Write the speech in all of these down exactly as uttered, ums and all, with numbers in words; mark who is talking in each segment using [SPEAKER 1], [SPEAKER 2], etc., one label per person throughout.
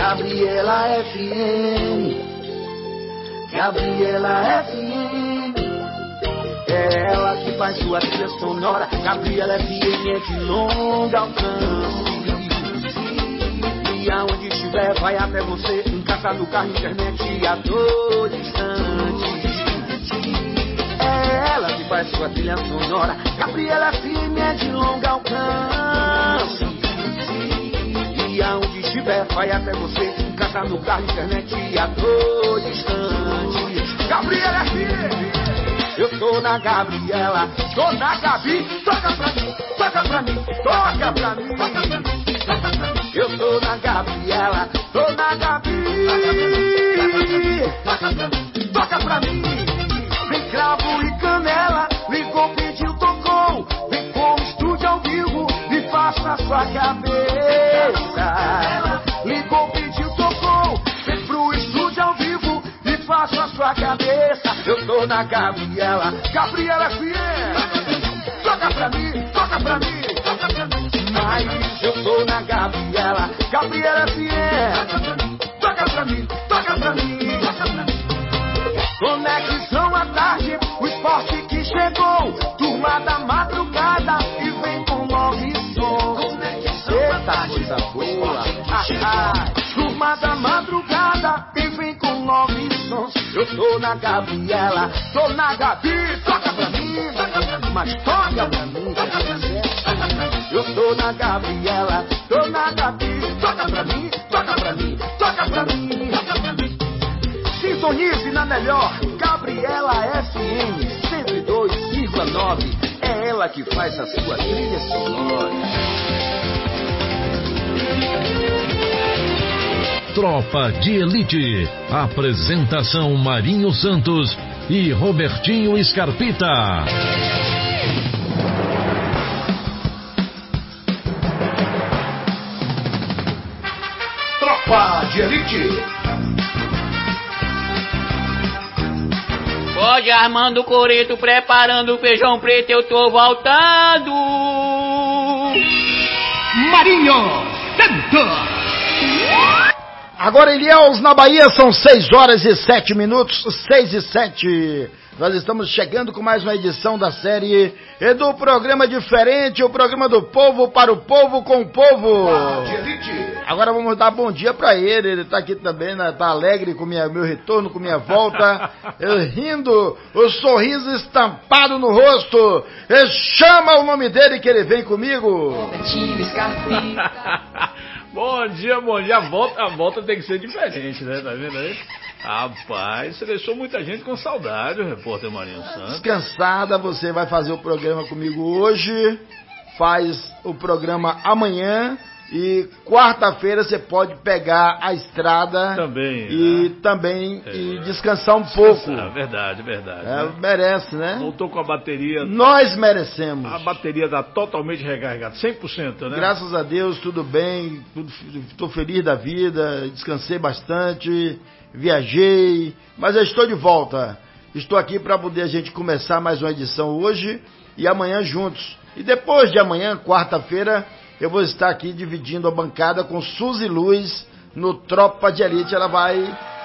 [SPEAKER 1] Gabriela F M, Gabriela F M, é ela que faz sua trilha sonora. Gabriela F M é de longa alcance, e aonde estiver vai até você, em casa, no carro, internet, a todo instante. É ela que faz sua trilha sonora. Gabriela F M é de longa alcance, e aonde estiver vai até você, em casa, no carro, internet, a todo instante. Gabriela F M, eu tô na Gabriela, tô na Gabi, toca pra mim, toca pra mim, toca pra mim. Eu tô na Gabriela, tô na Gabi, toca pra mim. Vem cravo e canela, ligou, pediu, tocou. Vem com o estúdio ao vivo e faça a sua cabeça. Ligou, pediu, tocou. Vem pro estúdio ao vivo e faça a sua cabeça. Eu tô na Gabriela, Gabriela F M, toca pra mim, toca pra mim, toca pra mim. Mas eu tô na Gabriela, Gabriela F M, toca pra mim, toca pra mim. Conexão à tarde, o esporte que chegou. Turma da madrugada e vem com nove sons. Eita, coisa boa. Ah, ah. Turma da madrugada e vem com nove sons. Eu tô na Gabriela, tô na Gabi, toca pra mim, mas toca pra mim, eu tô na Gabriela, tô na Gabi, toca pra mim, toca pra mim, toca pra mim. Sintonize na melhor, Gabriela F M cento e dois vírgula nove. É ela que faz a sua trilha sonora.
[SPEAKER 2] Tropa de Elite. Apresentação Marinho Santos e Robertinho Scarpita.
[SPEAKER 1] Tropa de Elite.
[SPEAKER 3] Pode armando o coreto, preparando o feijão preto, eu tô voltando.
[SPEAKER 1] Marinho Santos. Agora, Ilhéus, na Bahia, são seis horas e sete minutos, seis e sete. Nós estamos chegando com mais uma edição da série e do programa diferente, o programa do povo para o povo com o povo. Agora vamos dar bom dia para ele, ele tá aqui também, né? Tá alegre com minha, meu retorno, com minha volta, ele rindo, o sorriso estampado no rosto. Ele chama o nome dele que ele vem comigo.
[SPEAKER 4] Bom dia, bom dia. A volta, a volta tem que ser diferente, né? Tá vendo aí? Rapaz, você deixou muita gente com saudade, o repórter Marinho Santos.
[SPEAKER 1] Descansada, você vai fazer o programa comigo hoje, faz o programa amanhã e quarta-feira você pode pegar a estrada
[SPEAKER 4] também,
[SPEAKER 1] e
[SPEAKER 4] né?
[SPEAKER 1] também
[SPEAKER 4] é.
[SPEAKER 1] e descansar um pouco.
[SPEAKER 4] Verdade, verdade.
[SPEAKER 1] É,
[SPEAKER 4] né?
[SPEAKER 1] Merece, né?
[SPEAKER 4] Voltou com a bateria.
[SPEAKER 1] Nós merecemos.
[SPEAKER 4] A bateria tá totalmente recarregada, cem por cento, né?
[SPEAKER 1] Graças a Deus, tudo bem, estou feliz da vida, descansei bastante, viajei, mas eu estou de volta. Estou aqui para poder a gente começar mais uma edição hoje e amanhã juntos. E depois de amanhã, quarta-feira, eu vou estar aqui dividindo a bancada com Suzy Luz no Tropa de Elite. Ela vai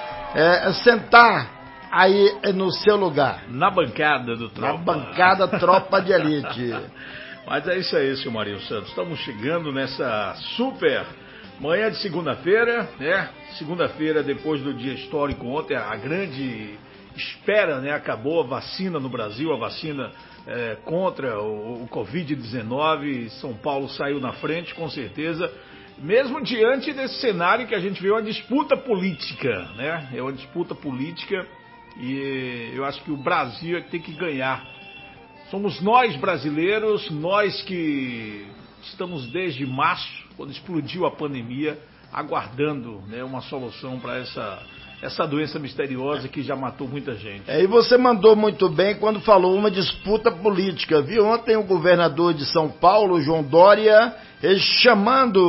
[SPEAKER 1] é, sentar aí no seu lugar.
[SPEAKER 4] Na bancada do Tropa.
[SPEAKER 1] Na bancada Tropa de Elite.
[SPEAKER 4] Mas é isso aí, senhor Marinho Santos. Estamos chegando nessa super manhã de segunda-feira, né? Segunda-feira, depois do dia histórico ontem, a grande espera, né? Acabou a vacina no Brasil, a vacina é, contra o, o covid dezenove. São Paulo saiu na frente, com certeza. Mesmo diante desse cenário que a gente vê uma disputa política, né? É uma disputa política e eu acho que o Brasil é que tem que ganhar. Somos nós brasileiros, nós que estamos desde março, quando explodiu a pandemia, aguardando, né, uma solução para essa, essa doença misteriosa que já matou muita gente.
[SPEAKER 1] É, e você mandou muito bem quando falou uma disputa política. Vi ontem o governador de São Paulo, João Dória, ele chamando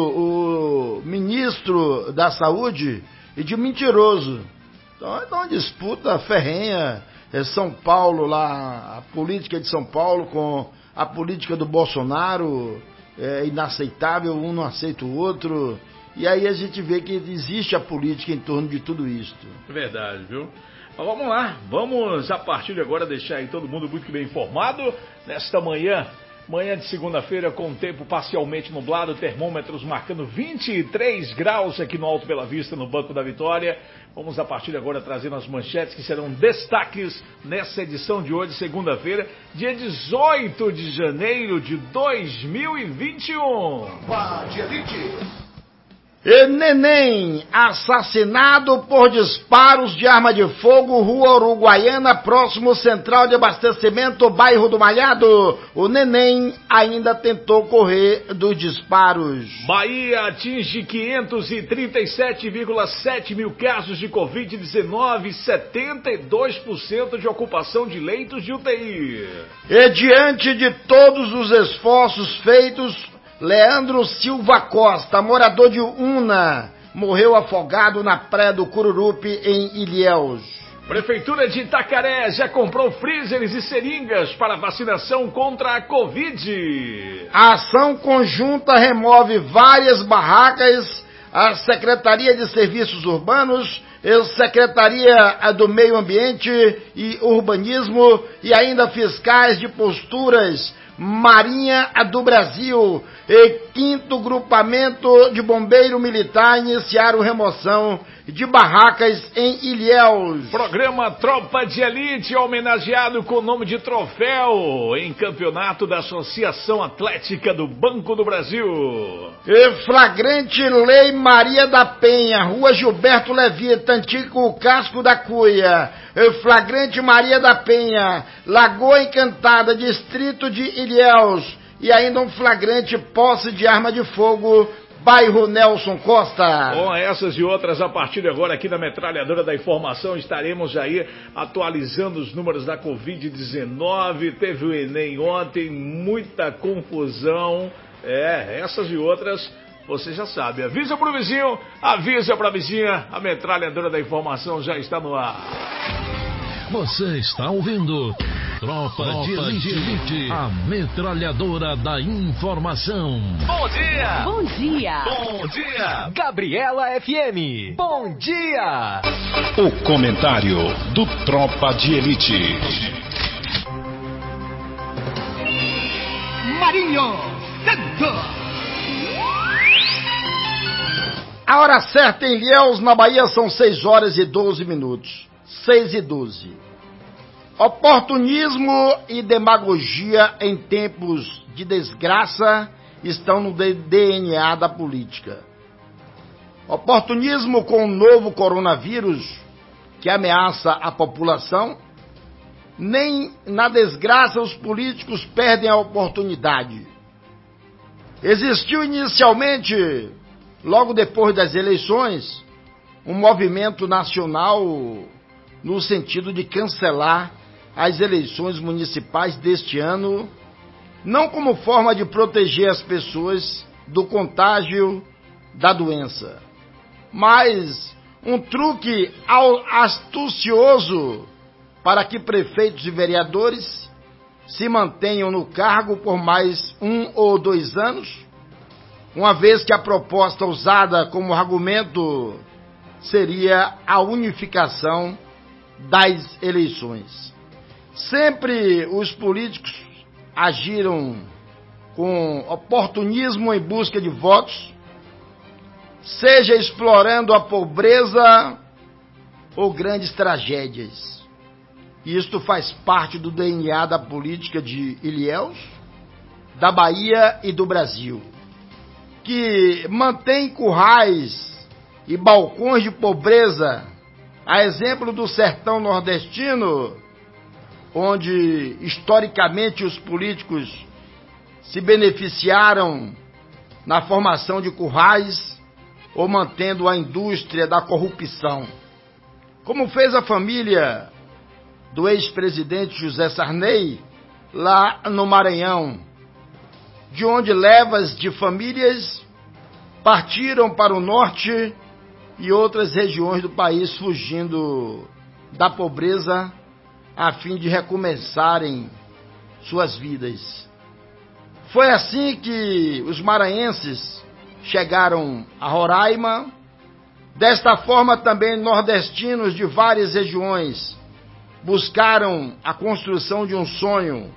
[SPEAKER 1] o ministro da Saúde de mentiroso. Então é uma disputa ferrenha. É São Paulo lá, a política de São Paulo com a política do Bolsonaro é inaceitável, um não aceita o outro.
[SPEAKER 5] E aí a gente vê que existe a política em torno de tudo isso.
[SPEAKER 4] Verdade, viu? Mas vamos lá, vamos a partir de agora deixar aí todo mundo muito bem informado nesta manhã. Manhã de segunda-feira com tempo parcialmente nublado, termômetros marcando vinte e três graus aqui no Alto Bela Vista, no Banco da Vitória. Vamos a partir de agora trazendo as manchetes que serão destaques nessa edição de hoje, segunda-feira, dia dezoito de janeiro de dois mil e vinte e um.
[SPEAKER 5] E neném, assassinado por disparos de arma de fogo, Rua Uruguaiana, próximo Central de Abastecimento, bairro do Malhado. O neném ainda tentou correr dos disparos.
[SPEAKER 4] Bahia atinge quinhentos e trinta e sete vírgula sete mil casos de covid dezenove, setenta e dois por cento de ocupação de leitos de U T I.
[SPEAKER 5] E diante de todos os esforços feitos, Leandro Silva Costa, morador de Una, morreu afogado na praia do Cururupi, em Ilhéus.
[SPEAKER 4] Prefeitura de Itacaré já comprou freezers e seringas para vacinação contra a Covid.
[SPEAKER 5] A ação conjunta remove várias barracas. A Secretaria de Serviços Urbanos, a Secretaria do Meio Ambiente e Urbanismo e ainda fiscais de posturas, Marinha do Brasil e quinto grupamento de bombeiro militar iniciaram remoção de barracas em Ilhéus.
[SPEAKER 4] Programa Tropa de Elite homenageado com o nome de troféu em campeonato da Associação Atlética do Banco do Brasil.
[SPEAKER 5] E flagrante Lei Maria da Penha, Rua Gilberto Levita, antigo Casco da Cuia. E flagrante Maria da Penha, Lagoa Encantada, distrito de Ilhéus. E ainda um flagrante posse de arma de fogo, bairro Nelson Costa.
[SPEAKER 4] Com essas e outras, a partir de agora, aqui na Metralhadora da Informação, estaremos aí atualizando os números da covid dezenove. Teve o Enem ontem, muita confusão. É, essas e outras, você já sabe. Avisa pro vizinho, avisa pra vizinha. A Metralhadora da Informação já está no ar.
[SPEAKER 2] Você está ouvindo Tropa, Tropa de, Elite, de Elite, a Metralhadora da Informação.
[SPEAKER 6] Bom dia!
[SPEAKER 7] Bom dia!
[SPEAKER 6] Bom dia! Gabriela F M. Bom dia!
[SPEAKER 8] O comentário do Tropa de Elite.
[SPEAKER 7] Marinho Santos.
[SPEAKER 5] A hora certa em Ilhéus, na Bahia, são seis horas e doze minutos. seis e doze. Oportunismo e demagogia em tempos de desgraça estão no D N A da política. Oportunismo com o novo coronavírus que ameaça a população. Nem na desgraça os políticos perdem a oportunidade. Existiu inicialmente, logo depois das eleições, um movimento nacional no sentido de cancelar as eleições municipais deste ano, não como forma de proteger as pessoas do contágio da doença, mas um truque astucioso para que prefeitos e vereadores se mantenham no cargo por mais um ou dois anos, uma vez que a proposta usada como argumento seria a unificação das eleições. Sempre os políticos agiram com oportunismo em busca de votos, seja explorando a pobreza ou grandes tragédias. Isto faz parte do D N A da política de Ilhéus, da Bahia e do Brasil, que mantém currais e balcões de pobreza, a exemplo do sertão nordestino, onde historicamente os políticos se beneficiaram na formação de currais ou mantendo a indústria da corrupção, como fez a família do ex-presidente José Sarney lá no Maranhão, de onde levas de famílias partiram para o norte e outras regiões do país fugindo da pobreza a fim de recomeçarem suas vidas. Foi assim que os maranhenses chegaram a Roraima. Desta forma, também nordestinos de várias regiões buscaram a construção de um sonho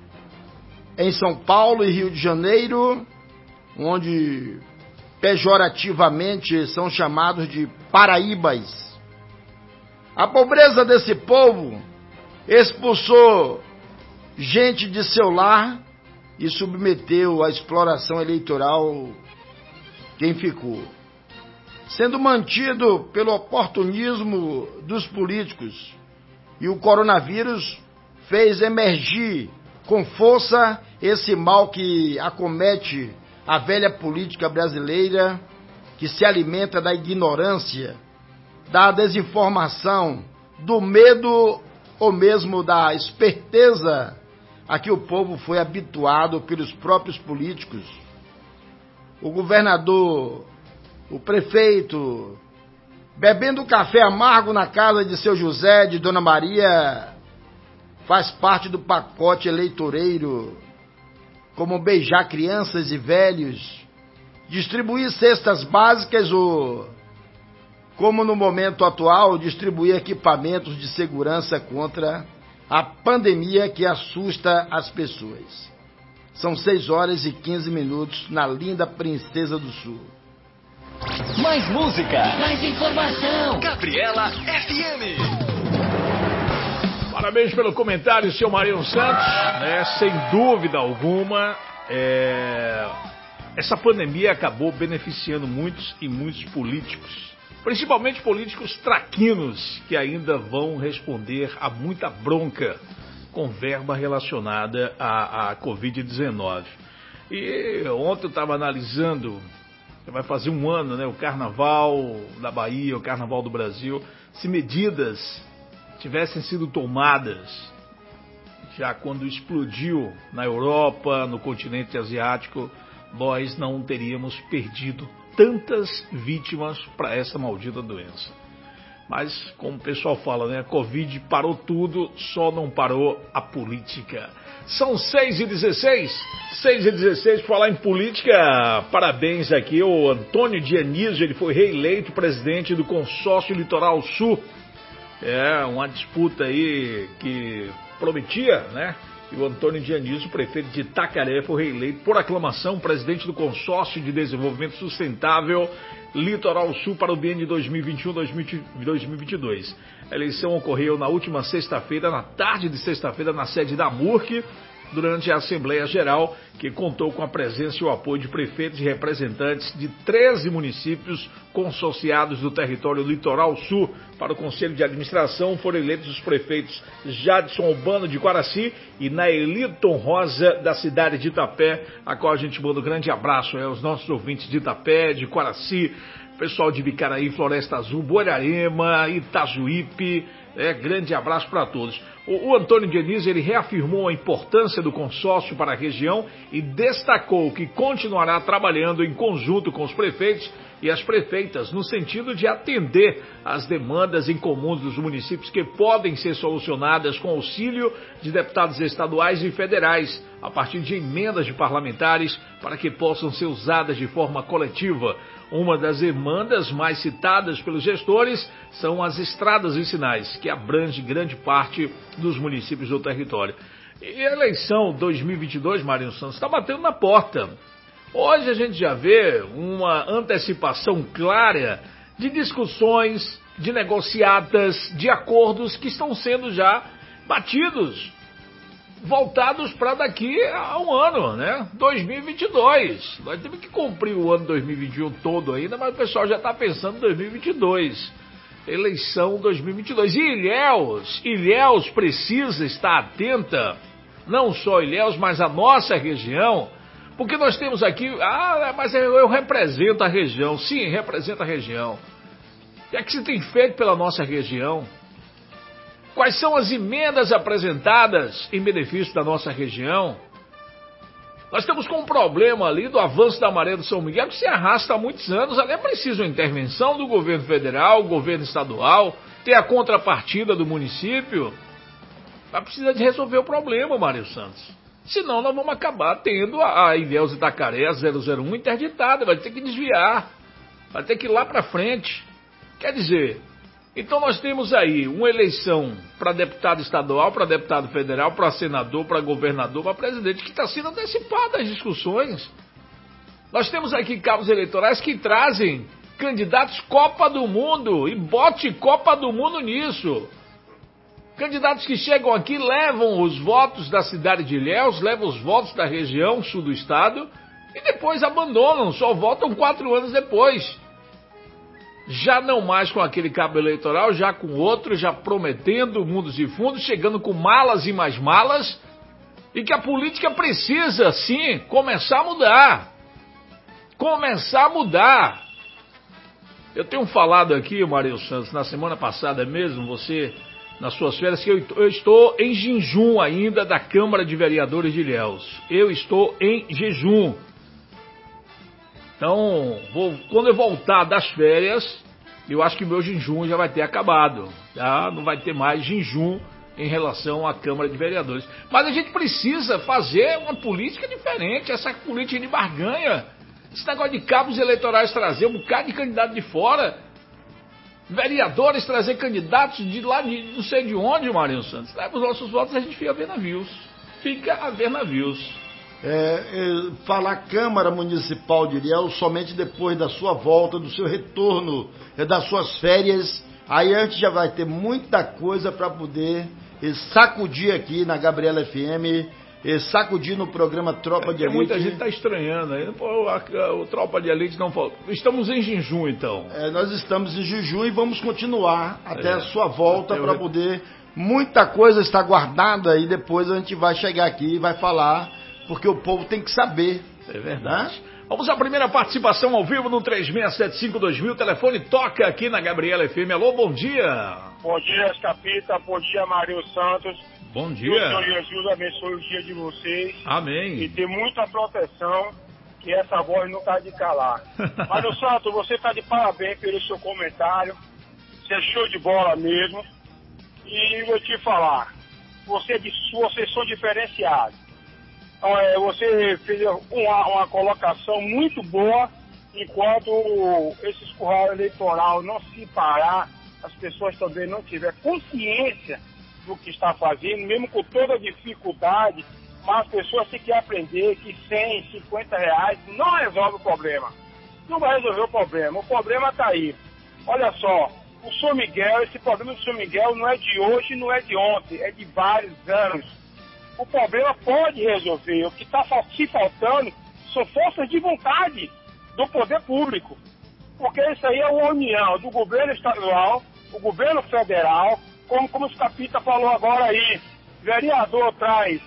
[SPEAKER 5] em São Paulo e Rio de Janeiro, onde pejorativamente são chamados de paraíbas. A pobreza desse povo expulsou gente de seu lar e submeteu à exploração eleitoral quem ficou, sendo mantido pelo oportunismo dos políticos. E o coronavírus fez emergir com força esse mal que acomete a velha política brasileira, que se alimenta da ignorância, da desinformação, do medo ou mesmo da esperteza a que o povo foi habituado pelos próprios políticos. O governador, o prefeito, bebendo café amargo na casa de seu José, de Dona Maria, faz parte do pacote eleitoreiro, como beijar crianças e velhos, distribuir cestas básicas ou, como no momento atual, distribuir equipamentos de segurança contra a pandemia que assusta as pessoas. São seis horas e quinze minutos na linda Princesa do Sul.
[SPEAKER 6] Mais música,
[SPEAKER 7] Mais informação.
[SPEAKER 6] Gabriela F M.
[SPEAKER 4] Parabéns pelo comentário, seu Marinho Santos. Né? Sem dúvida alguma, é... essa pandemia acabou beneficiando muitos e muitos políticos. Principalmente políticos traquinos, que ainda vão responder a muita bronca com verba relacionada à, à covid dezenove. E ontem eu estava analisando, vai fazer um ano, né, o Carnaval da Bahia, o Carnaval do Brasil, se medidas tivessem sido tomadas já quando explodiu na Europa, no continente asiático, nós não teríamos perdido tantas vítimas para essa maldita doença. Mas, como o pessoal fala, né? A Covid parou tudo, só não parou a política. São seis e dezesseis, seis e dezesseis, por falar em política, parabéns aqui ao Antônio Dionísio, ele foi reeleito presidente do Consórcio Litoral Sul. É uma disputa aí que prometia, né? E o Antônio Dionísio, prefeito de Itacaré, foi reeleito por aclamação presidente do Consórcio de Desenvolvimento Sustentável Litoral Sul para o biênio de dois mil e vinte e um a dois mil e vinte e dois. A eleição ocorreu na última sexta-feira, na tarde de sexta-feira, na sede da MURC, durante a Assembleia Geral, que contou com a presença e o apoio de prefeitos e representantes de treze municípios consorciados do território Litoral Sul. Para o Conselho de Administração foram eleitos os prefeitos Jadson Albano de Quaraci e Naeliton Rosa da cidade de Itapé, a qual a gente manda um grande abraço aos nossos ouvintes de Itapé, de Quaraci, pessoal de Bicaraí, Floresta Azul, Borarema, Itajuípe. É, grande abraço para todos. O, o Antônio Dionísio, ele reafirmou a importância do consórcio para a região e destacou que continuará trabalhando em conjunto com os prefeitos e as prefeitas no sentido de atender às demandas em comum dos municípios que podem ser solucionadas com auxílio de deputados estaduais e federais, a partir de emendas de parlamentares para que possam ser usadas de forma coletiva. Uma das demandas mais citadas pelos gestores são as estradas vicinais, que abrange grande parte dos municípios do território. E a eleição dois mil e vinte e dois, Marinho Santos, está batendo na porta. Hoje a gente já vê uma antecipação clara de discussões, de negociatas, de acordos que estão sendo já batidos, voltados para daqui a um ano, né? dois mil e vinte e dois. Nós temos que cumprir o ano dois mil e vinte e um todo ainda, mas o pessoal já está pensando em dois mil e vinte e dois. Eleição dois mil e vinte e dois. E Ilhéus, Ilhéus precisa estar atenta, não só Ilhéus, mas a nossa região, porque nós temos aqui, ah, mas eu represento a região. Sim, representa a região. O que é que se tem feito pela nossa região? Quais são as emendas apresentadas em benefício da nossa região? Nós estamos com um problema ali do avanço da maré do São Miguel que se arrasta há muitos anos. Ali é preciso a intervenção do governo federal, governo estadual, ter a contrapartida do município. Mas precisa de resolver o problema, Mário Santos. Senão nós vamos acabar tendo a, a Ilhéus Itacaré zero zero um interditada, vai ter que desviar, vai ter que ir lá para frente. Quer dizer, então nós temos aí uma eleição para deputado estadual, para deputado federal, para senador, para governador, para presidente, que está sendo antecipada as discussões. Nós temos aqui cabos eleitorais que trazem candidatos Copa do Mundo, e bote Copa do Mundo nisso. Candidatos que chegam aqui, levam os votos da cidade de Ilhéus, levam os votos da região sul do estado e depois abandonam, só voltam quatro anos depois. Já não mais com aquele cabo eleitoral, já com outro, já prometendo mundos e fundos, chegando com malas e mais malas, e que a política precisa, sim, começar a mudar. Começar a mudar. Eu tenho falado aqui, Mario Santos, na semana passada mesmo, você... nas suas férias, que eu, eu estou em jejum ainda da Câmara de Vereadores de Ilhéus. Eu estou em jejum. Então, vou, quando eu voltar das férias, eu acho que o meu jejum já vai ter acabado. Tá? Não vai ter mais jejum em relação à Câmara de Vereadores. Mas a gente precisa fazer uma política diferente, essa política de barganha. Esse negócio de cabos eleitorais trazer um bocado de candidato de fora... vereadores trazer candidatos de lá de não sei de onde, Marinho Santos. Leva os nossos votos e a gente fica a ver navios. Fica a ver navios.
[SPEAKER 5] É, é, falar Câmara Municipal de Ilhéus somente depois da sua volta, do seu retorno, é, das suas férias. Aí a gente já vai ter muita coisa para poder é, sacudir aqui na Gabriela F M, é, sacudir no programa Tropa
[SPEAKER 4] é,
[SPEAKER 5] de Elite.
[SPEAKER 4] Muita gente está estranhando aí. Pô, a, a, o Tropa de Elite não falou. Estamos em jejum, então.
[SPEAKER 5] É, nós estamos em jejum e vamos continuar até é, a sua volta para
[SPEAKER 4] eu...
[SPEAKER 5] poder... Muita coisa está guardada aí, depois a gente vai chegar aqui e vai falar, porque o povo tem que saber.
[SPEAKER 4] É verdade. Né? Vamos à primeira participação ao vivo no três seis sete cinco dois mil. O telefone toca aqui na Gabriela F M. Alô, bom dia.
[SPEAKER 9] Bom dia, Capita. Bom dia, Mario Santos.
[SPEAKER 4] Bom dia.
[SPEAKER 9] Que o Senhor Jesus abençoe o dia de vocês.
[SPEAKER 4] Amém.
[SPEAKER 9] E dê muita proteção, que essa voz não está de calar. Mario Santos, você está de parabéns pelo seu comentário. Você é show de bola mesmo. E vou te falar, você, vocês são diferenciados. É, você fez uma, uma colocação muito boa, enquanto esse curral eleitoral não se parar, as pessoas também não tiverem consciência do que está fazendo, mesmo com toda a dificuldade, mas as pessoas têm que aprender que cem, cinquenta reais não resolve o problema. Não vai resolver o problema, o problema está aí. Olha só, o São Miguel, esse problema do São Miguel não é de hoje, não é de ontem, é de vários anos. O problema pode resolver. O que está se faltando são forças de vontade do poder público. Porque isso aí é uma união do governo estadual, o governo federal, como, como o Capita falou agora aí, vereador traz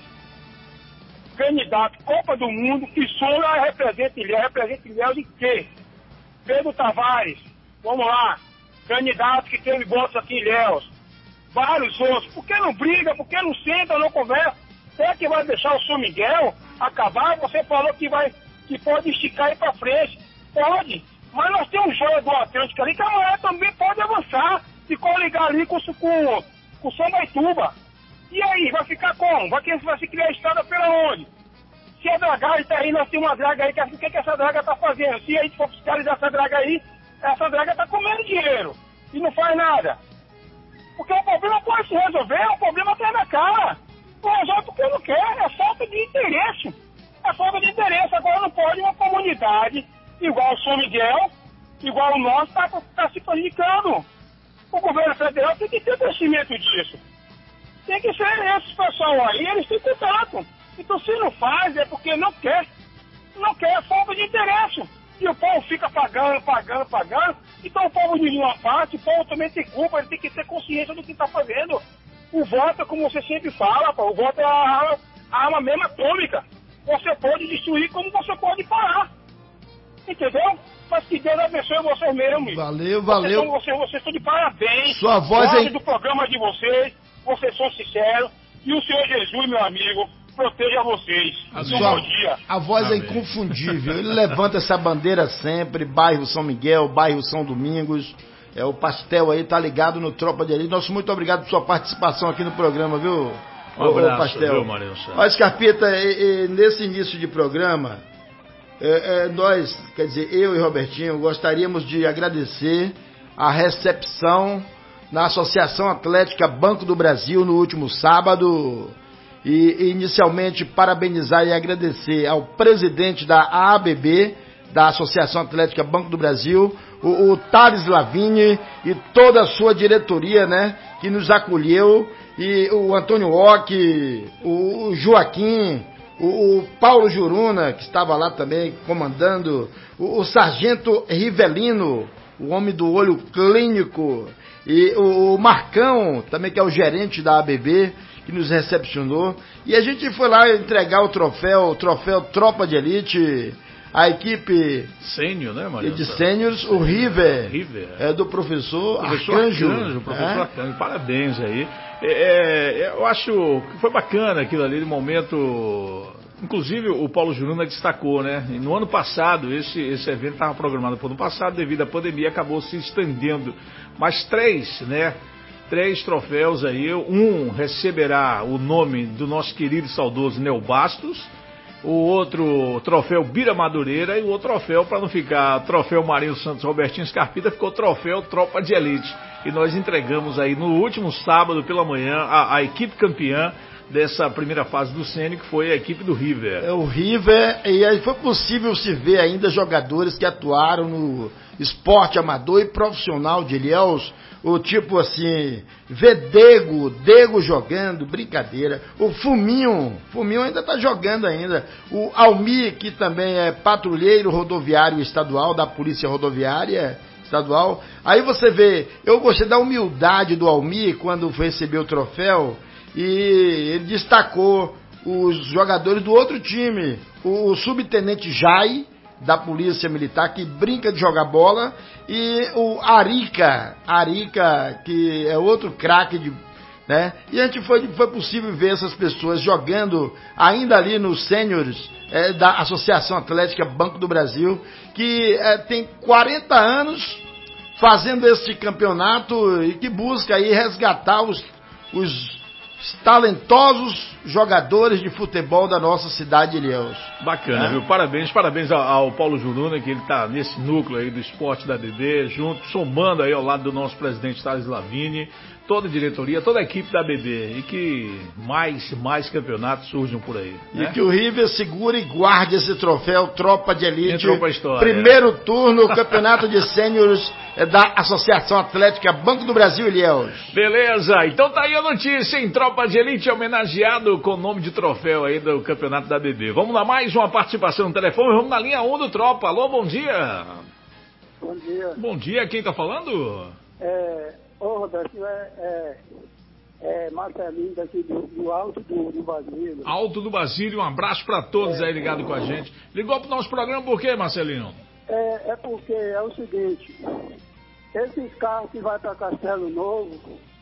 [SPEAKER 9] candidato Copa do Mundo, que só representa Ilhéus, representa Ilhéus de quê? Pedro Tavares, vamos lá, candidato que teve votos aqui em Ilhéus, vários outros. Por que não briga? Por que não senta, não conversa? Será que vai deixar o São Miguel acabar? Você falou que, vai, que pode esticar aí para frente. Pode, mas nós temos um jogo do Atlântico ali que amanhã também pode avançar e coligar ali com, com, com São Baituba. E aí, vai ficar como? Vai, vai se criar a estrada pela onde? Se a dragagem está aí, nós temos uma draga aí, o que, que essa draga está fazendo? Se a gente for fiscalizar essa draga aí, essa draga está comendo dinheiro e não faz nada. Porque o problema pode se resolver, o problema está na cara. Não resolve porque não quer, é falta de interesse. É falta de interesse. Agora não pode uma comunidade igual o São Miguel, igual o nosso, está tá se prejudicando. O governo federal tem que ter conhecimento disso. Tem que ser esses pessoal aí, eles têm contato. Então se não faz é porque não quer. Não quer, é falta de interesse. E o povo fica pagando, pagando, pagando. Então o povo de uma parte, o povo também tem culpa, ele tem que ter consciência do que está fazendo. O voto, como você sempre fala, pô, o voto é a, a arma mesmo atômica. Você pode destruir como você pode parar. Entendeu? Mas que Deus abençoe vocês mesmo.
[SPEAKER 5] Valeu, valeu.
[SPEAKER 9] Vocês, vocês, vocês estão de parabéns.
[SPEAKER 5] Sua voz é...
[SPEAKER 9] do programa de vocês, vocês são sinceros. E o Senhor Jesus, meu amigo, proteja vocês.
[SPEAKER 5] A,
[SPEAKER 9] sua,
[SPEAKER 5] sua,
[SPEAKER 9] bom dia.
[SPEAKER 5] A voz Amém. É inconfundível. Ele levanta essa bandeira sempre, bairro São Miguel, bairro São Domingos. É, o pastel aí tá ligado no Tropa de Elite. Nosso muito obrigado por sua participação aqui no programa, viu,
[SPEAKER 4] Um abraço,
[SPEAKER 5] Pastel.
[SPEAKER 4] viu, Marinho Santos?
[SPEAKER 5] Mas, Scarpeta, e, e, nesse início de programa, é, é, nós, quer dizer, eu e Robertinho, gostaríamos de agradecer a recepção na Associação Atlética Banco do Brasil no último sábado e, e inicialmente, parabenizar e agradecer ao presidente da A A B B, da Associação Atlética Banco do Brasil, o, o Thales Lavigne e toda a sua diretoria, né, que nos acolheu, e o Antônio Ock, o, o Joaquim, o, o Paulo Juruna, que estava lá também comandando, o, o Sargento Rivelino, o homem do olho clínico, e o, o Marcão, também que é o gerente da A B B, que nos recepcionou, e a gente foi lá entregar o troféu, o troféu Tropa de Elite, a equipe
[SPEAKER 4] Sênior, né, Maria?
[SPEAKER 5] de sêniors, o River,
[SPEAKER 4] River,
[SPEAKER 5] é do professor,
[SPEAKER 4] professor
[SPEAKER 5] Arcanjo.
[SPEAKER 4] Arcanjo, professor
[SPEAKER 5] é?
[SPEAKER 4] Arcanjo, parabéns aí. É, é, eu acho que foi bacana aquilo ali, no momento, inclusive o Paulo Juruna destacou, né? E no ano passado, esse, esse evento estava programado para o ano passado, devido à pandemia, acabou se estendendo. Mas três, né? Três troféus aí, um receberá o nome do nosso querido e saudoso Neo Bastos, o outro troféu Bira Madureira e o outro troféu, para não ficar troféu Marinho Santos Robertinho Scarpeta, ficou troféu Tropa de Elite. E nós entregamos aí no último sábado pela manhã a, a equipe campeã dessa primeira fase do Sênior, que foi a equipe do River.
[SPEAKER 5] É o River, e aí foi possível se ver ainda jogadores que atuaram no esporte amador e profissional de Ilhéus, o tipo assim, ver Dego, Dego jogando, brincadeira, o Fuminho, Fuminho ainda tá jogando ainda, o Almir, que também é patrulheiro rodoviário estadual, da Polícia Rodoviária Estadual. Aí você vê, eu gostei da humildade do Almir quando recebeu o troféu, e ele destacou os jogadores do outro time, o subtenente Jai, da Polícia Militar, que brinca de jogar bola, e o Arica, Arica, que é outro craque, de, né? E a gente foi, foi possível ver essas pessoas jogando ainda ali nos sêniores é, da Associação Atlética Banco do Brasil, que é, tem quarenta anos fazendo esse campeonato e que busca aí resgatar os, os talentosos jogadores de futebol da nossa cidade de Ilhéus.
[SPEAKER 4] Bacana, é? Viu? Parabéns, parabéns ao, ao Paulo Juruna, que ele está nesse núcleo aí do esporte da B B, junto, somando aí ao lado do nosso presidente Thales Lavigne, toda a diretoria, toda a equipe da B B, e que mais, mais campeonatos surjam por aí.
[SPEAKER 5] E
[SPEAKER 4] né?
[SPEAKER 5] que o River segure e guarde esse troféu Tropa de Elite.
[SPEAKER 4] Entrou pra história.
[SPEAKER 5] Primeiro turno, campeonato de sêniores da Associação Atlética Banco do Brasil, Ilhéus.
[SPEAKER 4] Beleza, então tá aí a notícia, hein? Tropa de Elite homenageado com o nome de troféu aí do campeonato da B B. Vamos lá, mais uma participação no telefone, vamos na linha um do Tropa. Alô, bom dia.
[SPEAKER 10] Bom dia.
[SPEAKER 4] Bom dia, quem tá falando?
[SPEAKER 10] É, ô Roberto, é, é, é Marcelinho daqui do, do Alto do, do Basílio.
[SPEAKER 4] Alto do Basílio, um abraço pra todos é, aí ligados com a gente. Ligou pro nosso programa por quê, Marcelinho?
[SPEAKER 10] É, é porque é o seguinte, esses carros que vai para Castelo Novo,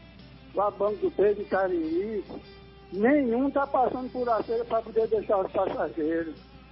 [SPEAKER 10] lá Banco do Pedro e Cariri, nenhum tá passando por aceira para poder deixar os passageiros.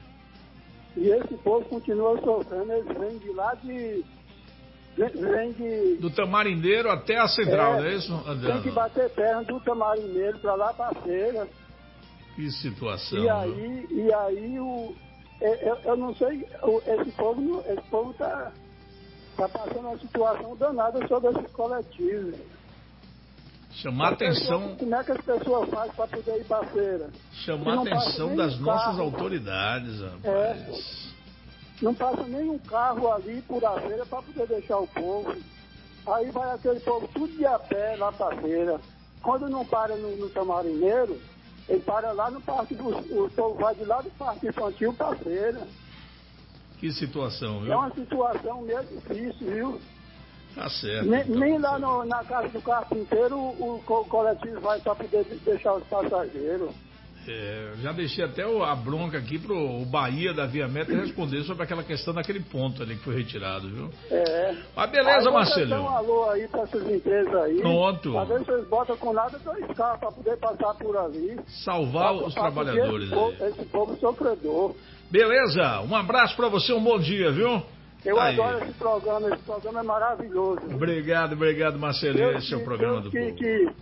[SPEAKER 10] E esse povo continua sofrendo, eles vêm de lá de... Vem de...
[SPEAKER 4] Do Tamarindeiro até a Central,
[SPEAKER 10] é,
[SPEAKER 4] não é isso, Adriano?
[SPEAKER 10] Tem que bater perna do Tamarindeiro para lá para a feira.
[SPEAKER 4] Que situação.
[SPEAKER 10] E aí, e aí o, eu, eu não sei, esse povo, esse povo tá, tá passando uma situação danada sobre esses coletivos.
[SPEAKER 4] Chamar a atenção...
[SPEAKER 10] Pessoa, como é que as pessoas fazem para poder ir para a feira?
[SPEAKER 4] Chamar a atenção das nossas autoridades, rapaz.
[SPEAKER 10] É. Não passa nenhum carro ali por a feira para poder deixar o povo. Aí vai aquele povo tudo de a pé lá para a feira. Quando não para no, no Tamarineiro, ele para lá no parque do... O povo vai de lá do parque infantil para a feira.
[SPEAKER 4] Que situação, viu?
[SPEAKER 10] É uma situação meio difícil, viu?
[SPEAKER 4] Tá certo.
[SPEAKER 10] Nem,
[SPEAKER 4] então,
[SPEAKER 10] nem lá no, na casa do carpinteiro o, o, o coletivo vai para poder deixar os passageiros.
[SPEAKER 4] É, já deixei até a bronca aqui pro o Bahia da Via Meta responder sobre aquela questão daquele ponto ali que foi retirado, viu?
[SPEAKER 10] É.
[SPEAKER 4] Mas beleza, Marcelo.
[SPEAKER 10] Dá um alô aí para essas empresas aí.
[SPEAKER 4] Pronto.
[SPEAKER 10] Pra ver se vocês botam com nada dois carros para poder passar por ali.
[SPEAKER 4] Salvar
[SPEAKER 10] pra,
[SPEAKER 4] os
[SPEAKER 10] pra
[SPEAKER 4] trabalhadores
[SPEAKER 10] esse
[SPEAKER 4] aí.
[SPEAKER 10] povo, esse povo sofredor.
[SPEAKER 4] Beleza, um abraço para você, um bom dia, viu?
[SPEAKER 10] Eu
[SPEAKER 4] aí.
[SPEAKER 10] adoro esse programa, esse programa é maravilhoso.
[SPEAKER 4] Obrigado, obrigado, Marcelo. Esse é o programa
[SPEAKER 10] Deus
[SPEAKER 4] do
[SPEAKER 10] que,
[SPEAKER 4] povo.
[SPEAKER 10] Que,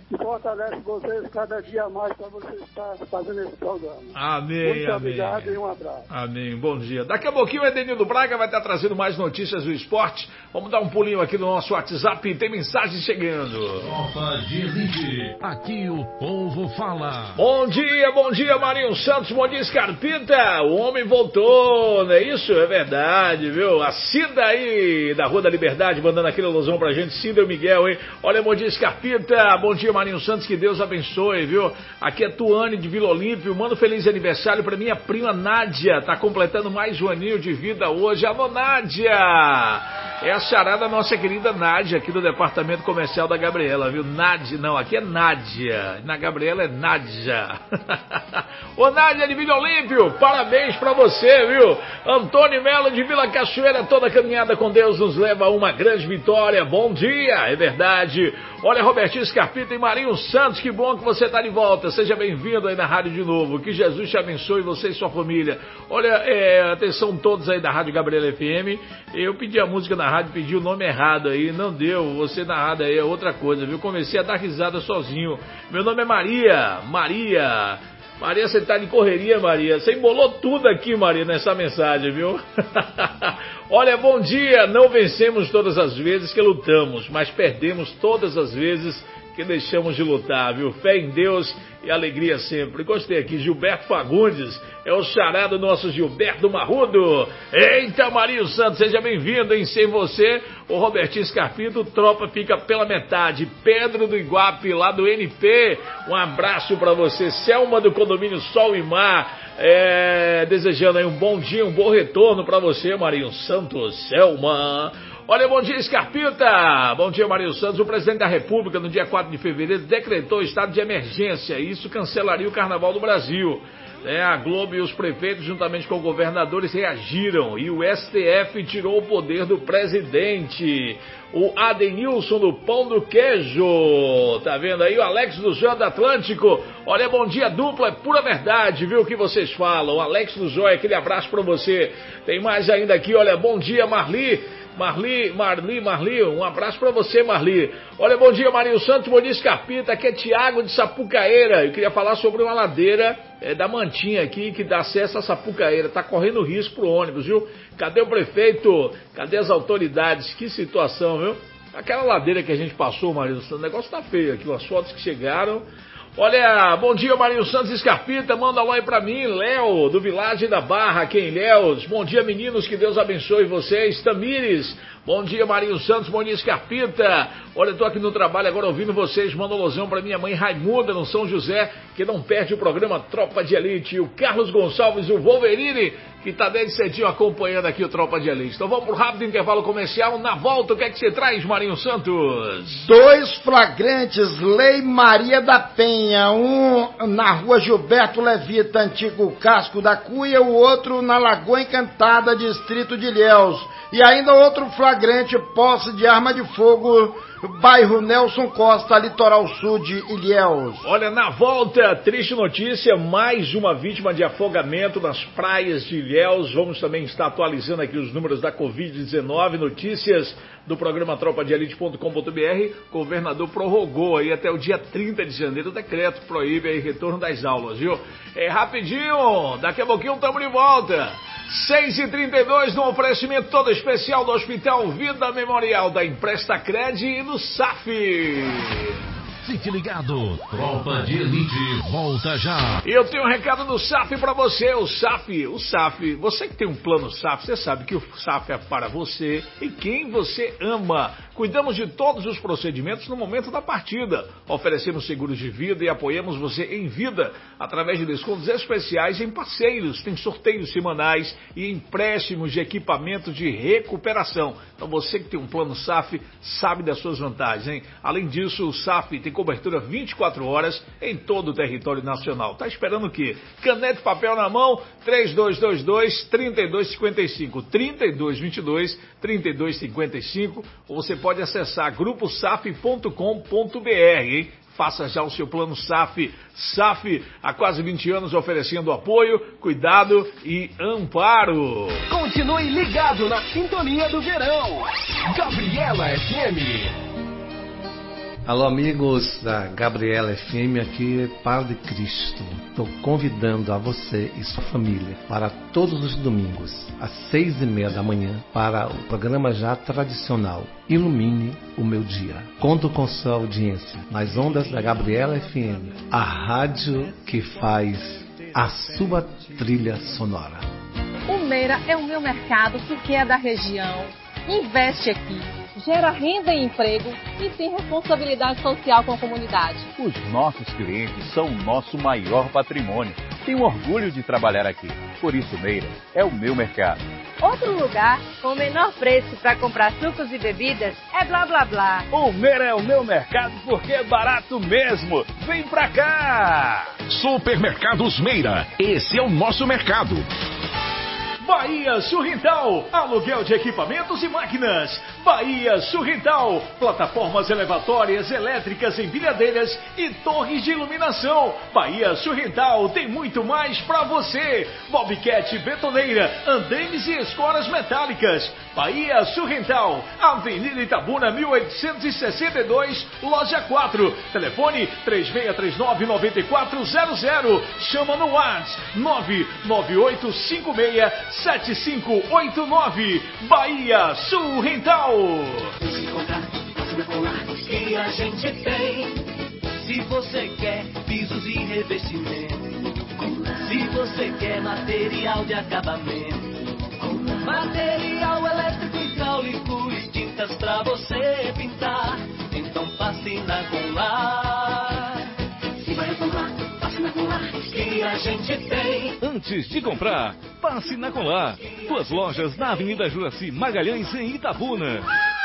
[SPEAKER 10] que fortalece vocês cada dia mais para vocês estar fazendo esse programa.
[SPEAKER 4] Amém,
[SPEAKER 10] Muito
[SPEAKER 4] amém.
[SPEAKER 10] obrigado e um abraço.
[SPEAKER 4] Amém, bom dia. Daqui a pouquinho o Edenildo Braga vai estar trazendo mais notícias do esporte. Vamos dar um pulinho aqui no nosso WhatsApp, tem mensagem chegando.
[SPEAKER 2] Tropa de Elite, aqui o povo fala.
[SPEAKER 4] Bom dia, bom dia, Marinho Santos, bom dia, Scarpita. O homem voltou, não é isso? É verdade, viu? A Cida aí, da Rua da Liberdade, mandando aquele alusão pra gente. Cida e o Miguel, hein? Olha, bom dia, Scarpita. Bom dia, Marinho Santos, que Deus abençoe, viu? Aqui é Tuane de Vila Olímpio. Manda um feliz aniversário pra minha prima Nádia. Tá completando mais um aninho de vida hoje. Alô, Nádia! É a charada da nossa querida Nádia, aqui do departamento comercial da Gabriela, viu? Nádia, não, aqui é Nádia. Na Gabriela é Nádia. Ô, Nádia de Vila Olímpio, parabéns pra você, viu? Antônio Melo de Vila Cachoeira, toda caminhada com Deus nos leva a uma grande vitória. Bom dia, é verdade. Olha, Robertinho Scarpita e Marinho Santos, que bom que você está de volta. Seja bem-vindo aí na rádio de novo. Que Jesus te abençoe, você e sua família. Olha, é, atenção todos aí da Rádio Gabriela F M. Eu pedi a música na rádio, pedi o nome errado aí, não deu. Você na rádio aí é outra coisa, viu? Comecei a dar risada sozinho. Meu nome é Maria, Maria... Maria, você tá de correria, Maria. Você embolou tudo aqui, Maria, nessa mensagem, viu? Olha, bom dia. Não vencemos todas as vezes que lutamos, mas perdemos todas as vezes que deixamos de lutar, viu? Fé em Deus e alegria sempre. Gostei aqui, Gilberto Fagundes, é o xará do nosso Gilberto Marrudo. Eita, Marinho Santos, seja bem-vindo, hein? Sem você, o Robertinho Scarpito, tropa fica pela metade. Pedro do Iguape, lá do N P, um abraço pra você. Selma do condomínio Sol e Mar, é, desejando aí um bom dia, um bom retorno pra você, Marinho Santos. Selma... Olha, bom dia, Scarpita. Bom dia, Marinho Santos. O presidente da República, no dia quatro de fevereiro, decretou estado de emergência. Isso cancelaria o Carnaval do Brasil. É, a Globo e os prefeitos, juntamente com governadores, reagiram. E o S T F tirou o poder do presidente. O Adenilson do Pão do Queijo. Tá vendo aí? O Alex do Joia do Atlântico. Olha, bom dia, dupla. É pura verdade, viu o que vocês falam. O Alex do Joia, aquele abraço pra você. Tem mais ainda aqui, olha, bom dia, Marli. Marli, Marli, Marli, um abraço pra você, Marli. Olha, bom dia, Marinho Santos, bom dia, Scarpita, aqui é Tiago de Sapucaeira. Eu queria falar sobre uma ladeira é, da Mantinha aqui, que dá acesso a Sapucaeira. Tá correndo risco pro ônibus, viu? Cadê o prefeito? Cadê as autoridades? Que situação, viu? Aquela ladeira que a gente passou, Marinho Santos, o negócio tá feio aqui, as fotos que chegaram. Olha, bom dia, Marinho Santos e Scarpita, manda lá aí pra mim, Léo, do Vilagem da Barra, aqui em Léus. Bom dia, meninos, que Deus abençoe vocês. Tamires, bom dia, Marinho Santos, bom dia, Scarpita. Olha, eu tô aqui no trabalho agora ouvindo vocês, manda um alôzão pra minha mãe Raimunda, no São José, que não perde o programa Tropa de Elite. O Carlos Gonçalves, o Wolverine, que tá desde cedinho acompanhando aqui o Tropa de Elite. Então vamos pro rápido intervalo comercial. Na volta, o que é que você traz, Marinho Santos?
[SPEAKER 5] Dois flagrantes, Lei Maria da Penha, um na rua Gilberto Levita, antigo Casco da Cuia, o outro na Lagoa Encantada, distrito de Ilhéus. E ainda outro flagrante, posse de arma de fogo, bairro Nelson Costa, litoral sul de Ilhéus.
[SPEAKER 4] Olha, na volta, triste notícia, mais uma vítima de afogamento nas praias de Ilhéus. Vamos também estar atualizando aqui os números da covid dezenove, notícias do programa tropa de elite ponto com ponto b r. O governador prorrogou aí até o dia trinta de janeiro o decreto que proíbe aí retorno das aulas, viu? É rapidinho, daqui a pouquinho estamos de volta. seis e trinta e dois, no oferecimento todo especial do Hospital Vida Memorial, da Empresta Cred e do S A F.
[SPEAKER 2] Fique ligado, Tropa de Elite volta já.
[SPEAKER 4] E eu tenho um recado do S A F pra você, o S A F, o S A F, você que tem um plano S A F, você sabe que o S A F é para você e quem você ama. Cuidamos de todos os procedimentos no momento da partida. Oferecemos seguros de vida e apoiamos você em vida através de descontos especiais em parceiros. Tem sorteios semanais e empréstimos de equipamento de recuperação. Então você que tem um plano S A F sabe das suas vantagens, hein? Além disso, o S A F tem cobertura vinte e quatro horas em todo o território nacional. Tá esperando o quê? Caneta e papel na mão, três dois dois dois, três dois cinco cinco, três dois dois dois, três dois cinco cinco, ou você pode Pode acessar grupo saf ponto com ponto b r, hein? Faça já o seu plano S A F. S A F, há quase vinte anos oferecendo apoio, cuidado e amparo.
[SPEAKER 6] Continue ligado na sintonia do verão. Gabriela F M.
[SPEAKER 11] Alô, amigos da Gabriela F M, aqui é Padre Cristo. Estou convidando a você e sua família para todos os domingos, às seis e meia da manhã, para o programa já tradicional Ilumine o Meu Dia. Conto com sua audiência nas ondas da Gabriela F M, a rádio que faz a sua trilha sonora.
[SPEAKER 12] O Meira é o meu mercado porque é da região, investe aqui, gera renda e emprego e tem responsabilidade social com a comunidade.
[SPEAKER 13] Os nossos clientes são o nosso maior patrimônio. Tenho orgulho de trabalhar aqui. Por isso, Meira é o meu mercado.
[SPEAKER 14] Outro lugar com o menor preço para comprar sucos e bebidas é Blá Blá Blá.
[SPEAKER 13] O Meira é o meu mercado porque é barato mesmo. Vem pra cá!
[SPEAKER 2] Supermercados Meira. Esse é o nosso mercado.
[SPEAKER 4] Bahia Surrental, aluguel de equipamentos e máquinas. Bahia Surrental, plataformas elevatórias, elétricas, empilhadeiras e torres de iluminação. Bahia Surrental tem muito mais para você. Bobcat Betoneira, andaimes e escoras metálicas. Bahia Surrental, Avenida Itabuna mil oitocentos e sessenta e dois, loja quatro. Telefone três seis três nove, nove quatro zero zero. Chama no WhatsApp nove nove oito cinco seis sete cinco oito nove. Bahia Surrental.
[SPEAKER 1] Se comprar, assina com lá que a gente tem. Se você quer pisos e revestimento, se você quer material de acabamento, material elétrico, hidráulico e tintas pra você pintar, então passe na Goulart. Se vai comprar, passe na Goulart que a gente tem.
[SPEAKER 15] Antes de comprar, passe na Goulart. Duas lojas na Avenida Juraci Magalhães, em Itabuna.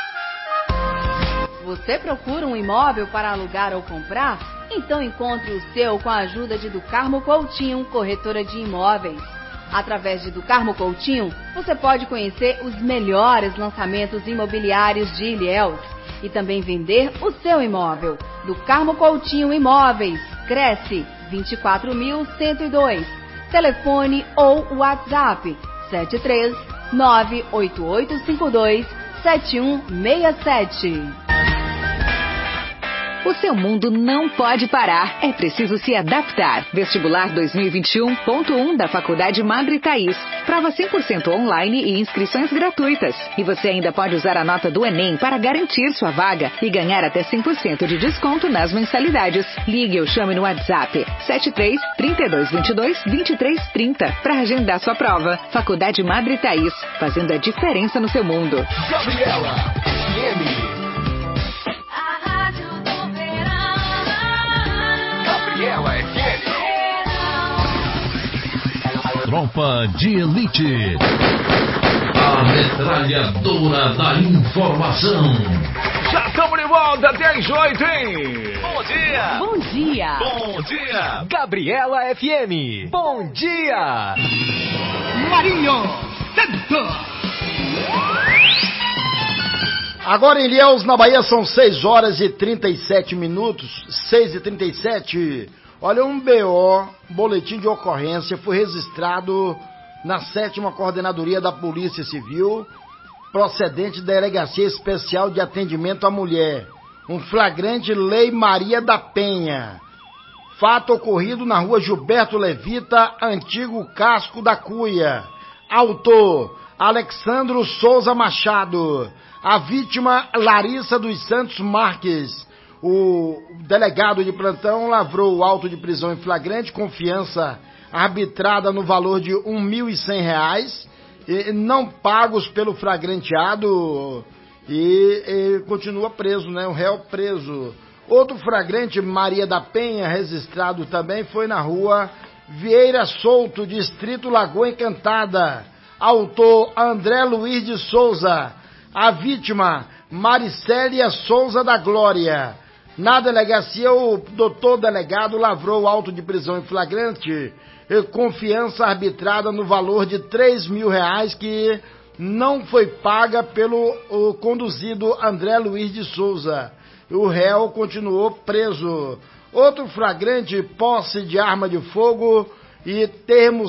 [SPEAKER 16] Você procura um imóvel para alugar ou comprar? Então encontre o seu com a ajuda de Do Carmo Coutinho, corretora de imóveis. Através de Do Carmo Coutinho, você pode conhecer os melhores lançamentos imobiliários de Ilhéus e também vender o seu imóvel. Do Carmo Coutinho Imóveis, Cresce vinte e quatro mil cento e dois. Telefone ou WhatsApp sete três nove oito oito cinco dois sete um seis sete.
[SPEAKER 17] O seu mundo não pode parar, é preciso se adaptar. Vestibular dois mil e vinte e um ponto um da Faculdade Madre Thaís. Prova cem por cento online e inscrições gratuitas. E você ainda pode usar a nota do Enem para garantir sua vaga e ganhar até cem por cento de desconto nas mensalidades. Ligue ou chame no WhatsApp sete três, trinta e dois, vinte e dois, vinte e três, trinta para agendar sua prova. Faculdade Madre Thaís, fazendo a diferença no seu mundo.
[SPEAKER 2] Gabriela F M. Gabriela F M. Tropa de Elite. A metralhadora da informação.
[SPEAKER 4] Já estamos de volta até às oito, hein?
[SPEAKER 6] Bom dia!
[SPEAKER 16] Bom dia!
[SPEAKER 6] Bom dia! Gabriela F M. Bom dia!
[SPEAKER 7] Marinho Santos.
[SPEAKER 5] Agora em Ilhéus, na Bahia, são seis horas e trinta e sete minutos. seis e trinta e sete. Olha, um B O, boletim de ocorrência, foi registrado na sétima Coordenadoria da Polícia Civil, procedente da Delegacia Especial de Atendimento à Mulher. Um flagrante Lei Maria da Penha. Fato ocorrido na rua Gilberto Levita, antigo Casco da Cuia. Autor, Alexandro Souza Machado. A vítima, Larissa dos Santos Marques. O delegado de plantão lavrou o auto de prisão em flagrante, confiança arbitrada no valor de um mil e cem reais, e não pagos pelo flagranteado, e, e continua preso, né? O réu preso. Outro flagrante, Maria da Penha, registrado também, foi na rua Vieira Souto, distrito Lagoa Encantada. Autor, André Luiz de Souza. A vítima, Maricélia Souza da Glória. Na delegacia, o doutor delegado lavrou o auto de prisão em flagrante, confiança arbitrada no valor de três mil reais que não foi paga pelo o conduzido André Luiz de Souza. O réu continuou preso. Outro flagrante, posse de arma de fogo e termo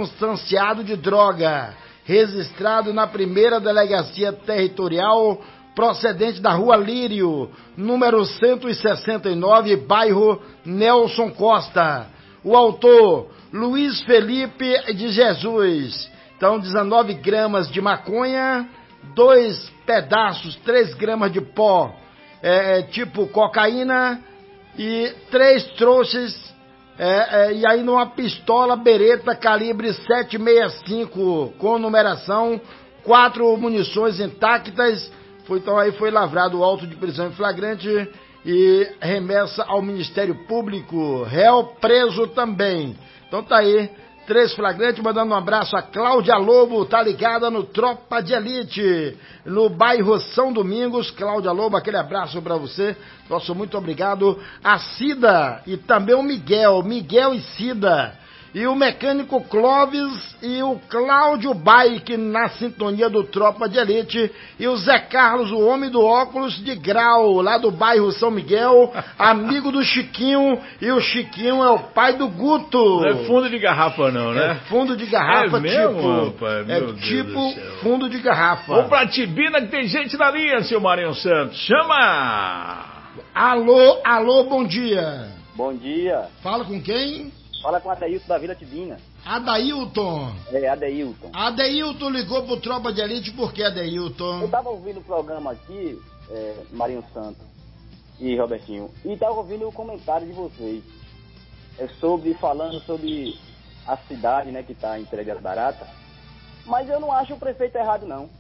[SPEAKER 5] circunstanciado de droga, registrado na primeira delegacia territorial procedente da Rua Lírio, número cento e sessenta e nove, bairro Nelson Costa. O autor, Luiz Felipe de Jesus. Então, dezenove gramas de maconha, dois pedaços, três gramas de pó, é, tipo cocaína, e três trouxas, é, é, e aí numa pistola Beretta calibre sete sessenta e cinco com numeração, quatro munições intactas. Foi, então aí foi lavrado o auto de prisão em flagrante e remessa ao Ministério Público, réu preso também. Então tá aí, três flagrantes, mandando um abraço a Cláudia Lobo, tá ligada no Tropa de Elite, no bairro São Domingos. Cláudia Lobo, aquele abraço pra você, nosso muito obrigado. A Cida e também o Miguel, Miguel e Cida. E o mecânico Clóvis e o Cláudio Bike na sintonia do Tropa de Elite. E o Zé Carlos, o homem do óculos de grau, lá do bairro São Miguel, amigo do Chiquinho. E o Chiquinho é o pai do Guto.
[SPEAKER 4] Não é fundo de garrafa não, né?
[SPEAKER 5] É fundo de garrafa,
[SPEAKER 4] é mesmo,
[SPEAKER 5] tipo.
[SPEAKER 4] rapaz? Meu
[SPEAKER 5] é
[SPEAKER 4] Deus
[SPEAKER 5] tipo fundo de garrafa.
[SPEAKER 4] Vamos pra Tibina que tem gente na linha, seu Marinho Santos. Chama!
[SPEAKER 5] Alô, alô, bom dia.
[SPEAKER 18] Bom dia.
[SPEAKER 5] Fala com quem?
[SPEAKER 18] Fala com o Adeilton da Vila Tibina.
[SPEAKER 5] Adailton.
[SPEAKER 18] É, Adeilton.
[SPEAKER 5] Adeilton ligou pro Tropa de Elite, por que, Adeilton?
[SPEAKER 18] Eu tava ouvindo o programa aqui, é, Marinho Santos e Robertinho, e tava ouvindo o comentário de vocês, é, sobre, falando sobre a cidade, né, que tá entregue às baratas, mas eu não acho o prefeito errado, não.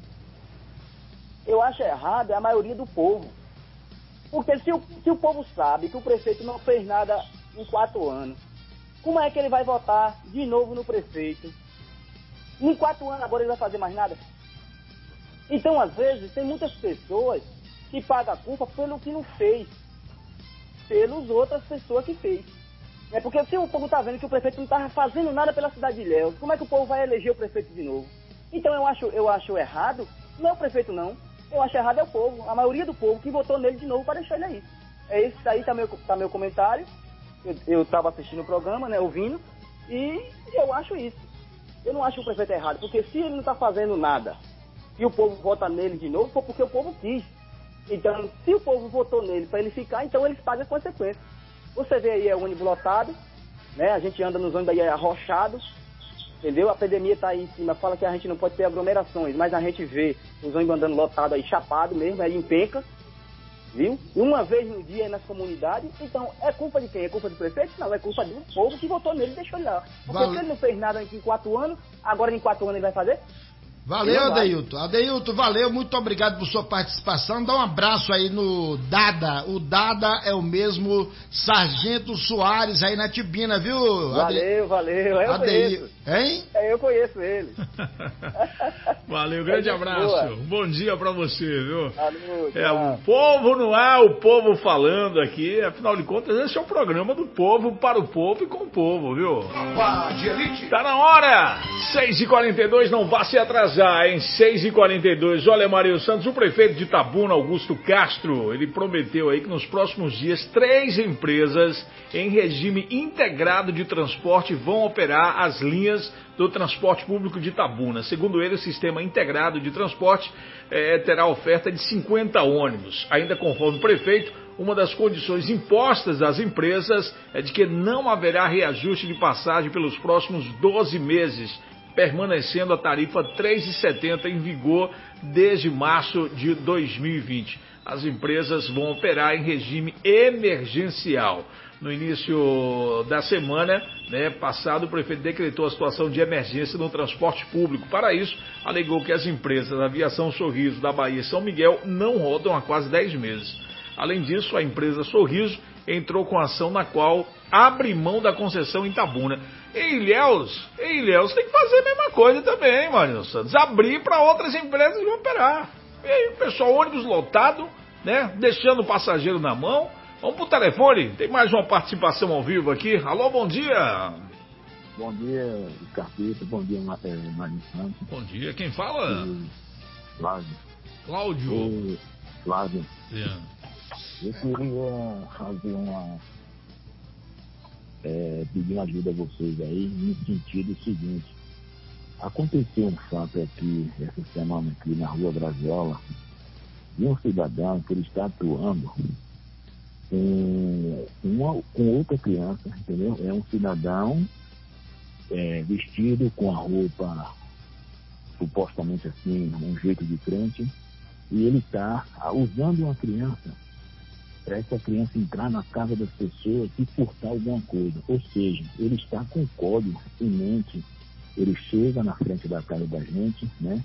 [SPEAKER 18] Eu acho errado a maioria do povo. Porque se o, se o povo sabe que o prefeito não fez nada em quatro anos, como é que ele vai votar de novo no prefeito? Em quatro anos agora ele vai fazer mais nada? Então, às vezes, tem muitas pessoas que pagam a culpa pelo que não fez, pelas outras pessoas que fez. É porque se o povo está vendo que o prefeito não está fazendo nada pela cidade de Ilhéus, como é que o povo vai eleger o prefeito de novo? Então, eu acho, eu acho errado, não é o prefeito não, eu acho errado é o povo, a maioria do povo que votou nele de novo para deixar ele aí. É esse aí tá meu, tá meu comentário. Eu estava assistindo o programa, né, ouvindo, e eu acho isso. Eu não acho o prefeito errado, porque se ele não está fazendo nada e o povo vota nele de novo, foi porque o povo quis. Então, se o povo votou nele para ele ficar, então eles pagam a consequência. Você vê aí, é o ônibus lotado, né, a gente anda nos ônibus aí arrochados, entendeu? A pandemia está aí em cima, fala que a gente não pode ter aglomerações, mas a gente vê os ônibus andando lotados aí, chapado mesmo, aí em penca. Viu? Uma vez no dia aí nas comunidades. Então, é culpa de quem? É culpa do prefeito? Não, é culpa do povo que votou nele e deixou ele lá. Porque Vale. se ele não fez nada em quatro anos, agora em quatro anos ele vai fazer?
[SPEAKER 5] Valeu, Adeilton. Adeilton, valeu, muito obrigado por sua participação. Dá um abraço aí no Dada. O Dada é o mesmo Sargento Soares aí na Tibina, viu?
[SPEAKER 18] Valeu, Ade... valeu. Eu
[SPEAKER 5] Adeil...
[SPEAKER 18] conheço.
[SPEAKER 5] Hein?
[SPEAKER 18] É, eu conheço ele.
[SPEAKER 4] Valeu, grande é abraço. Boa. Um bom dia pra você, viu?
[SPEAKER 18] Valeu,
[SPEAKER 4] é, o povo no ar, o povo falando aqui. Afinal de contas, esse é o programa do povo, para o povo e com o povo, viu? Tá na hora! seis e quarenta e dois, não vá se atrasar. Já em seis e quarenta e dois, olha, Marinho Santos, o prefeito de Itabuna, Augusto Castro, ele prometeu aí que nos próximos dias três empresas em regime integrado de transporte vão operar as linhas do transporte público de Itabuna. Segundo ele, o sistema integrado de transporte é, terá oferta de cinquenta ônibus. Ainda conforme o prefeito, uma das condições impostas às empresas é de que não haverá reajuste de passagem pelos próximos doze meses, permanecendo a tarifa três reais e setenta centavos em vigor desde março de dois mil e vinte. As empresas vão operar em regime emergencial. No início da semana, né, passado, o prefeito decretou a situação de emergência no transporte público. Para isso, alegou que as empresas da Aviação Sorriso, da Bahia e São Miguel não rodam há quase dez meses. Além disso, a empresa Sorriso entrou com ação na qual abre mão da concessão em Itabuna. Em Ilhéus, em Ilhéus tem que fazer a mesma coisa também, Marinho Santos. Abrir para outras empresas operar. E aí, pessoal, ônibus lotado, né? Deixando o passageiro na mão. Vamos pro telefone, tem mais uma participação ao vivo aqui. Alô, bom dia.
[SPEAKER 19] Bom dia, Carpeta. Bom dia, Marinho Santos.
[SPEAKER 4] Bom dia, quem fala?
[SPEAKER 19] Cláudio.
[SPEAKER 4] Cláudio.
[SPEAKER 19] E, Cláudio.
[SPEAKER 4] Yeah.
[SPEAKER 19] Eu queria fazer uma... É, pedir uma ajuda a vocês aí, no sentido seguinte. Aconteceu um fato aqui, essa semana aqui na Rua Graziola, de um cidadão que ele está atuando com, uma, com outra criança, entendeu? É um cidadão é, vestido com a roupa supostamente assim, um jeito de crente, e ele está usando uma criança para essa criança entrar na casa das pessoas e furtar alguma coisa. Ou seja, ele está com o código em mente, ele chega na frente da casa da gente, né?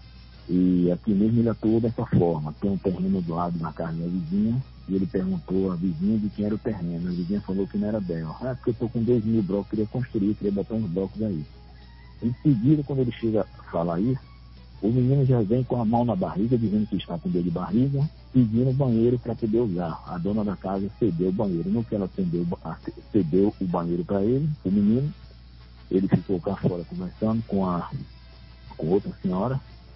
[SPEAKER 19] E aqui mesmo ele atuou dessa forma. Tem um terreno do lado na casa da vizinha, e ele perguntou à vizinha de quem era o terreno. A vizinha falou que não era dela. Ah, porque eu estou com dois mil blocos, queria construir, queria botar uns blocos aí. Em seguida, quando ele chega a falar isso, o menino já vem com a mão na barriga, dizendo que está com dor de barriga, pedindo o banheiro para poder usar. A dona da casa cedeu o banheiro. No que ela cedeu, cedeu o banheiro para ele, o menino, ele ficou cá fora conversando com, a, com outra senhora,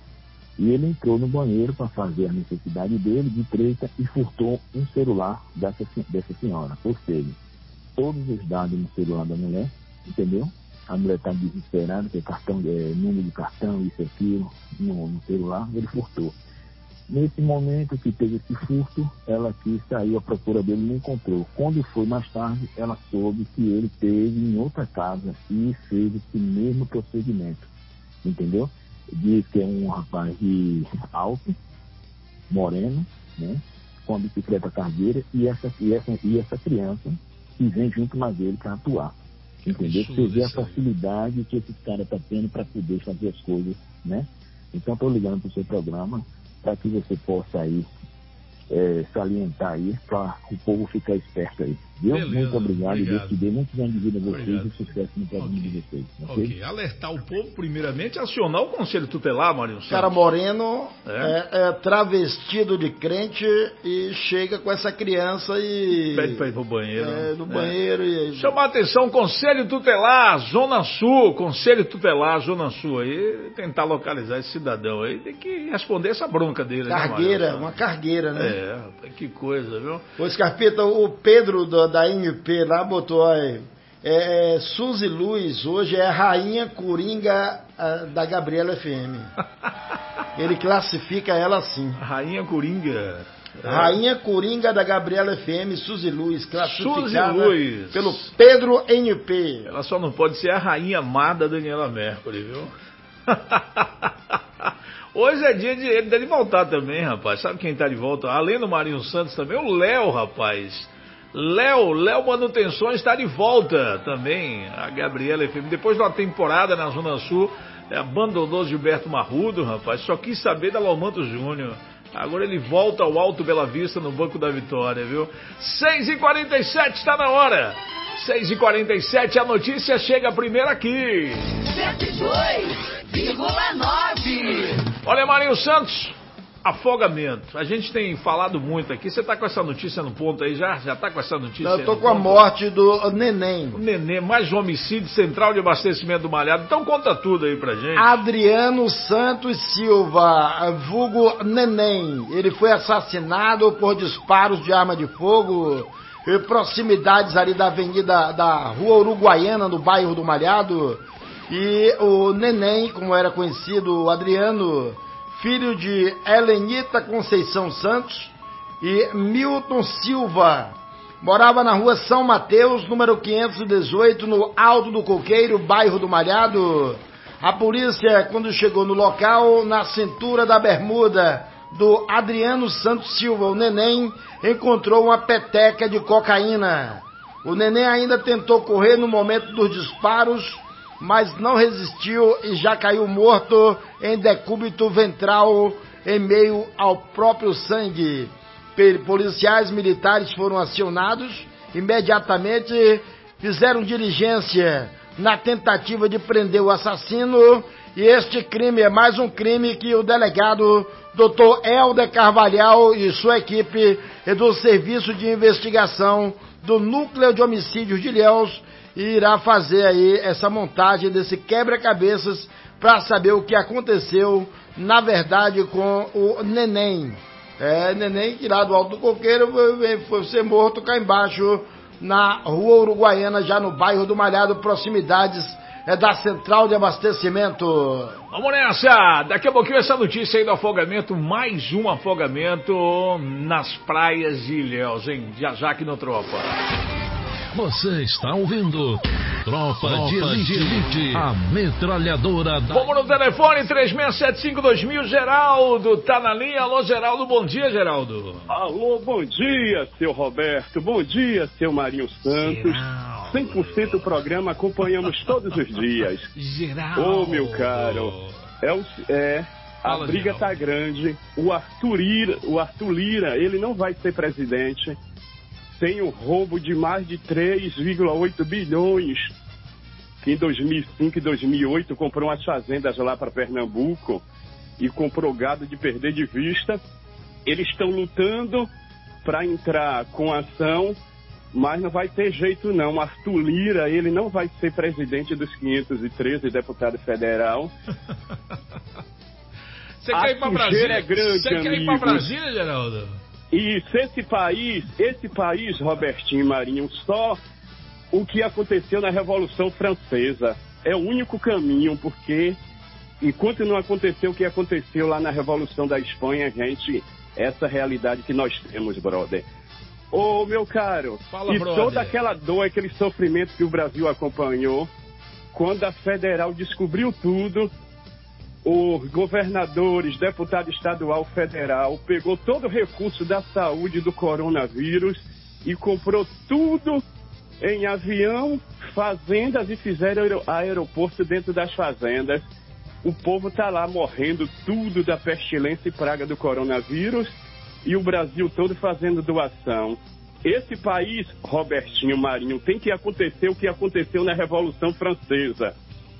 [SPEAKER 19] e ele entrou no banheiro para fazer a necessidade dele de treta e furtou um celular dessa, dessa senhora. Ou seja, todos os dados no celular da mulher, entendeu? A mulher está desesperada, tem cartão, é, número de cartão, isso e aquilo, no, no celular, ele furtou. Nesse momento que teve esse furto, ela quis sair à procura dele e não encontrou. Quando foi mais tarde, ela soube que ele teve em outra casa e fez esse mesmo procedimento, entendeu? Diz que é um rapaz de alto, moreno, né, com a bicicleta cargueira, e essa, e, essa, e essa criança que vem junto mais dele para atuar. Entendeu? Você vê a facilidade que esse cara está tendo para poder fazer as coisas, né? Então, estou ligando para o seu programa para que você possa aí é, salientar aí para o povo ficar esperto aí. Viu?
[SPEAKER 4] Beleza,
[SPEAKER 19] muito obrigado.
[SPEAKER 4] obrigado.
[SPEAKER 19] Deus te dê muitos anos de vida a vocês
[SPEAKER 4] Obrigado.
[SPEAKER 19] e sucesso no programa
[SPEAKER 4] Ok.
[SPEAKER 19] de vocês.
[SPEAKER 4] Ok,
[SPEAKER 19] Okay?
[SPEAKER 4] alertar o povo, primeiramente, acionar o Conselho Tutelar, Mário Santos.
[SPEAKER 5] Cara moreno,
[SPEAKER 4] É?
[SPEAKER 5] é, é travestido de crente e chega com essa criança e...
[SPEAKER 4] Pede para ir pro banheiro.
[SPEAKER 5] É, no
[SPEAKER 4] É.
[SPEAKER 5] banheiro e...
[SPEAKER 4] Chamar a atenção, Conselho Tutelar, Zona Sul, Conselho Tutelar, Zona Sul aí, tentar localizar esse cidadão aí, tem que responder essa bronca dele.
[SPEAKER 5] Cargueira,
[SPEAKER 4] né,
[SPEAKER 5] uma cargueira, né?
[SPEAKER 4] É, rapaz, que coisa, viu?
[SPEAKER 5] Ô, Scarpeta, o Pedro do, da M P lá botou aí, é, Suzy Luz hoje é a rainha coringa a, da Gabriela F M. Ele classifica ela assim.
[SPEAKER 4] Rainha Coringa. É.
[SPEAKER 5] Rainha Coringa da Gabriela F M, Suzy Luz, classificada
[SPEAKER 4] Suzy Luz.
[SPEAKER 5] pelo Pedro N P.
[SPEAKER 4] Ela só não pode ser a rainha má da Daniela Mercury, viu? Hoje é dia de ele dele voltar também, rapaz. Sabe quem tá de volta? Além do Marinho Santos também, o Léo, rapaz. Léo, Léo Manutenções está de volta também. A Gabriela F M, depois de uma temporada na Zona Sul, abandonou Gilberto Marrudo, rapaz. Só quis saber da Laumanto Júnior. Agora ele volta ao Alto Bela Vista no Banco da Vitória, viu? seis e quarenta e sete, está na hora. seis e quarenta e sete, a notícia chega primeiro aqui.
[SPEAKER 20] cento e dois vírgula nove.
[SPEAKER 4] Olha, Marinho Santos, afogamento. A gente tem falado muito aqui. Você tá com essa notícia no ponto aí já? Já tá com essa notícia?
[SPEAKER 5] Eu tô
[SPEAKER 4] no
[SPEAKER 5] com a
[SPEAKER 4] ponto?
[SPEAKER 5] morte do Neném.
[SPEAKER 4] O Neném, mais um homicídio, central de abastecimento do Malhado. Então conta tudo aí pra gente.
[SPEAKER 5] Adriano Santos Silva, vulgo Neném. Ele foi assassinado por disparos de arma de fogo em proximidades ali da avenida da Rua Uruguaiana, no bairro do Malhado. E o Neném, como era conhecido, o Adriano, filho de Helenita Conceição Santos e Milton Silva, morava na Rua São Mateus, número quinhentos e dezoito, no Alto do Coqueiro, bairro do Malhado. A polícia, quando chegou no local, na cintura da bermuda do Adriano Santos Silva, o Neném, encontrou uma peteca de cocaína. O Neném ainda tentou correr no momento dos disparos, mas não resistiu e já caiu morto em decúbito ventral em meio ao próprio sangue. Policiais militares foram acionados, imediatamente fizeram diligência na tentativa de prender o assassino, e este crime é mais um crime que o delegado doutor Helder Carvalhal e sua equipe do Serviço de Investigação do Núcleo de Homicídios de Ilhéus irá fazer aí essa montagem desse quebra-cabeças para saber o que aconteceu, na verdade, com o Neném. É, Neném que lá do Alto do Coqueiro foi, foi ser morto cá embaixo, na Rua Uruguaiana, já no bairro do Malhado, proximidades é da Central de Abastecimento.
[SPEAKER 4] Vamos nessa! Daqui a pouquinho essa notícia aí do afogamento, mais um afogamento nas praias de Ilhéus, hein? Já já aqui no Tropa.
[SPEAKER 2] Você está ouvindo Tropa, Tropa de, Elite, de Elite, a metralhadora da...
[SPEAKER 4] Vamos no telefone, três seis sete cinco dois mil, Geraldo, tá na linha. Alô, Geraldo, bom dia, Geraldo.
[SPEAKER 21] Alô, bom dia, seu Roberto, bom dia, seu Marinho Santos.
[SPEAKER 4] Geraldo.
[SPEAKER 21] cem por cento do programa acompanhamos todos os dias.
[SPEAKER 4] Geraldo.
[SPEAKER 21] Ô, meu caro, é, o, é a
[SPEAKER 4] Fala,
[SPEAKER 21] briga
[SPEAKER 4] Geraldo.
[SPEAKER 21] tá grande, o Arthur Lira, o Arthur Lira, ele não vai ser presidente. Tem um roubo de mais de três vírgula oito bilhões, que em dois mil e cinco e dois mil e oito comprou umas fazendas lá para Pernambuco e comprou gado de perder de vista. Eles estão lutando para entrar com ação, mas não vai ter jeito não. Arthur Lira, ele não vai ser presidente dos quinhentos e treze, deputado federal.
[SPEAKER 4] Você quer ir para Brasília?
[SPEAKER 21] É grande,
[SPEAKER 4] Você quer ir para Brasília, Geraldo?
[SPEAKER 21] Isso, esse país, esse país, Robertinho e Marinho, só o que aconteceu na Revolução Francesa é o único caminho, porque enquanto não aconteceu o que aconteceu lá na Revolução da Espanha, gente, essa realidade que nós temos, brother. Ô, meu caro,
[SPEAKER 4] Fala,
[SPEAKER 21] e
[SPEAKER 4] brother.
[SPEAKER 21] toda aquela dor, aquele sofrimento que o Brasil acompanhou, quando a Federal descobriu tudo, os governadores, deputado estadual, federal, pegou todo o recurso da saúde do coronavírus e comprou tudo em avião, fazendas e fizeram aeroporto dentro das fazendas. O povo está lá morrendo tudo da pestilência e praga do coronavírus e o Brasil todo fazendo doação. Esse país, Robertinho Marinho, tem que acontecer o que aconteceu na Revolução Francesa.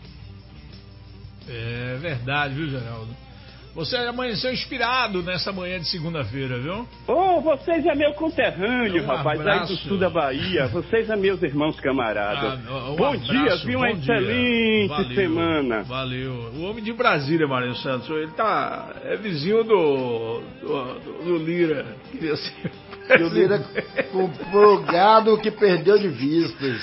[SPEAKER 4] É verdade, viu, Geraldo? Você amanheceu inspirado nessa manhã de segunda-feira, viu?
[SPEAKER 21] Ô, oh, vocês é meu conterrâneo,
[SPEAKER 4] um
[SPEAKER 21] rapaz,
[SPEAKER 4] abraço.
[SPEAKER 21] aí do sul da Bahia. Vocês é meus irmãos camaradas.
[SPEAKER 4] Ah, um
[SPEAKER 21] bom
[SPEAKER 4] abraço,
[SPEAKER 21] dia, viu? Uma
[SPEAKER 4] bom dia.
[SPEAKER 21] excelente
[SPEAKER 4] Valeu,
[SPEAKER 21] semana.
[SPEAKER 4] Valeu. O homem de Brasília, Marinho Santos, ele tá... é vizinho do... do, do, do Lira. Queria ser...
[SPEAKER 5] O Lira comprou gado que perdeu de vistas.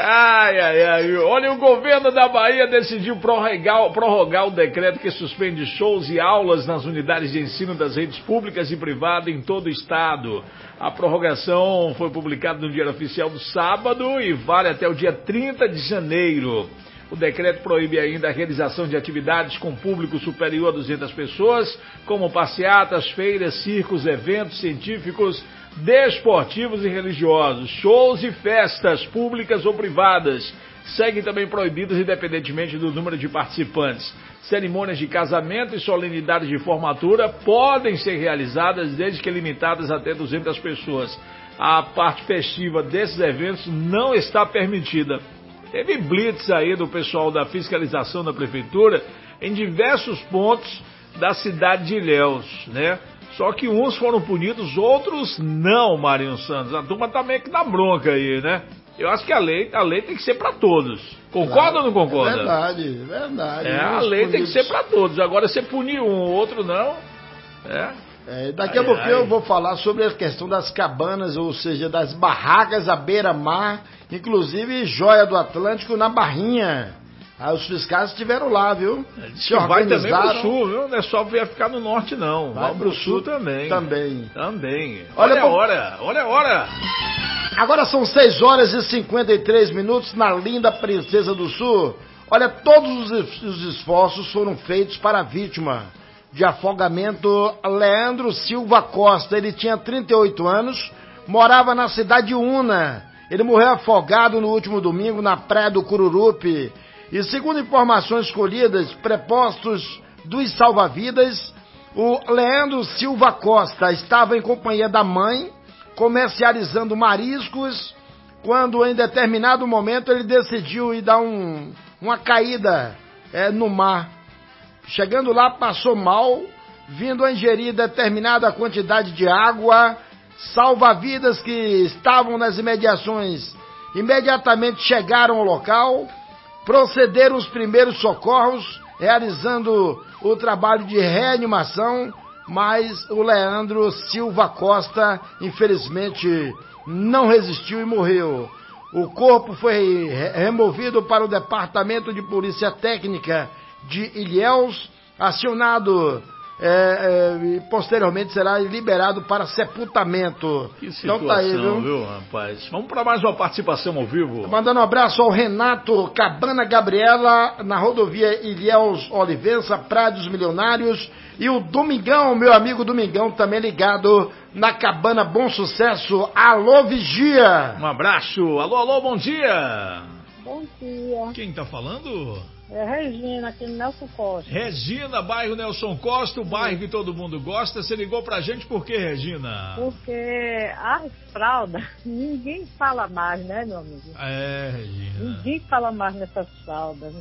[SPEAKER 4] Ai, ai, ai. Olha, o governo da Bahia decidiu prorrogar, prorrogar o decreto que suspende shows e aulas nas unidades de ensino das redes públicas e privadas em todo o estado. A prorrogação foi publicada no Diário Oficial do sábado e vale até o dia trinta de janeiro. O decreto proíbe ainda a realização de atividades com público superior a duzentas pessoas, como passeatas, feiras, circos, eventos científicos, desportivos e religiosos, shows e festas públicas ou privadas. Seguem também proibidos independentemente do número de participantes. Cerimônias de casamento e solenidades de formatura podem ser realizadas desde que limitadas até duzentas pessoas. A parte festiva desses eventos não está permitida. Teve blitz aí do pessoal da fiscalização da prefeitura em diversos pontos da cidade de Ilhéus, né? Só que uns foram punidos, outros não, Marinho Santos. A turma tá meio que na bronca aí, né? Eu acho que a lei, a lei tem que ser para todos. Concorda claro, ou não concorda?
[SPEAKER 5] É verdade, é verdade.
[SPEAKER 4] É, a lei punidos... tem que ser para todos. Agora, você punir um ou outro não, é...
[SPEAKER 5] É, daqui ai, a pouquinho ai. eu vou falar sobre a questão das cabanas, ou seja, das barracas à beira-mar, inclusive Joia do Atlântico na Barrinha. Aí os fiscais estiveram lá, viu?
[SPEAKER 4] Diz que vai também pro sul, viu? Não é só vir ficar no norte, não.
[SPEAKER 5] Vai, vai pro, pro sul, sul também.
[SPEAKER 4] Também. Também. Olha, olha a hora, olha a hora.
[SPEAKER 5] Agora são seis horas e cinquenta e três minutos na linda Princesa do Sul. Olha, todos os esforços foram feitos para a vítima de afogamento Leandro Silva Costa. Ele tinha trinta e oito anos, morava na cidade de Una. Ele morreu afogado no último domingo na praia do Cururupi. E segundo informações colhidas, prepostos dos salva-vidas, o Leandro Silva Costa estava em companhia da mãe, comercializando mariscos, quando em determinado momento ele decidiu ir dar um, uma caída é, no mar. Chegando lá, passou mal, vindo a ingerir determinada quantidade de água. Salva-vidas que estavam nas imediações imediatamente chegaram ao local, procederam os primeiros socorros, realizando o trabalho de reanimação, mas o Leandro Silva Costa, infelizmente, não resistiu e morreu. O corpo foi removido para o Departamento de Polícia Técnica de Ilhéus, acionado é, é, e posteriormente será liberado para sepultamento.
[SPEAKER 4] Que situação,
[SPEAKER 5] então tá aí, viu?
[SPEAKER 4] viu, rapaz? Vamos para mais uma participação ao vivo.
[SPEAKER 5] Mandando um abraço ao Renato Cabana Gabriela, na rodovia Ilhéus Olivença, Praia dos Milionários, e o Domingão, meu amigo Domingão, também ligado na Cabana Bom Sucesso. Alô, Vigia!
[SPEAKER 4] Um abraço. Alô, alô, bom dia!
[SPEAKER 3] Bom dia.
[SPEAKER 4] Quem tá falando?
[SPEAKER 3] É Regina, aqui no Nelson Costa.
[SPEAKER 4] Regina, bairro Nelson Costa, o bairro que todo mundo gosta. Você ligou pra gente por quê, Regina?
[SPEAKER 3] Porque as fraldas, ninguém fala mais, né, meu amigo?
[SPEAKER 4] É, Regina.
[SPEAKER 3] Ninguém fala mais nessas fraldas.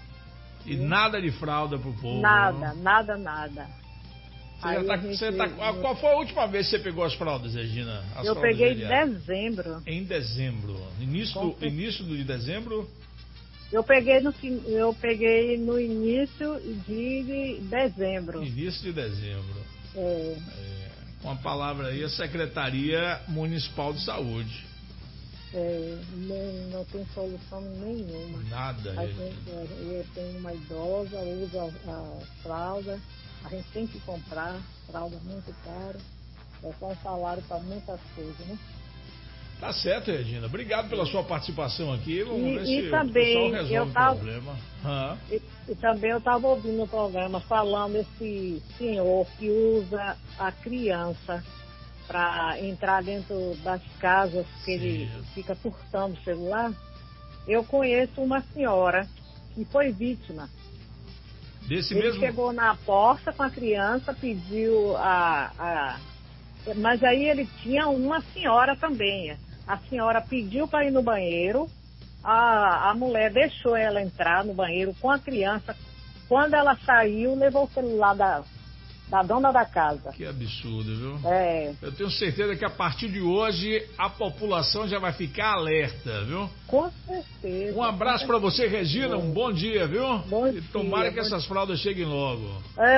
[SPEAKER 4] E nada de fralda pro povo.
[SPEAKER 3] Nada, nada, nada.
[SPEAKER 4] Você já tá,
[SPEAKER 3] gente...
[SPEAKER 4] você tá, qual foi a última vez que você pegou as fraldas, Regina? As
[SPEAKER 3] Eu
[SPEAKER 4] fraldas
[SPEAKER 3] peguei em
[SPEAKER 4] diárias?
[SPEAKER 3] dezembro.
[SPEAKER 4] Em dezembro. Início do, início de dezembro?
[SPEAKER 3] Eu peguei, no, eu peguei no início de dezembro.
[SPEAKER 4] Início de dezembro.
[SPEAKER 3] É.
[SPEAKER 4] É, com a palavra aí, a Secretaria Municipal de Saúde.
[SPEAKER 3] É, não, não tem solução nenhuma.
[SPEAKER 4] Nada.
[SPEAKER 3] A gente, eu tenho uma idosa, usa a, a fralda, a gente tem que comprar fralda muito cara. É só um salário para muitas coisas, né?
[SPEAKER 4] Tá certo, Regina. Obrigado pela sua participação aqui. Vamos
[SPEAKER 3] e,
[SPEAKER 4] ver
[SPEAKER 3] e
[SPEAKER 4] se
[SPEAKER 3] também,
[SPEAKER 4] o pessoal resolve
[SPEAKER 3] eu tava,
[SPEAKER 4] o problema. Ah.
[SPEAKER 3] E, e também eu estava ouvindo no programa falando esse senhor que usa a criança para entrar dentro das casas que Sim. ele fica furtando o celular. Eu conheço uma senhora que foi vítima.
[SPEAKER 4] Desse
[SPEAKER 3] ele
[SPEAKER 4] mesmo...
[SPEAKER 3] chegou na porta com a criança, pediu a, a... Mas aí ele tinha uma senhora também. A senhora pediu para ir no banheiro, a, a mulher deixou ela entrar no banheiro com a criança. Quando ela saiu, levou o celular da... da dona da casa.
[SPEAKER 4] Que absurdo, viu?
[SPEAKER 3] É.
[SPEAKER 4] Eu tenho certeza que a partir de hoje a população já vai ficar alerta, viu?
[SPEAKER 3] Com certeza.
[SPEAKER 4] Um abraço para você, Regina. Um bom dia, viu?
[SPEAKER 3] Bom
[SPEAKER 4] e tomara
[SPEAKER 3] dia,
[SPEAKER 4] que essas fraldas cheguem logo.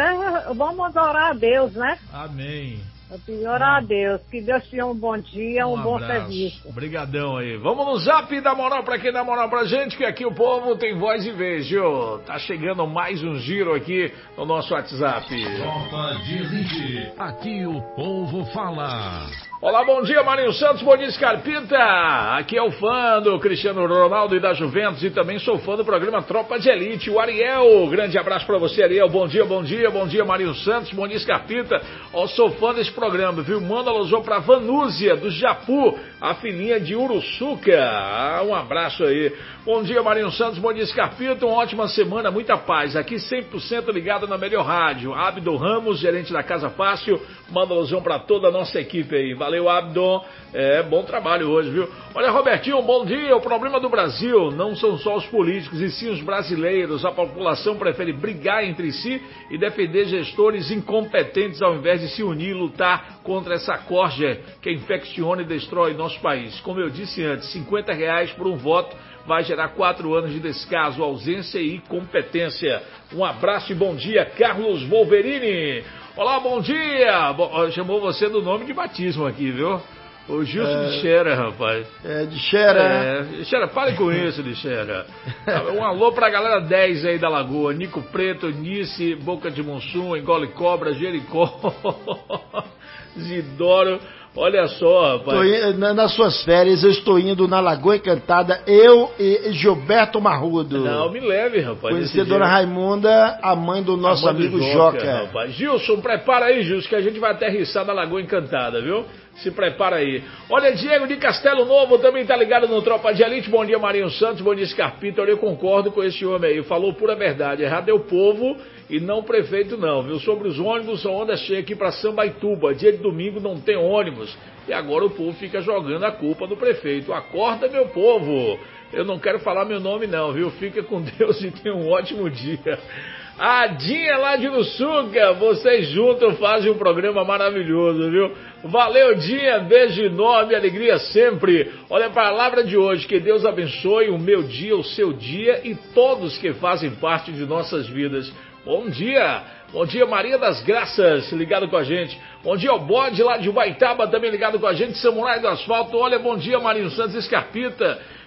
[SPEAKER 3] É, vamos orar a Deus, né?
[SPEAKER 4] Amém.
[SPEAKER 3] Eu pedi orar a Deus. Que Deus tenha um bom dia, um, um bom serviço.
[SPEAKER 4] Obrigadão aí. Vamos no zap dar moral pra quem dá moral pra gente, que aqui o povo tem voz e vez, viu? Tá chegando mais um giro aqui no nosso WhatsApp.
[SPEAKER 2] Tropa de Elite. Aqui o povo fala.
[SPEAKER 4] Olá, bom dia, Marinho Santos, bom dia, Scarpita. Aqui é o fã do Cristiano Ronaldo e da Juventus e também sou fã do programa Tropa de Elite, o Ariel. Grande abraço pra você, Ariel. Bom dia, bom dia, bom dia, Marinho Santos, bom dia, Scarpita. Ó, sou fã desse programa, viu? Manda alusão pra Vanúzia, do Japu, a filhinha de Uruçuca. Ah, um abraço aí. Bom dia, Marinho Santos, bom dia, Scarpita. Uma ótima semana, muita paz. Aqui cem por cento ligado na melhor rádio. Abdo Ramos, gerente da Casa Fácil, manda alusão pra toda a nossa equipe aí. Valeu, Abdon. É, bom trabalho hoje, viu? Olha, Robertinho, bom dia. O problema do Brasil não são só os políticos, e sim os brasileiros. A população prefere brigar entre si e defender gestores incompetentes ao invés de se unir e lutar contra essa corja que infecciona e destrói nosso país. Como eu disse antes, cinquenta reais por um voto vai gerar quatro anos de descaso, ausência e incompetência. Um abraço e bom dia, Carlos Wolverini. Olá, bom dia! Bom, chamou você do nome de batismo aqui, viu? O Justo é, de Xera, rapaz.
[SPEAKER 5] É, de Xera.
[SPEAKER 4] É, Xera, pare com isso, de Xera. Um alô pra galera dez aí da Lagoa. Nico Preto, Nice, Boca de Mussum, Engole Cobra, Jericó, Zidoro. Olha só, rapaz.
[SPEAKER 5] In, nas suas férias, eu estou indo na Lagoa Encantada, eu e Gilberto Marrudo.
[SPEAKER 4] Não, me leve, rapaz.
[SPEAKER 5] Conhecer Dona Raimunda, a mãe do nosso amigo Joca. Joca.
[SPEAKER 4] Rapaz. Gilson, prepara aí, Gilson, que a gente vai aterrissar na Lagoa Encantada, viu? Se prepara aí. Olha, Diego de Castelo Novo também tá ligado no Tropa de Elite. Bom dia, Marinho Santos. Bom dia, Scarpita. Eu concordo com esse homem aí. Falou pura verdade. Errado é o povo e não o prefeito, não, viu? Sobre os ônibus, são onda cheia aqui pra Sambaituba. Dia de domingo não tem ônibus. E agora o povo fica jogando a culpa no prefeito. Acorda, meu povo. Eu não quero falar meu nome, não, viu? Fica com Deus e tenha um ótimo dia. A Dinha lá de Uruçuca, vocês juntos fazem um programa maravilhoso, viu? Valeu, Dinha, beijo enorme, alegria sempre. Olha a palavra de hoje, que Deus abençoe o meu dia, o seu dia e todos que fazem parte de nossas vidas. Bom dia, bom dia Maria das Graças, ligado com a gente. Bom dia ao Bode lá de Ubaitaba, também ligado com a gente. Samurai do Asfalto, olha, bom dia Marinho Santos Escarpita.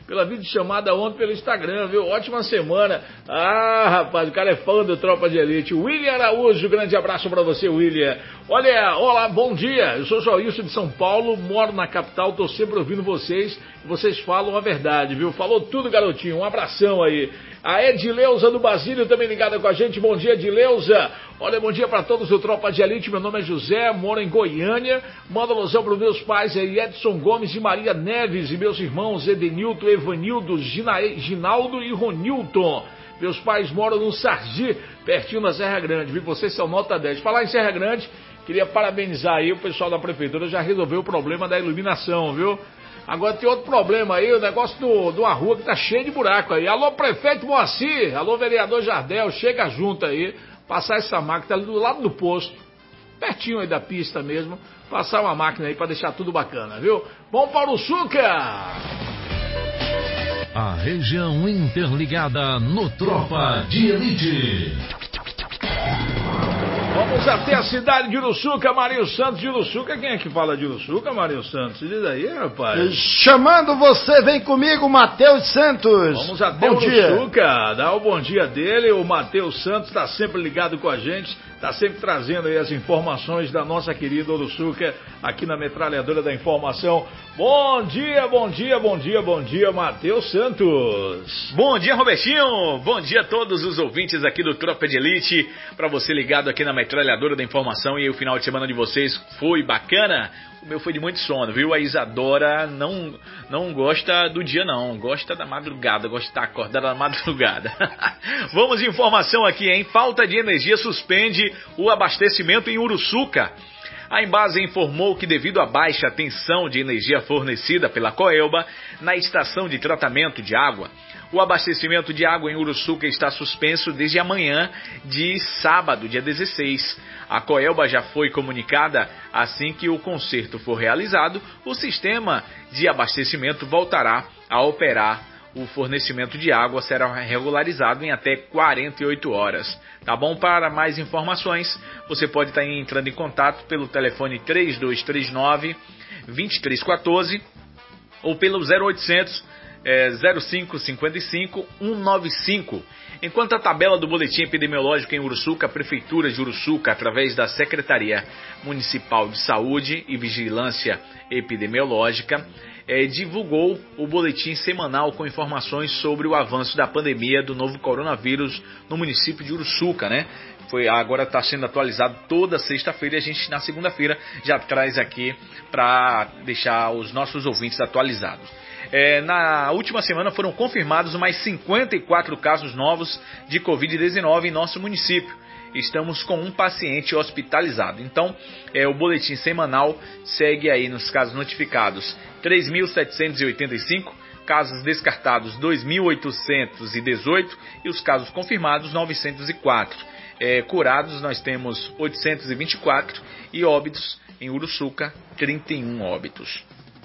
[SPEAKER 4] pela videochamada ontem pelo Instagram, viu? Ótima semana. Ah, rapaz, o cara é fã do Tropa de Elite. William Araújo, grande abraço pra você, William. Olha, olá, bom dia. Eu sou Joilson de São Paulo, moro na capital, tô sempre ouvindo vocês. Vocês falam a verdade, viu? Falou tudo, garotinho. Um abração aí. A Edileuza do Basílio também ligada com a gente. Bom dia, Edileuza. Olha, bom dia para todos do Tropa de Elite. Meu nome é José, moro em Goiânia. Manda alusão para os meus pais aí, Edson Gomes e Maria Neves, e meus irmãos Edenilton, Evanildo, Gina- Ginaldo e Ronilton. Meus pais moram no Sargi, pertinho da Serra Grande, viu? Vocês são nota dez. Falar em Serra Grande, queria parabenizar aí o pessoal da prefeitura, já resolveu o problema da iluminação, viu? Agora tem outro problema aí, o negócio do, de uma rua que tá cheio de buraco aí. Alô, prefeito Moacir, alô, vereador Jardel, chega junto aí, passar essa máquina ali do lado do posto, pertinho aí da pista mesmo, passar uma máquina aí pra deixar tudo bacana, viu? Bom para o Uruçuca!
[SPEAKER 2] A região interligada no Tropa de Elite.
[SPEAKER 4] Vamos até a cidade de Uruçuca, Marinho Santos de Uruçuca. Quem é que fala de Uruçuca, Marinho Santos? Diz aí, rapaz.
[SPEAKER 5] Chamando você, vem comigo, Matheus Santos.
[SPEAKER 4] Vamos até
[SPEAKER 5] bom
[SPEAKER 4] Uruçuca,
[SPEAKER 5] dia.
[SPEAKER 4] dá o bom dia dele. O Matheus Santos está sempre ligado com a gente, está sempre trazendo aí as informações da nossa querida Uruçuca, aqui na Metralhadora da Informação. Bom dia, bom dia, bom dia, bom dia, Matheus Santos.
[SPEAKER 8] Bom dia, Robertinho. Bom dia a todos os ouvintes aqui do Tropa de Elite. Para você ligado aqui na Metralhadora da Informação. E aí, o final de semana de vocês foi bacana? O meu foi de muito sono, viu? A Isadora não, não gosta do dia, não. Gosta da madrugada, gosta de estar acordada na madrugada. Vamos de informação aqui, hein? Falta de energia suspende o abastecimento em Uruçuca. A Embasa informou que devido à baixa tensão de energia fornecida pela Coelba na estação de tratamento de água, o abastecimento de água em Uruçuca está suspenso desde amanhã de sábado, dia dezesseis. A Coelba já foi comunicada. Assim que o conserto for realizado, o sistema de abastecimento voltará a operar. O fornecimento de água será regularizado em até quarenta e oito horas. Tá bom? Para mais informações, você pode estar entrando em contato pelo telefone três dois três nove, dois três um quatro ou pelo zero oitocentos, é, zero cinco cinco cinco, um nove cinco. Enquanto a tabela do boletim epidemiológico em Uruçuca, a Prefeitura de Uruçuca, através da Secretaria Municipal de Saúde e Vigilância Epidemiológica, É, divulgou o boletim semanal com informações sobre o avanço da pandemia do novo coronavírus no município de Uruçuca, né? Foi, agora está sendo atualizado toda sexta-feira e a gente na segunda-feira já traz aqui para deixar os nossos ouvintes atualizados. É, na última semana foram confirmados mais cinquenta e quatro casos novos de covid dezenove em nosso município. Estamos com um paciente hospitalizado. Então, é, o boletim semanal segue aí nos casos notificados três mil setecentos e oitenta e cinco, casos descartados dois mil oitocentos e dezoito e os casos confirmados novecentos e quatro. É, curados nós temos oitocentos e vinte e quatro e óbitos em Uruçuca, trinta e um óbitos.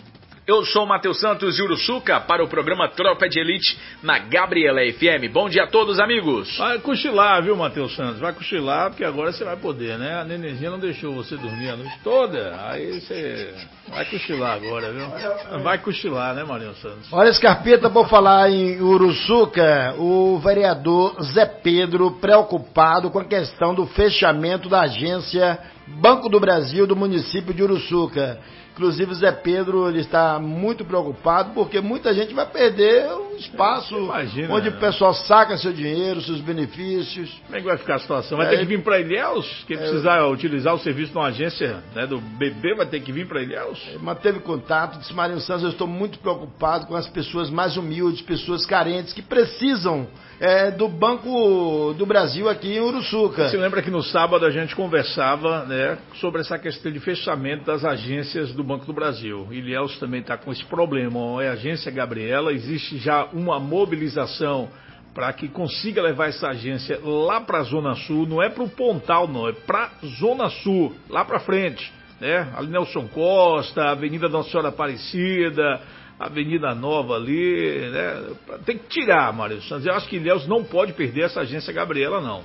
[SPEAKER 8] Eu sou o Matheus Santos de Uruçuca para o programa Tropa de Elite na Gabriela F M. Bom dia a todos, amigos.
[SPEAKER 4] Vai cochilar, viu, Matheus Santos? Vai cochilar, porque agora você vai poder, né? A nenenzinha não deixou você dormir a noite toda. Aí você vai cochilar agora, viu? Vai cochilar, né, Marinho Santos?
[SPEAKER 5] Olha, Scarpeta, por falar em Uruçuca, o vereador Zé Pedro preocupado com a questão do fechamento da agência Banco do Brasil do município de Uruçuca. Inclusive o Zé Pedro ele está muito preocupado porque muita gente vai perder o espaço. Imagina, onde o pessoal saca seu dinheiro, seus benefícios.
[SPEAKER 4] Como é que vai ficar a situação? Vai é, ter que vir para Ilhéus? Quem é, precisar utilizar o serviço de uma agência, né, do B B vai ter que vir para Ilhéus?
[SPEAKER 5] Manteve contato, disse Marinho Santos, eu estou muito preocupado com as pessoas mais humildes, pessoas carentes que precisam é, do Banco do Brasil aqui em Uruçuca.
[SPEAKER 4] Você lembra que no sábado a gente conversava, né, sobre essa questão de fechamento das agências do Banco do Brasil. Ilhéus também está com esse problema. É a agência Gabriela, existe já uma mobilização para que consiga levar essa agência lá para a Zona Sul. Não é para o Pontal, não, é para a Zona Sul, lá para frente, né? Ali Nelson Costa, Avenida Nossa Senhora Aparecida, Avenida Nova ali, né? Tem que tirar, Mário Santos. Eu acho que Ilhéus não pode perder essa agência Gabriela, não, viu?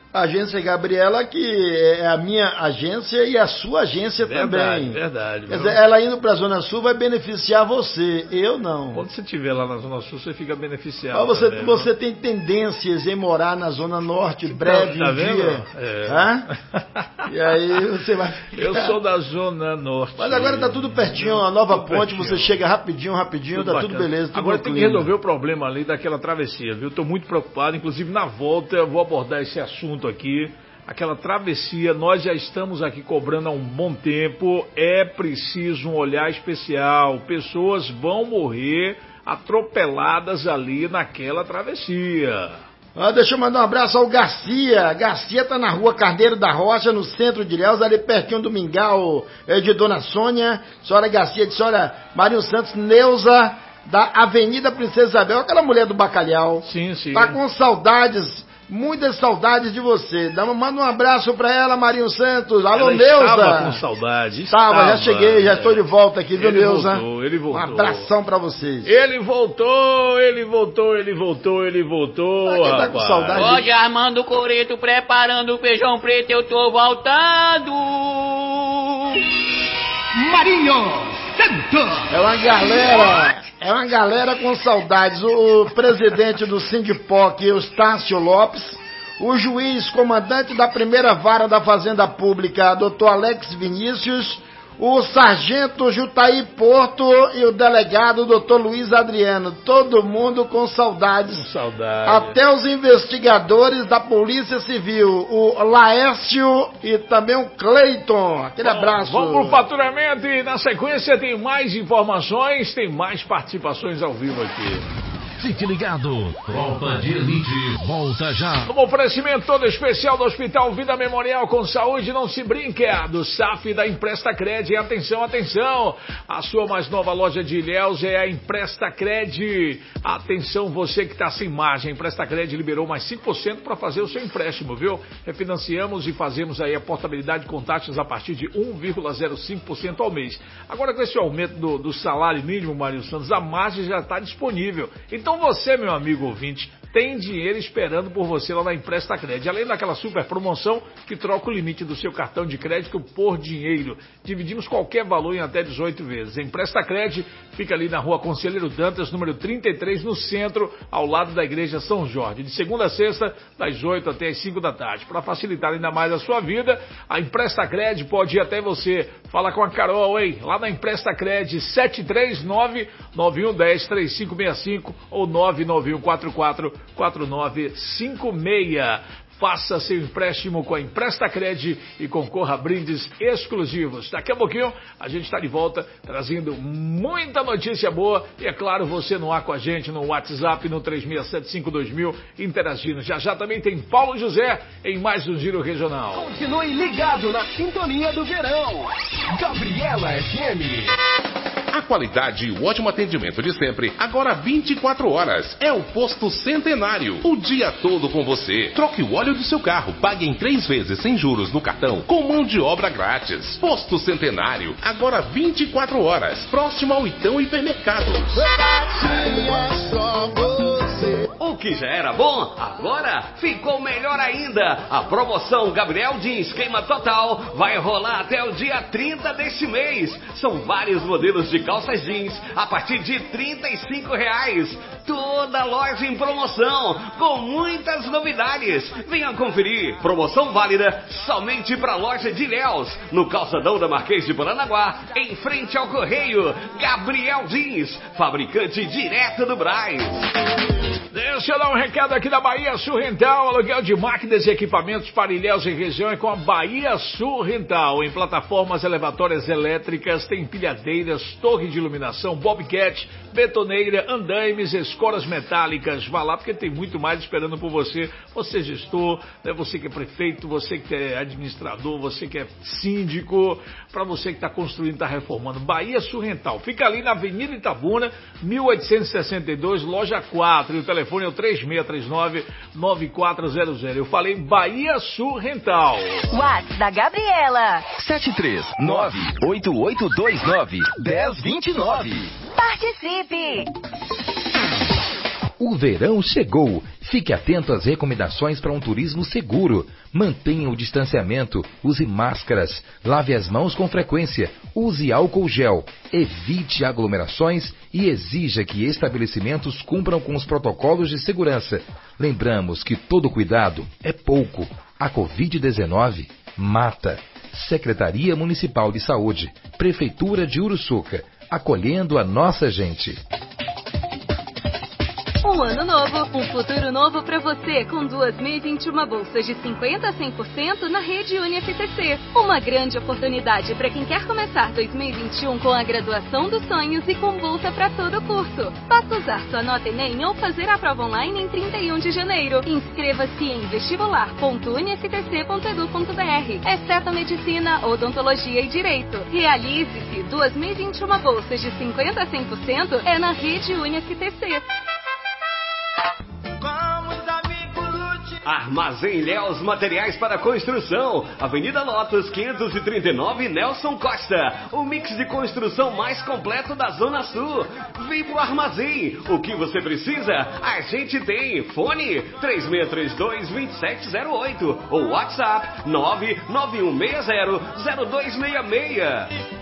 [SPEAKER 5] A agência Gabriela, que é a minha agência e a sua agência
[SPEAKER 4] verdade,
[SPEAKER 5] também.
[SPEAKER 4] Verdade,
[SPEAKER 5] Quer dizer, ela indo para a Zona Sul vai beneficiar você, eu não.
[SPEAKER 4] Quando você estiver lá na Zona Sul, você fica beneficiado.
[SPEAKER 5] Mas você,
[SPEAKER 4] também,
[SPEAKER 5] você tem tendências em morar na Zona Norte, breve,
[SPEAKER 4] tá
[SPEAKER 5] um
[SPEAKER 4] vendo?
[SPEAKER 5] dia.
[SPEAKER 4] É.
[SPEAKER 5] Hã? E aí você vai ficar...
[SPEAKER 4] Eu sou da Zona Norte.
[SPEAKER 5] Mas agora tá tudo pertinho, a nova tudo ponte, pertinho. Você chega rapidinho, rapidinho, tudo tá bacana. Tudo beleza. Tudo
[SPEAKER 4] agora tem
[SPEAKER 5] clima.
[SPEAKER 4] que resolver o problema ali daquela travessia, viu? Tô muito preocupado, inclusive na volta eu vou abordar esse assunto aqui. Aquela travessia, nós já estamos aqui cobrando há um bom tempo, é preciso um olhar especial. Pessoas vão morrer atropeladas ali naquela travessia.
[SPEAKER 5] Ah, deixa eu mandar um abraço ao Garcia. Garcia tá na rua Carneiro da Rocha, no centro de Ilhéus, ali pertinho do Mingau é, de Dona Sônia. Senhora Garcia disse, olha, Marinho Santos, Neuza, da Avenida Princesa Isabel, aquela mulher do bacalhau.
[SPEAKER 4] Sim, sim.
[SPEAKER 5] Tá com saudades... Muitas saudades de você. Manda um abraço pra ela, Marinho Santos. Alô,
[SPEAKER 4] ela
[SPEAKER 5] Neuza.
[SPEAKER 4] Estava com saudade.
[SPEAKER 5] Estava,
[SPEAKER 4] estava,
[SPEAKER 5] já cheguei, já estou de volta aqui, viu,
[SPEAKER 4] ele
[SPEAKER 5] Neuza?
[SPEAKER 4] Voltou, ele voltou.
[SPEAKER 5] Um abração pra vocês.
[SPEAKER 4] Ele voltou, ele voltou, ele voltou, ele voltou.
[SPEAKER 5] Quem tá com saudade?
[SPEAKER 9] Hoje Armando Coreto preparando o feijão preto, eu tô voltando.
[SPEAKER 7] Marinho Santos.
[SPEAKER 5] É uma galera, é uma galera com saudades. O, o presidente do Sindipoc, Eustácio Lopes, o juiz comandante da primeira vara da Fazenda Pública, doutor Alex Vinícius, o sargento Jutaí Porto e o delegado doutor Luiz Adriano. Todo mundo com saudades.
[SPEAKER 4] Com saudades.
[SPEAKER 5] Até os investigadores da Polícia Civil, o Laércio e também o Cleiton. Aquele
[SPEAKER 4] Bom,
[SPEAKER 5] abraço.
[SPEAKER 4] Vamos pro faturamento e na sequência tem mais informações, tem mais participações ao vivo aqui.
[SPEAKER 2] Fique ligado, Tropa de Elite volta já.
[SPEAKER 4] Um oferecimento todo especial do Hospital Vida Memorial com Saúde não se brinca, do S A F da Empresta Cred. Atenção, atenção, a sua mais nova loja de Ilhéus é a Empresta Cred. Atenção, você que está sem margem, a Empresta Cred liberou mais cinco por cento para fazer o seu empréstimo, viu? Refinanciamos e fazemos aí a portabilidade com taxas a partir de um vírgula zero cinco por cento ao mês. Agora com esse aumento do, do salário mínimo, Mário Santos, a margem já está disponível. Então Então você, meu amigo ouvinte, tem dinheiro esperando por você lá na Empresta Cred. Além daquela super promoção que troca o limite do seu cartão de crédito por dinheiro. Dividimos qualquer valor em até dezoito vezes. A Empresta Cred fica ali na rua Conselheiro Dantas, número trinta e três, no centro, ao lado da Igreja São Jorge. De segunda a sexta, das oito até as cinco da tarde. Para facilitar ainda mais a sua vida, a Empresta Cred pode ir até você. Fala com a Carol, hein? Lá na Empresta Cred, sete três nove, nove um um zero, três cinco seis cinco ou nove nove um quatro quatro quatro nove cinco seis. Faça seu empréstimo com a Empresta Cred e concorra a brindes exclusivos. Daqui a pouquinho a gente está de volta trazendo muita notícia boa e, é claro, você no ar com a gente no WhatsApp no três seis sete cinco dois mil interagindo. Já já também tem Paulo José em mais um Giro Regional.
[SPEAKER 6] Continue ligado na sintonia do verão. Gabriela F M.
[SPEAKER 22] A qualidade e o ótimo atendimento de sempre, agora vinte e quatro horas. É o Posto Centenário. O dia todo com você. Troque o óleo do seu carro, pague em três vezes sem juros no cartão, com mão de obra grátis. Posto Centenário, agora vinte e quatro horas. Próximo ao Itão Hipermercado.
[SPEAKER 23] O que já era bom, agora ficou melhor ainda. A promoção Gabriel Jeans Queima Total vai rolar até o dia trinta deste mês. São vários modelos de calças jeans a partir de trinta e cinco reais. Toda loja em promoção, com muitas novidades. Venha conferir. Promoção válida somente para a loja de Ilhéus, no calçadão da Marquês de Paranaguá, em frente ao Correio. Gabriel Jeans, fabricante direto do Brás.
[SPEAKER 4] Deixa eu dar um recado aqui da Bahia Sul Rental. Aluguel de máquinas e equipamentos para Ilhéus e região é com a Bahia Sul Rental. Em plataformas elevatórias elétricas, tem empilhadeiras, torre de iluminação, bobcat, betoneira, andaimes, escoras metálicas. Vá lá porque tem muito mais esperando por você. Você gestor, né? Você que é prefeito, você que é administrador, você que é síndico, para você que está construindo, está reformando. Bahia Sul Rental. Fica ali na Avenida Itabuna, mil oitocentos e sessenta e dois, loja quatro. E o telefone é o três seis três nove, nove quatro zero zero. Eu falei Bahia Sul Rental.
[SPEAKER 24] WhatsApp da Gabriela.
[SPEAKER 6] sete três nove, oito oito dois nove, um zero dois nove.
[SPEAKER 24] Participe!
[SPEAKER 25] O verão chegou.
[SPEAKER 10] Fique atento às recomendações para um turismo seguro. Mantenha o distanciamento, use máscaras, lave as mãos com frequência, use álcool gel, evite aglomerações e exija que estabelecimentos cumpram com os protocolos de segurança. Lembramos que todo cuidado é pouco. A covid dezenove mata. Secretaria Municipal de Saúde, Prefeitura de Uruçuca, acolhendo a nossa gente.
[SPEAKER 11] Um ano novo, um futuro novo para você, com dois mil e vinte e um bolsas de cinquenta a cem por cento na rede UniFTC. Uma grande oportunidade para quem quer começar dois mil e vinte e um com a graduação dos sonhos e com bolsa para todo o curso. Basta usar sua nota Enem ou fazer a prova online em trinta e um de janeiro. Inscreva-se em vestibular ponto uniftc ponto edu ponto br, exceto medicina, odontologia e direito. Realize-se, dois mil e vinte e um bolsas de cinquenta a cem por cento é na rede UniFTC.
[SPEAKER 23] Armazém Léus Materiais para Construção, Avenida Lotus quinhentos e trinta e nove, Nelson Costa, o mix de construção mais completo da Zona Sul. Vem pro Armazém, o que você precisa, a gente tem. Fone três seis três dois, dois sete zero oito ou WhatsApp nove nove um seis zero, zero dois seis seis.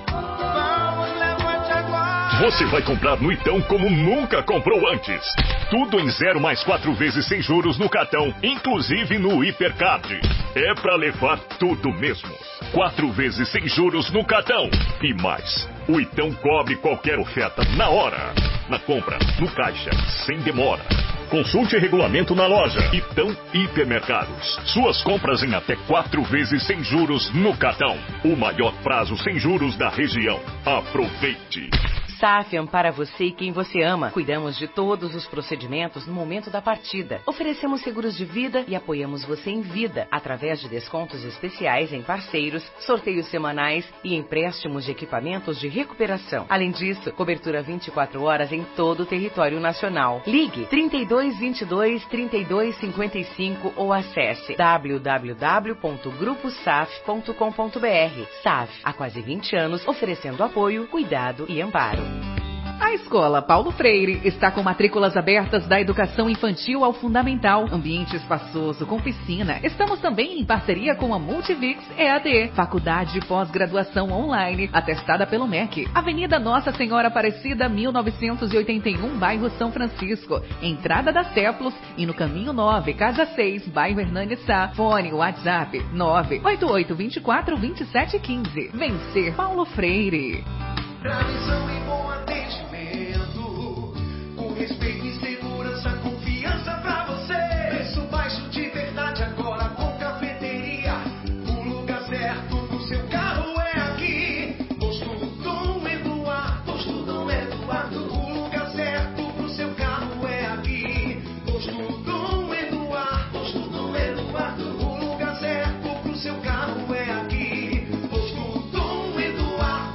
[SPEAKER 12] Você vai comprar no Itão como nunca comprou antes. Tudo em zero mais quatro vezes sem juros no cartão, inclusive no Hipercard. É pra levar tudo mesmo. Quatro vezes sem juros no cartão. E mais, o Itão cobre qualquer oferta na hora. Na compra, no caixa, sem demora. Consulte o regulamento na loja Itão Hipermercados. Suas compras em até quatro vezes sem juros no cartão. O maior prazo sem juros da região. Aproveite!
[SPEAKER 14] Safian para você e quem você ama. Cuidamos de todos os procedimentos no momento da partida. Oferecemos seguros de vida e apoiamos você em vida através de descontos especiais em parceiros, sorteios semanais e empréstimos de equipamentos de recuperação. Além disso, cobertura vinte e quatro horas em todo o território nacional. Ligue trinta e dois, vinte e dois, trinta e dois, cinquenta e cinco ou acesse w w w ponto grupo saf ponto com ponto br. S A F, há quase vinte anos, oferecendo apoio, cuidado e amparo.
[SPEAKER 25] A Escola Paulo Freire está com matrículas abertas da educação infantil ao fundamental, ambiente espaçoso com piscina. Estamos também em parceria com a Multivix E A D, faculdade de pós-graduação online, atestada pelo M E C. Avenida Nossa Senhora Aparecida, mil novecentos e oitenta e um, bairro São Francisco, entrada da Teplos e no Caminho nove, Casa seis, bairro Hernani Sá. Fone WhatsApp nove oito oito, dois quatro, dois sete um cinco. Vencer Paulo Freire.
[SPEAKER 1] Tradição e bom atendimento, com respeito e segurança, confiança pra você. Preço baixo de verdade agora com cafeteria. O lugar certo do seu carro é aqui. Posto Dom Eduardo, Posto Dom Eduardo. O lugar certo pro seu carro é aqui. Posto Dom Eduardo, Posto Dom Eduardo. O lugar certo pro seu carro é aqui. Posto Dom Eduardo.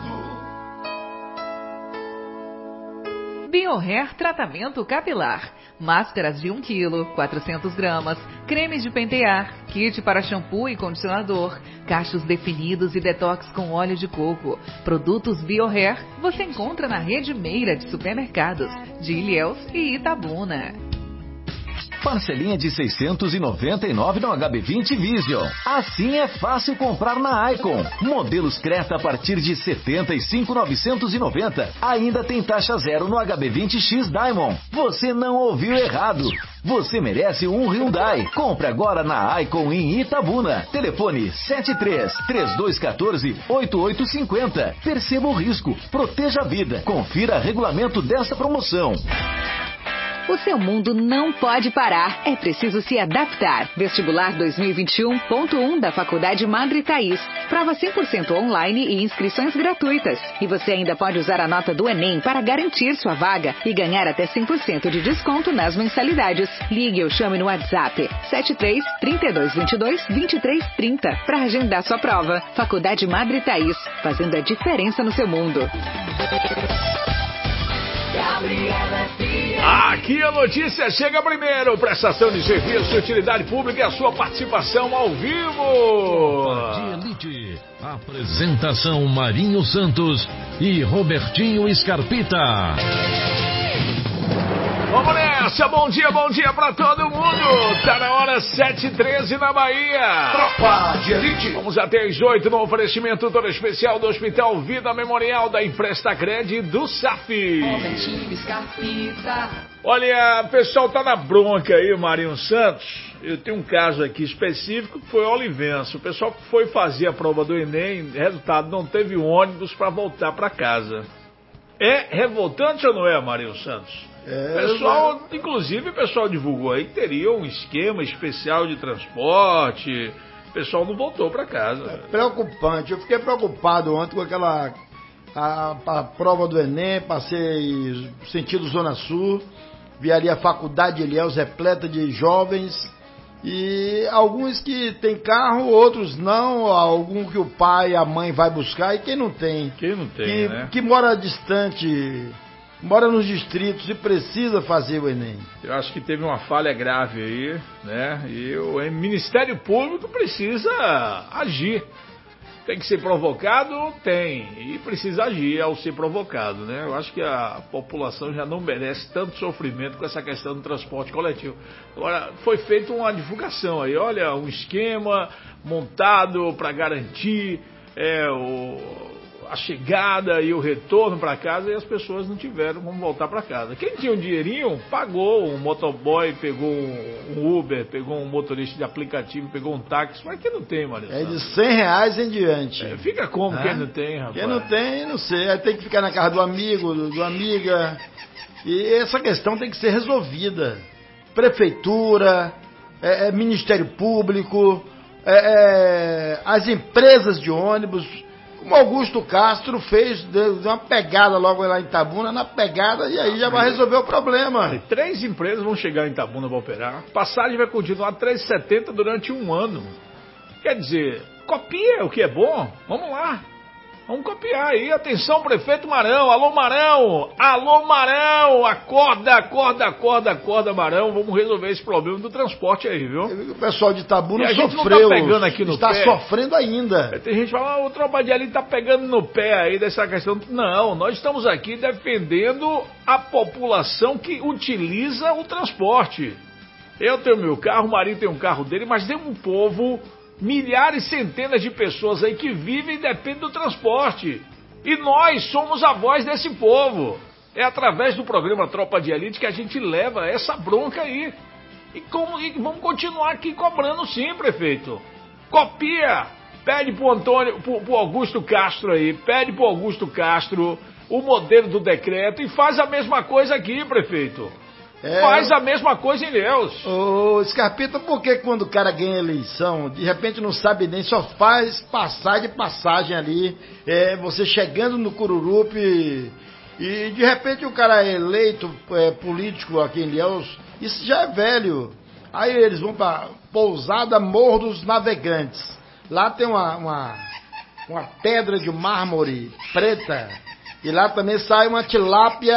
[SPEAKER 25] BioHair Tratamento Capilar. Máscaras de um quilo, quatrocentos gramas, cremes de pentear, kit para shampoo e condicionador, cachos definidos e detox com óleo de coco. Produtos BioHair você encontra na rede Meira de supermercados de Ilhéus e Itabuna.
[SPEAKER 26] Parcelinha de seiscentos e noventa e nove no H B vinte Vision. Assim é fácil comprar na Icon. Modelos Creta a partir de setenta e cinco mil novecentos e noventa. Ainda tem taxa zero no H B vinte X Diamond. Você não ouviu errado. Você merece um Hyundai. Compre agora na Icon em Itabuna. Telefone sete três, três dois um quatro, oito oito cinco zero. Perceba o risco. Proteja a vida. Confira regulamento dessa promoção.
[SPEAKER 17] O seu mundo não pode parar. É preciso se adaptar. Vestibular dois mil e vinte e um ponto um da Faculdade Madre Thaís. Prova cem por cento online e inscrições gratuitas. E você ainda pode usar a nota do Enem para garantir sua vaga e ganhar até cem por cento de desconto nas mensalidades. Ligue ou chame no WhatsApp sete três, trinta e dois, vinte e dois, vinte e três, trinta para agendar sua prova. Faculdade Madre Thaís, fazendo a diferença no seu mundo.
[SPEAKER 4] Aqui a notícia chega primeiro. Prestação de serviço, utilidade pública e a sua participação ao vivo.
[SPEAKER 2] Tropa de Elite. Apresentação Marinho Santos e Robertinho Scarpita.
[SPEAKER 4] Vamos nessa. Márcia, bom dia, bom dia pra todo mundo. Tá na hora sete e treze na Bahia.
[SPEAKER 5] Tropa de Elite.
[SPEAKER 4] Vamos até às oito no oferecimento todo especial do Hospital Vida Memorial da Emprestacred e do S A F. Olha, o pessoal tá na bronca aí, Marinho Santos. Eu tenho um caso aqui específico que foi Olivença. O pessoal que foi fazer a prova do Enem, resultado, não teve ônibus para voltar para casa. É revoltante ou não é, Marinho Santos?
[SPEAKER 5] É,
[SPEAKER 4] pessoal, eu... inclusive o pessoal divulgou aí que teria um esquema especial de transporte. O pessoal não voltou para casa.
[SPEAKER 5] É preocupante. Eu fiquei preocupado ontem com aquela a, a prova do Enem, passei sentido Zona Sul, vi ali a faculdade de Ilhéus repleta de jovens. E alguns que tem carro, outros não, algum que o pai e a mãe vai buscar, e quem não tem.
[SPEAKER 4] Quem não tem,
[SPEAKER 5] que,
[SPEAKER 4] né?
[SPEAKER 5] Que mora distante, mora nos distritos e precisa fazer o Enem.
[SPEAKER 4] Eu acho que teve uma falha grave aí, né? E o Ministério Público precisa agir. Tem que ser provocado? Tem. E precisa agir ao ser provocado, né? Eu acho que a população já não merece tanto sofrimento com essa questão do transporte coletivo. Agora, foi feita uma divulgação aí, olha, um esquema montado para garantir é, o, a chegada e o retorno para casa, e as pessoas não tiveram como voltar para casa. Quem tinha um dinheirinho, pagou um motoboy, pegou um Uber, pegou um motorista de aplicativo, pegou um táxi, mas quem não tem, Maria?
[SPEAKER 5] É de cem reais em diante.
[SPEAKER 4] É, fica como
[SPEAKER 5] é?
[SPEAKER 4] Quem não tem, rapaz?
[SPEAKER 5] Quem não tem, não sei. Aí tem que ficar na casa do amigo, do, do amiga. E essa questão tem que ser resolvida. Prefeitura, é, é, Ministério Público, é, é, as empresas de ônibus. Como Augusto Castro fez, deu uma pegada logo lá em Itabuna, na pegada, e aí já vai resolver o problema.
[SPEAKER 4] Três empresas vão chegar em Itabuna para operar. Passagem vai continuar três reais e setenta centavos durante um ano. Quer dizer, copia o que é bom. Vamos lá. Vamos copiar aí. Atenção, prefeito Marão. Alô, Marão. Alô, Marão. Acorda, acorda, acorda, acorda, Marão. Vamos resolver esse problema do transporte aí, viu?
[SPEAKER 5] O pessoal de Itabuna
[SPEAKER 4] sofreu. A gente
[SPEAKER 5] sofreu,
[SPEAKER 4] não tá pegando aqui no
[SPEAKER 5] está
[SPEAKER 4] pé.
[SPEAKER 5] sofrendo ainda.
[SPEAKER 4] Tem gente que fala, ah, o Tropa de Elite tá pegando no pé aí dessa questão. Não, nós estamos aqui defendendo a população que utiliza o transporte. Eu tenho meu carro, o marido tem um carro dele, mas tem um povo... Milhares, centenas de pessoas aí que vivem e dependem do transporte. E nós somos a voz desse povo. É através do programa Tropa de Elite que a gente leva essa bronca aí. E, como, e vamos continuar aqui cobrando sim, prefeito. Copia. Pede pro Antônio, pro, pro Augusto Castro aí. Pede pro Augusto Castro o modelo do decreto e faz a mesma coisa aqui, prefeito. É, faz a mesma coisa em Ilhéus.
[SPEAKER 5] Ô, Scarpita, por que quando o cara ganha eleição, de repente não sabe nem, só faz passar de passagem ali, é, você chegando no Cururupi, e de repente o cara é eleito é, político aqui em Ilhéus, isso já é velho. Aí eles vão pra Pousada Morro dos Navegantes. Lá tem uma, uma, uma pedra de mármore preta. E lá também sai uma tilápia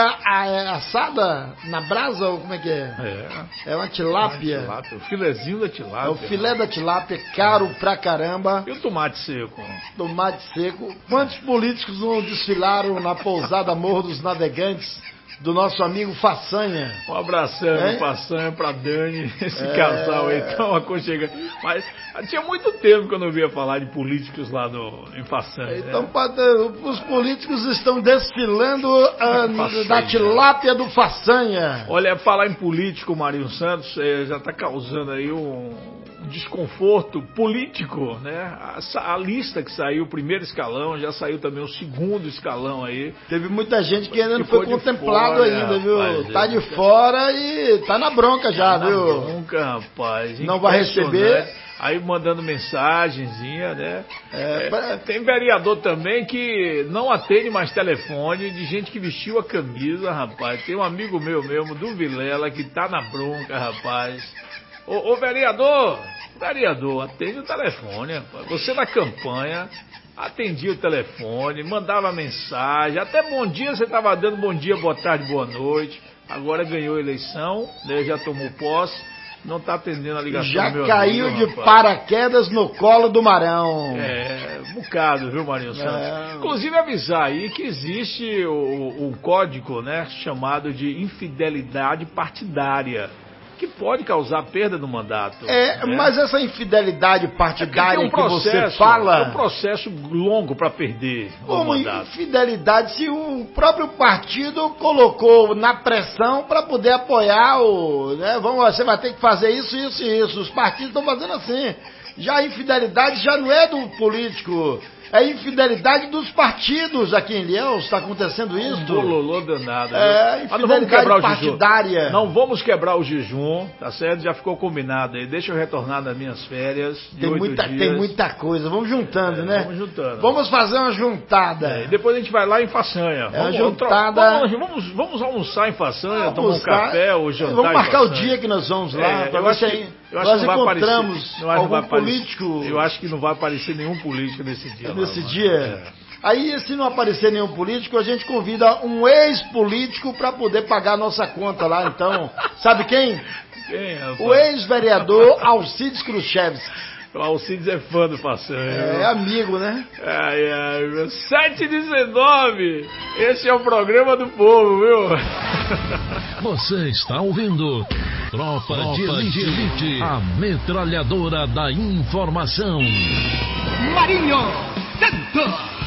[SPEAKER 5] assada na brasa, ou como é que é? É, é uma tilápia.
[SPEAKER 4] Uma tilápia. O filezinho da tilápia.
[SPEAKER 5] É o filé da tilápia, caro pra caramba.
[SPEAKER 4] E o tomate seco?
[SPEAKER 5] Tomate seco. Quantos políticos não desfilaram na Pousada Morro dos Navegantes do nosso amigo Façanha?
[SPEAKER 4] Um abração é? pro Façanha, pra Dani, esse é... casal aí tão aconchegante. Mas tinha muito tempo que eu não via falar de políticos lá no, em Façanha.
[SPEAKER 5] Então,
[SPEAKER 4] né?
[SPEAKER 5] Os políticos estão desfilando a, da tilápia do Façanha.
[SPEAKER 4] Olha, falar em político, Marinho Santos, é, já está causando aí um, um desconforto político, né? A, a lista que saiu, o primeiro escalão, já saiu também o segundo escalão aí.
[SPEAKER 5] Teve muita gente que ainda não foi contemplado ainda, viu? Rapaz, tá de fora e tá na bronca já,
[SPEAKER 4] tá
[SPEAKER 5] viu?
[SPEAKER 4] Na bronca, rapaz.
[SPEAKER 5] Não vai receber.
[SPEAKER 4] Aí mandando mensagenzinha, né? É, é, tem vereador também que não atende mais telefone de gente que vestiu a camisa, rapaz. Tem um amigo meu mesmo, do Vilela, que tá na bronca, rapaz. Ô, ô vereador, vereador, atende o telefone, rapaz. Você na campanha... Atendia o telefone, mandava mensagem, até bom dia você estava dando bom dia, boa tarde, boa noite. Agora ganhou a eleição, né, já tomou posse. não está atendendo a ligação
[SPEAKER 5] Já
[SPEAKER 4] do meu
[SPEAKER 5] caiu
[SPEAKER 4] amigo,
[SPEAKER 5] de
[SPEAKER 4] rapaz.
[SPEAKER 5] paraquedas no colo do Marão.
[SPEAKER 4] É, um bocado, viu, Marinho Santos?
[SPEAKER 5] É.
[SPEAKER 4] Inclusive avisar aí que existe o, um código, né, chamado de infidelidade partidária, que pode causar perda do mandato.
[SPEAKER 5] É,
[SPEAKER 4] né?
[SPEAKER 5] mas essa infidelidade partidária
[SPEAKER 4] tem um
[SPEAKER 5] que
[SPEAKER 4] processo,
[SPEAKER 5] você fala...
[SPEAKER 4] É um processo longo para perder o
[SPEAKER 5] Como
[SPEAKER 4] mandato.
[SPEAKER 5] infidelidade, se o próprio partido colocou na pressão para poder apoiar o... Né, vamos, você vai ter que fazer isso, isso e isso. Os partidos estão fazendo assim. Já a infidelidade já não é do político, é a infidelidade dos partidos aqui em Ilhéus. Está acontecendo isso?
[SPEAKER 4] Um bololô danado.
[SPEAKER 5] É,
[SPEAKER 4] viu? Mas não vamos quebrar o
[SPEAKER 5] partidária.
[SPEAKER 4] jejum. Não vamos quebrar o jejum, tá certo? Já ficou combinado aí. Deixa eu retornar das minhas férias. De
[SPEAKER 5] tem, muita,
[SPEAKER 4] dias.
[SPEAKER 5] tem muita coisa. Vamos juntando,
[SPEAKER 4] é,
[SPEAKER 5] né?
[SPEAKER 4] Vamos juntando.
[SPEAKER 5] Vamos fazer uma juntada.
[SPEAKER 4] É, e depois a gente vai lá em Façanha.
[SPEAKER 5] É,
[SPEAKER 4] vamos,
[SPEAKER 5] juntada.
[SPEAKER 4] Vamos, vamos, vamos almoçar em Façanha,
[SPEAKER 5] Vamos
[SPEAKER 4] tomar um café ou jantar.
[SPEAKER 5] Vamos marcar
[SPEAKER 4] em
[SPEAKER 5] o dia que nós vamos lá.
[SPEAKER 4] É, eu acho que, eu acho
[SPEAKER 5] nós
[SPEAKER 4] que não vai
[SPEAKER 5] encontramos
[SPEAKER 4] aparecer, eu acho
[SPEAKER 5] algum
[SPEAKER 4] vai aparecer,
[SPEAKER 5] político.
[SPEAKER 4] Eu acho que não vai aparecer nenhum político nesse dia.
[SPEAKER 5] Nesse
[SPEAKER 4] lá,
[SPEAKER 5] dia.
[SPEAKER 4] É.
[SPEAKER 5] Aí, se não aparecer nenhum político, a gente convida um ex-político para poder pagar a nossa conta lá, então. Sabe quem?
[SPEAKER 4] Quem, rapaz?
[SPEAKER 5] O ex-vereador Alcides Khrushchevsky.
[SPEAKER 4] O Alcides é fã do Façanha.
[SPEAKER 5] É, é amigo, né?
[SPEAKER 4] Ai, ai, sete e dezenove. Esse é o programa do povo, viu?
[SPEAKER 2] Você está ouvindo Tropa, Tropa de, Elite, de Elite, a metralhadora da informação.
[SPEAKER 7] Marinho Santos.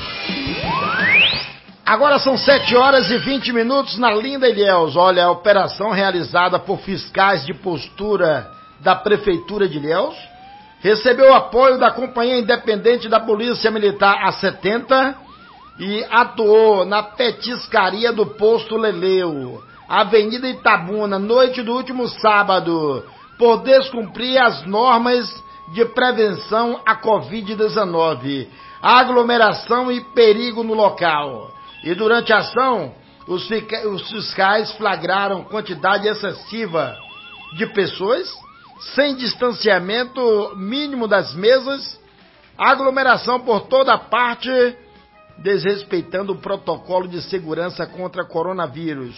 [SPEAKER 5] Agora são sete horas e vinte minutos na linda Ilhéus. Olha, a operação realizada por fiscais de postura da Prefeitura de Ilhéus recebeu apoio da Companhia Independente da Polícia Militar A setenta e atuou na petiscaria do Posto Leleu, Avenida Itabuna, noite do último sábado, por descumprir as normas de prevenção à covid dezenove, aglomeração e perigo no local. E durante a ação, os fiscais flagraram quantidade excessiva de pessoas, sem distanciamento mínimo das mesas, aglomeração por toda parte, desrespeitando o protocolo de segurança contra coronavírus.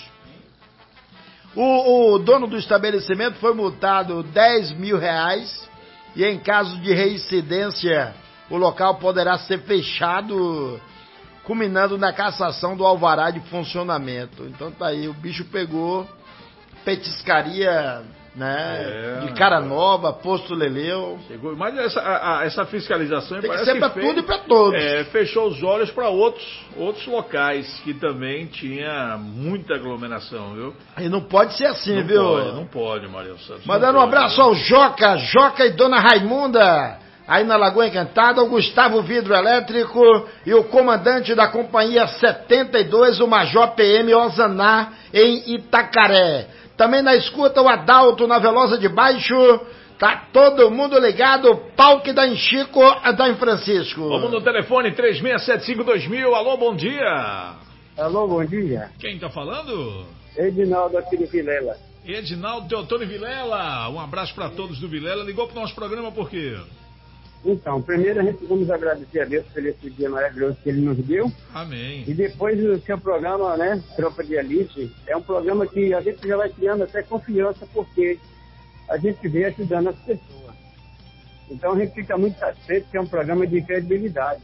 [SPEAKER 5] O, o dono do estabelecimento foi multado dez mil reais e em caso de reincidência, o local poderá ser fechado, culminando na cassação do alvará de funcionamento. Então tá aí, o bicho pegou, petiscaria, né,
[SPEAKER 4] é,
[SPEAKER 5] de cara nova, Posto Leleu.
[SPEAKER 4] Chegou, mas essa, a, a, essa fiscalização
[SPEAKER 5] tem que
[SPEAKER 4] parece
[SPEAKER 5] ser
[SPEAKER 4] que
[SPEAKER 5] para
[SPEAKER 4] fez,
[SPEAKER 5] tudo e para todos.
[SPEAKER 4] É, fechou os olhos para outros, outros locais que também tinha muita aglomeração, viu?
[SPEAKER 5] E não pode ser assim,
[SPEAKER 4] não
[SPEAKER 5] viu?
[SPEAKER 4] Pode, não pode, Maria Santos.
[SPEAKER 5] Mandando um abraço ao Joca, Joca e Dona Raimunda, aí na Lagoa Encantada, o Gustavo Vidro Elétrico e o comandante da Companhia setenta e dois, o Major P M Ozaná, em Itacaré. Também na escuta o Adalto na Velosa de Baixo. Tá todo mundo ligado, pau que dá em Chico, dá em Francisco.
[SPEAKER 4] Vamos no telefone três seis sete cinco dois mil. Alô, bom dia.
[SPEAKER 13] Alô, bom dia.
[SPEAKER 4] Quem tá falando?
[SPEAKER 13] Edinaldo aqui de Vilela.
[SPEAKER 4] Edinaldo Teotônio Vilela. Um abraço para todos do Vilela. Ligou pro nosso programa por quê?
[SPEAKER 13] Então, primeiro a gente vamos agradecer a Deus por esse dia maravilhoso que Ele nos deu.
[SPEAKER 4] Amém.
[SPEAKER 13] E depois o seu programa, né, Tropa de Elite, é um programa que a gente já vai criando até confiança, porque a gente vem ajudando as pessoas. Então a gente fica muito satisfeito que é um programa de credibilidade.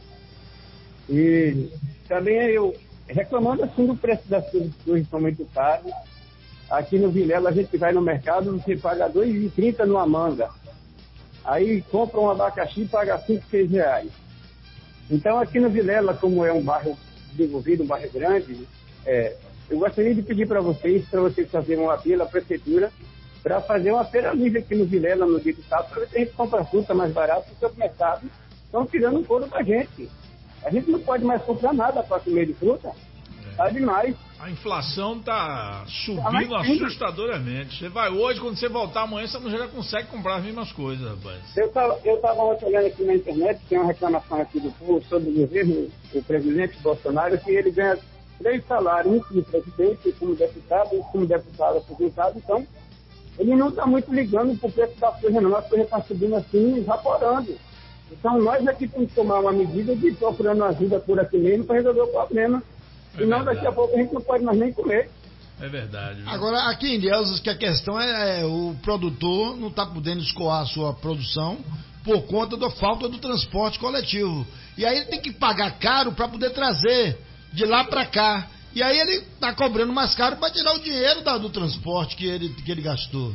[SPEAKER 13] E também eu, reclamando assim do preço das coisas que hoje são muito caras, aqui no Vilela a gente vai no mercado, você paga dois reais e trinta numa manga. Aí compra um abacaxi e paga cinco, seis reais. Então aqui no Vilela, como é um bairro desenvolvido, um bairro grande, é, eu gostaria de pedir para vocês, para vocês fazerem um apelo à prefeitura, para fazer uma feira livre aqui no Vilela, no dia de sábado, para ver se a gente compra fruta mais barata, porque o mercado estão tirando um couro da gente. A gente não pode mais comprar nada para comer de fruta. Tá demais.
[SPEAKER 4] A inflação tá subindo ah, assustadoramente. Você vai hoje, quando você voltar amanhã, você não já consegue comprar as mesmas coisas, rapaz.
[SPEAKER 13] Eu tava, eu tava olhando aqui na internet, tem uma reclamação aqui do povo sobre o governo, o presidente Bolsonaro, que ele ganha três salários, um como presidente, como deputado, um como deputado aposentado. Então, ele não está muito ligando pro preço da coisa, não. A coisa está subindo assim, evaporando. Então, nós aqui temos que tomar uma medida de procurando ajuda por aqui mesmo para resolver o problema. Senão, daqui a pouco a gente não pode mais nem comer.
[SPEAKER 4] É verdade. Viu?
[SPEAKER 5] Agora, aqui em Ilhéus, que a questão é, é o produtor não está podendo escoar a sua produção por conta da falta do transporte coletivo. E aí ele tem que pagar caro para poder trazer de lá para cá. E aí ele está cobrando mais caro para tirar o dinheiro da, do transporte que ele, que ele gastou.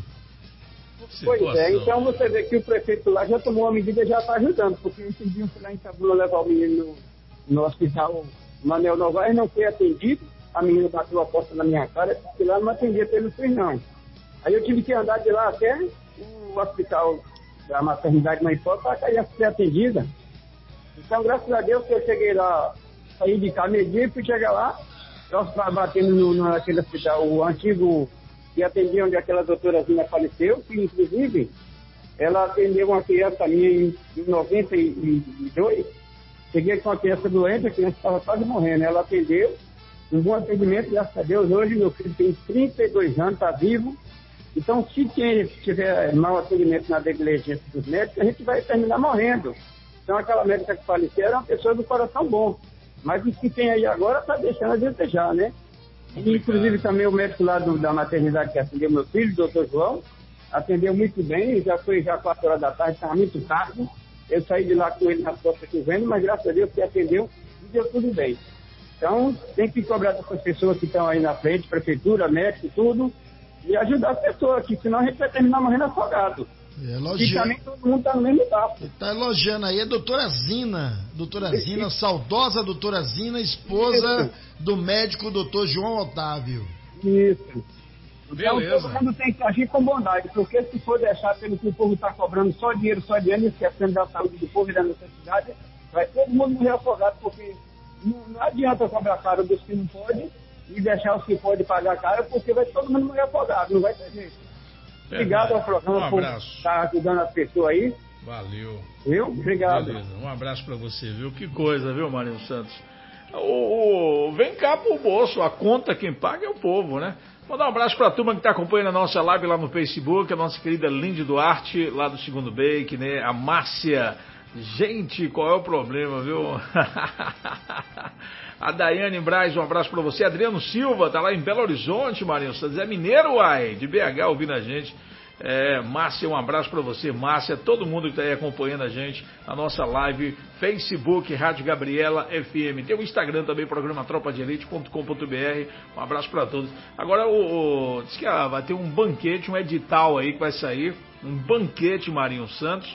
[SPEAKER 13] Pois é, então você vê que o prefeito lá já tomou uma medida e já está ajudando, porque esse dia eu fui lá em Itabuna levar o menino no, no hospital Manuel Novaes, não foi atendido, a menina bateu a porta na minha cara, porque lá não atendia pelo S U S não. Aí eu tive que andar de lá até o hospital da maternidade Mãe Pó para a criança ser atendida. Então, graças a Deus que eu cheguei lá, saí de cá meio-dia e fui chegar lá, nós batendo no, naquele hospital, o antigo que atendia onde aquela doutorazinha faleceu, que inclusive ela atendeu uma criança minha em, em noventa e dois. Cheguei com uma criança doente, a criança estava quase morrendo. Ela atendeu, um bom atendimento, graças a Deus. Hoje meu filho tem trinta e dois anos, está vivo. Então, se quem tiver mau atendimento na negligência dos médicos, a gente vai terminar morrendo. Então, aquela médica que faleceu era uma pessoa do coração bom. Mas o que tem aí agora está deixando a desejar, né? E, inclusive, também o médico lá do, da maternidade que atendeu meu filho, o doutor João, atendeu muito bem, já foi já quatro horas da tarde, estava muito tarde. Eu saí de lá com ele nas costas chovendo, mas graças a Deus que atendeu e deu tudo bem. Então, tem que cobrar dessas pessoas que estão aí na frente, prefeitura, médico, tudo, e ajudar as pessoas aqui, senão a gente vai terminar morrendo afogado.
[SPEAKER 5] Elogiando.
[SPEAKER 13] E também todo mundo está no mesmo barco.
[SPEAKER 5] Está elogiando aí a doutora Zina, doutora Zina, saudosa doutora Zina, esposa Isso. do médico doutor João Otávio.
[SPEAKER 13] Isso.
[SPEAKER 4] Beleza.
[SPEAKER 13] Então todo mundo tem que agir com bondade, porque se for deixar pelo que o povo está cobrando só dinheiro, só dinheiro, esquecendo da saúde do povo e da necessidade, vai todo mundo morrer afogado, porque não, não adianta cobrar caro dos que não podem e deixar os que podem pagar caro, porque vai todo mundo morrer afogado, não vai ter jeito. Obrigado ao programa
[SPEAKER 4] um
[SPEAKER 13] por estar ajudando as pessoas aí.
[SPEAKER 4] Valeu.
[SPEAKER 13] Viu? Obrigado.
[SPEAKER 4] Beleza. Um abraço para você, viu? Que coisa, viu, Marinho Santos? O, o, vem cá pro bolso, a conta quem paga é o povo, né? Mandar um abraço para a turma que está acompanhando a nossa live lá no Facebook, a nossa querida Lindy Duarte, lá do Segundo Bake, né? A Márcia. Gente, qual é o problema, viu? A Daiane Braz, um abraço para você. Adriano Silva, tá lá em Belo Horizonte, Marinho Santos. É mineiro, uai, de B H ouvindo a gente. É, Márcia, um abraço para você. Márcia, todo mundo que está aí acompanhando a gente, a nossa live, Facebook, Rádio Gabriela F M. Tem o Instagram também, programa tropa de elite ponto com ponto b r. Um abraço para todos. Agora, o, o, diz que ah, vai ter um banquete, um edital aí que vai sair. Um banquete, Marinho Santos.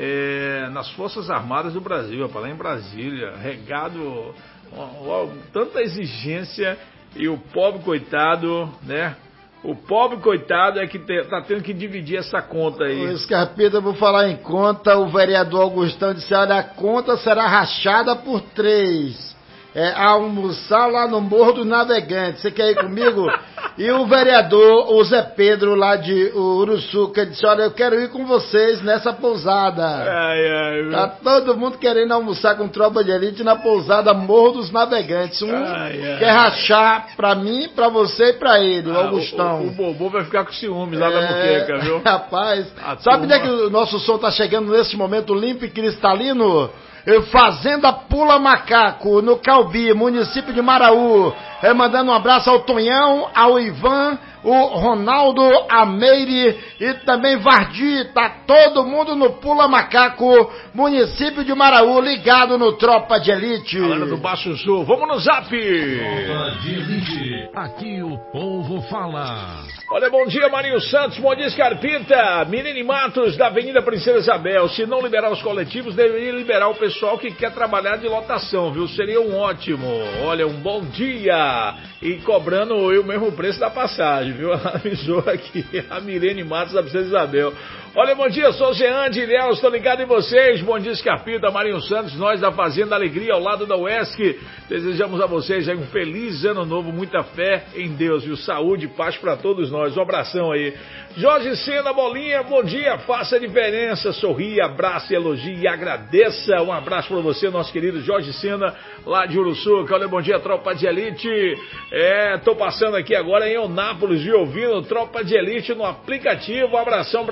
[SPEAKER 4] É, nas Forças Armadas do Brasil, para lá em Brasília, regado, ó, ó, tanta exigência e o pobre coitado, né? O pobre coitado é que te, tá tendo que dividir essa conta aí.
[SPEAKER 5] O Escarpeta, vou falar em conta, o vereador Augustão disse, olha, a conta será rachada por três. É, almoçar lá no Morro do Navegante. Você quer ir comigo? E o vereador, o Zé Pedro, lá de Uruçuca, disse, olha, eu quero ir com vocês nessa pousada.
[SPEAKER 4] Ai, ai,
[SPEAKER 5] tá todo mundo querendo almoçar com tropa de elite na pousada Morro dos Navegantes. Um
[SPEAKER 4] ai, ai,
[SPEAKER 5] quer rachar pra mim, pra você e pra ele, o ah, Augustão.
[SPEAKER 4] O, o, o Bobô vai ficar com ciúmes lá é, da muqueca, viu?
[SPEAKER 5] Rapaz,
[SPEAKER 4] A
[SPEAKER 5] sabe onde é
[SPEAKER 4] turma...
[SPEAKER 5] que o nosso som tá chegando nesse momento limpo e cristalino? Fazenda Pula Macaco, no Calbi, município de Maraú. É, mandando um abraço ao Tonhão, ao Ivan, o Ronaldo, a Meire e também Vardi. Tá todo mundo no Pula Macaco, município de Maraú, ligado no Tropa de Elite.
[SPEAKER 4] Galera do Baixo Sul, vamos no Zap!
[SPEAKER 2] Tropa de Elite, aqui o povo fala.
[SPEAKER 4] Olha, bom dia, Marinho Santos, bom dia, Scarpita. Menino Matos, da Avenida Princesa Isabel. Se não liberar os coletivos, deveria liberar o pessoal que quer trabalhar de lotação, viu? Seria um ótimo. Olha, um bom dia. E cobrando o mesmo preço da passagem, viu? Ela avisou aqui a Mirene Matos da Princesa Isabel. Olha, bom dia, sou o Jean de Ilhéus, estou ligado em vocês. Bom dia, Scarpita, Marinho Santos, nós da Fazenda Alegria, ao lado da U E S C. Desejamos a vocês aí um feliz ano novo, muita fé em Deus, viu? Saúde e paz para todos nós. Um abração aí. Jorge Sena, Bolinha, bom dia, faça a diferença, sorria, abraça, elogie e agradeça. Um abraço para você, nosso querido Jorge Sena, lá de Uruçuca. Olha, bom dia, Tropa de Elite. É, tô passando aqui agora em Eunápolis, viu? Ouvindo Tropa de Elite no aplicativo. Um abração pra galera dela.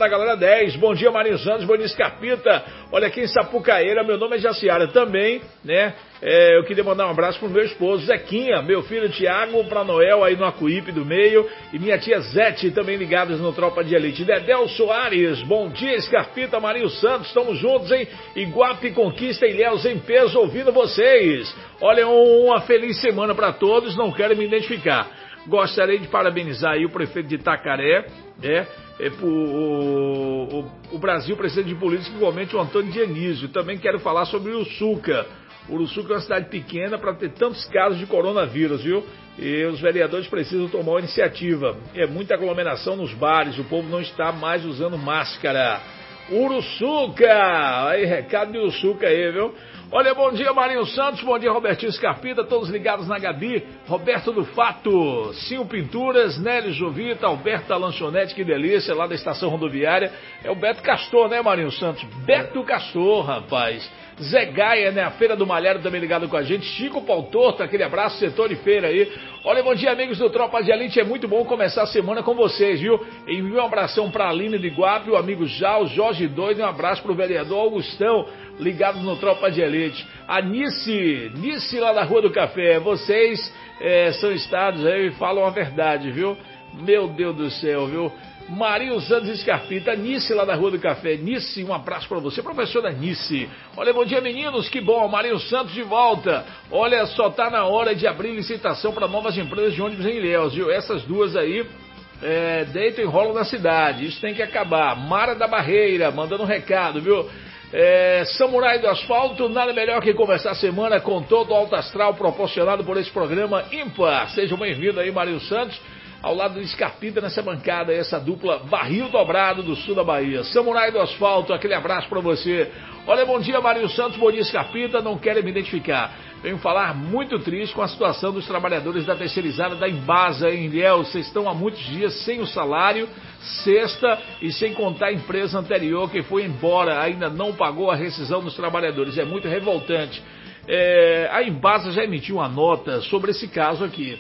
[SPEAKER 4] dez. Bom dia, Marinho Santos, bom dia, Scarpita. Olha aqui em Sapucaíra, meu nome é Jaciara também, né? É, eu queria mandar um abraço pro meu esposo, Zequinha, meu filho Tiago, pra Noel aí no Acuípe do Meio e minha tia Zete também ligados no Tropa de Elite. Dedéu Soares, bom dia, Scarpita, Marinho Santos, estamos juntos, hein? Iguape, Conquista e Ilhéus em peso ouvindo vocês. Olha, uma feliz semana pra todos, não quero me identificar. Gostaria de parabenizar aí o prefeito de Itacaré, né? É, o, o, o Brasil precisa de políticos, igualmente o Antônio Dionísio. Também quero falar sobre o Uruçuca. Uruçuca é uma cidade pequena para ter tantos casos de coronavírus, viu? E os vereadores precisam tomar uma iniciativa. É muita aglomeração nos bares, o povo não está mais usando máscara. Uruçuca! Aí, recado de Uruçuca aí, viu? Olha, bom dia, Marinho Santos, bom dia, Robertinho Scarpita, todos ligados na Gabi, Roberto do Fato, Sim Pinturas, Nélio Jovita, Alberto da Lanchonete, que delícia, lá da estação rodoviária, é o Beto Castor, né, Marinho Santos? Beto Castor, rapaz. Zé Gaia, né, a Feira do Malhado também ligado com a gente, Chico Pau Torto, aquele abraço, setor de feira aí. Olha, bom dia, amigos do Tropa de Elite, é muito bom começar a semana com vocês, viu? Envio um abração pra Aline de Iguape, o amigo Já, o Jorge Doido, e um abraço pro vereador Augustão, ligado no Tropa de Elite. A Nice, Nice lá da Rua do Café, vocês é, são estados aí e falam a verdade, viu? Meu Deus do céu, viu? Marinho Santos Scarpita, Nice lá da Rua do Café. Nice, um abraço pra você, professora Nice. Olha, bom dia, meninos, que bom, Marinho Santos de volta. Olha, só tá na hora de abrir licitação para novas empresas de ônibus em Ilhéus, viu? Essas duas aí é, deitam e rolam na cidade, isso tem que acabar. Mara da Barreira, mandando um recado, viu? É, Samurai do Asfalto, nada melhor que começar a semana com todo o alto astral proporcionado por esse programa ímpar. Sejam bem-vindos aí, Marinho Santos, ao lado de Scarpita nessa bancada, essa dupla barril dobrado do sul da Bahia. Samurai do Asfalto, aquele abraço pra você. Olha, bom dia, Marinho Santos, bom dia, Scarpita, não quero me identificar. Venho falar muito triste com a situação dos trabalhadores da terceirizada da Embasa em Ilhéus. Vocês estão há muitos dias sem o salário, sexta, e sem contar a empresa anterior que foi embora, ainda não pagou a rescisão dos trabalhadores. É muito revoltante. É, a Embasa já emitiu uma nota sobre esse caso aqui.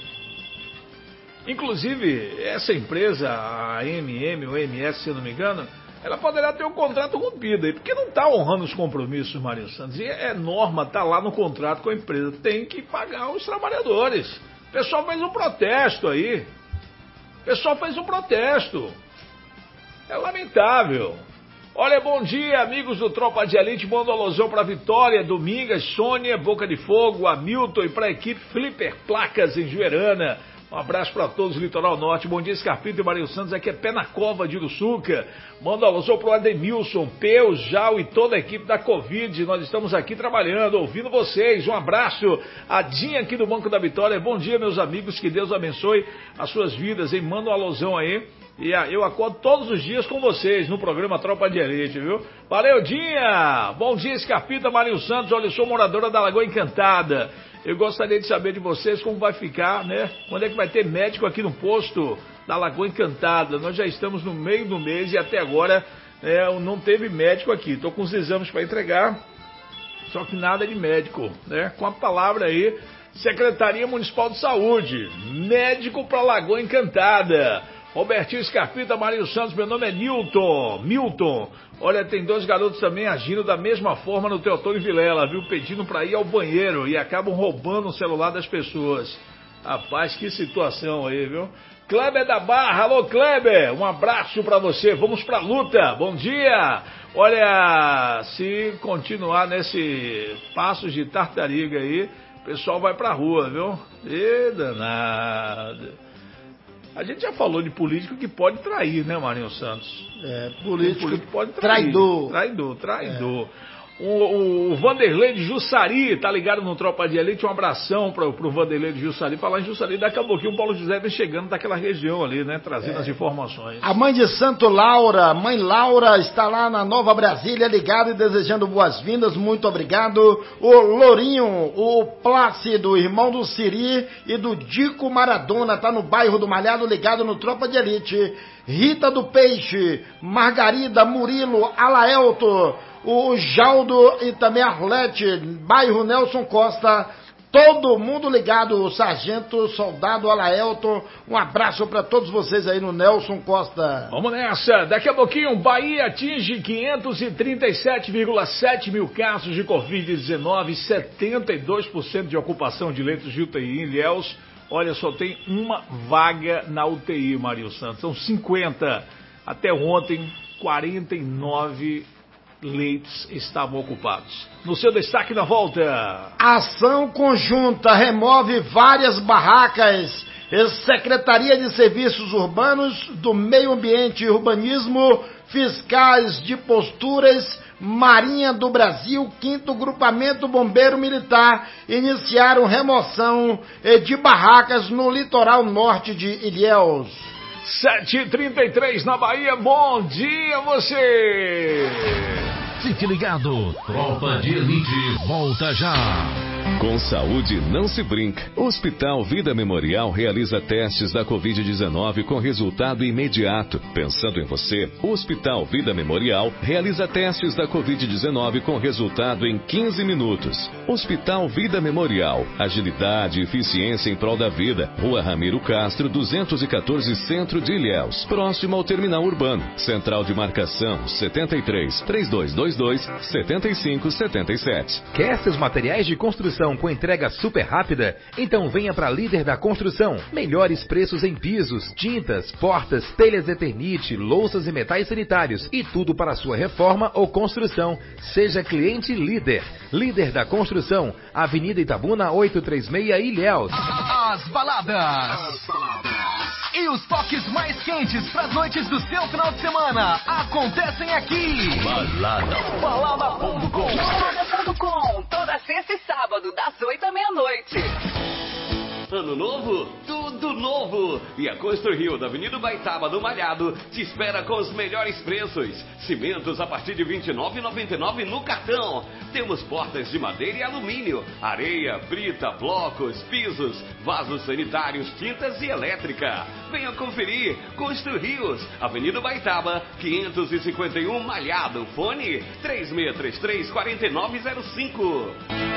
[SPEAKER 4] Inclusive, essa empresa, a M M ou M S, se eu não me engano, ela poderá ter um contrato rompido aí, porque não está honrando os compromissos, Marinho Santos. E é norma, está lá no contrato com a empresa, tem que pagar os trabalhadores. O pessoal fez um protesto aí. O pessoal fez um protesto. É lamentável. Olha, bom dia, amigos do Tropa de Elite, manda um alusão para Vitória, Domingas, Sônia, Boca de Fogo, Hamilton e para a equipe Flipper Placas em Juerana. Um abraço para todos do Litoral Norte. Bom dia, Scarpita e Marinho Santos. Aqui é Pé na Cova de Uruçuca. Manda um alô pro Ademilson, Peu, Jal e toda a equipe da Covid. Nós estamos aqui trabalhando, ouvindo vocês. Um abraço. A Dinha aqui do Banco da Vitória. Bom dia, meus amigos. Que Deus abençoe as suas vidas. Hein? Manda um alôzão aí. E eu acordo todos os dias com vocês no programa Tropa de Elite, viu? Valeu, Dinha! Bom dia, Scarpita, Marinho Santos. Olha, eu sou moradora da Lagoa Encantada. Eu gostaria de saber de vocês como vai ficar, né? Quando é que vai ter médico aqui no posto da Lagoa Encantada? Nós já estamos no meio do mês e até agora é, não teve médico aqui. Estou com os exames para entregar, só que nada de médico, né? Com a palavra aí, Secretaria Municipal de Saúde, médico para Lagoa Encantada. Robertinho Scarpita, Marinho Santos, meu nome é Newton, Milton. Olha, tem dois garotos também agindo da mesma forma no Teotônio Vilela, viu? Pedindo para ir ao banheiro e acabam roubando o celular das pessoas. Rapaz, que situação aí, viu? Kleber da Barra, alô Kleber, um abraço para você, vamos pra luta, bom dia. Olha, se continuar nesse passos de tartariga aí, o pessoal vai pra rua, viu? E danado. A gente já falou de político que pode trair, né, Marinho Santos?
[SPEAKER 5] É, político,
[SPEAKER 4] político pode trair.
[SPEAKER 5] Traidor.
[SPEAKER 4] Traidor, traidor. É. O, o Vanderlei de Jussari, tá ligado no Tropa de Elite? Um abração pro, pro Vanderlei de Jussari. Falar em Jussari, daqui a pouquinho o Paulo José vem chegando daquela região ali, né? Trazendo é. as informações.
[SPEAKER 5] A mãe de Santo Laura, mãe Laura, está lá na Nova Brasília, ligada e desejando boas-vindas. Muito obrigado. O Lourinho, o Plácido, irmão do Siri e do Dico Maradona, tá no bairro do Malhado, ligado no Tropa de Elite. Rita do Peixe, Margarida, Murilo, Alaelto, o Jaldo e também Arlete, bairro Nelson Costa, todo mundo ligado, o Sargento Soldado Alaelton. Um abraço para todos vocês aí no Nelson Costa.
[SPEAKER 4] Vamos nessa, daqui a pouquinho Bahia atinge quinhentos e trinta e sete vírgula sete mil casos de covid dezenove, setenta e dois por cento de ocupação de leitos de U T I em Ilhéus. Olha, só tem uma vaga na U T I, Mario Santos, são cinquenta. Até ontem, quarenta e nove leitos estavam ocupados. No seu destaque na volta.
[SPEAKER 5] Ação conjunta remove várias barracas. Secretaria de Serviços Urbanos, do Meio Ambiente e Urbanismo, fiscais de posturas, Marinha do Brasil, quinto Grupamento Bombeiro Militar, iniciaram remoção de barracas no litoral norte de Ilhéus.
[SPEAKER 4] sete e trinta e três na Bahia, bom dia você!
[SPEAKER 2] Fique ligado, Tropa de Elite volta já.
[SPEAKER 15] Com saúde não se brinca. O Hospital Vida Memorial realiza testes da covid dezenove com resultado imediato. Pensando em você, o Hospital Vida Memorial realiza testes da covid dezenove com resultado em quinze minutos. Hospital Vida Memorial, agilidade e eficiência em prol da vida. Rua Ramiro Castro, duzentos e quatorze, Centro de Ilhéus, próximo ao Terminal Urbano. Central de marcação setenta e três, três dois dois dois, setenta e cinco setenta e sete.
[SPEAKER 10] Quer seus materiais de construção com entrega super rápida? Então venha para Líder da Construção. Melhores preços em pisos, tintas, portas, telhas Eternite, louças e metais sanitários e tudo para sua reforma ou construção. Seja cliente Líder. Líder da Construção, Avenida Itabuna oitocentos e trinta e seis, Ilhéus.
[SPEAKER 6] As baladas e os toques mais quentes para as noites do seu final de semana acontecem aqui.
[SPEAKER 2] Balada.
[SPEAKER 6] Balada ponto com.
[SPEAKER 24] Balada ponto com. Toda sexta e sábado, das oito à meia-noite.
[SPEAKER 23] Ano novo, tudo novo. E a Constru-Rio da Avenida Baitaba do Malhado te espera com os melhores preços. Cimentos a partir de vinte e nove reais e noventa e nove centavos no cartão. Temos portas de madeira e alumínio, areia, brita, blocos, pisos, vasos sanitários, tintas e elétrica. Venha conferir. Constru-Rios, Avenida Baitaba, quinhentos e cinquenta e um Malhado. Fone três seis três três, quatro nove zero cinco.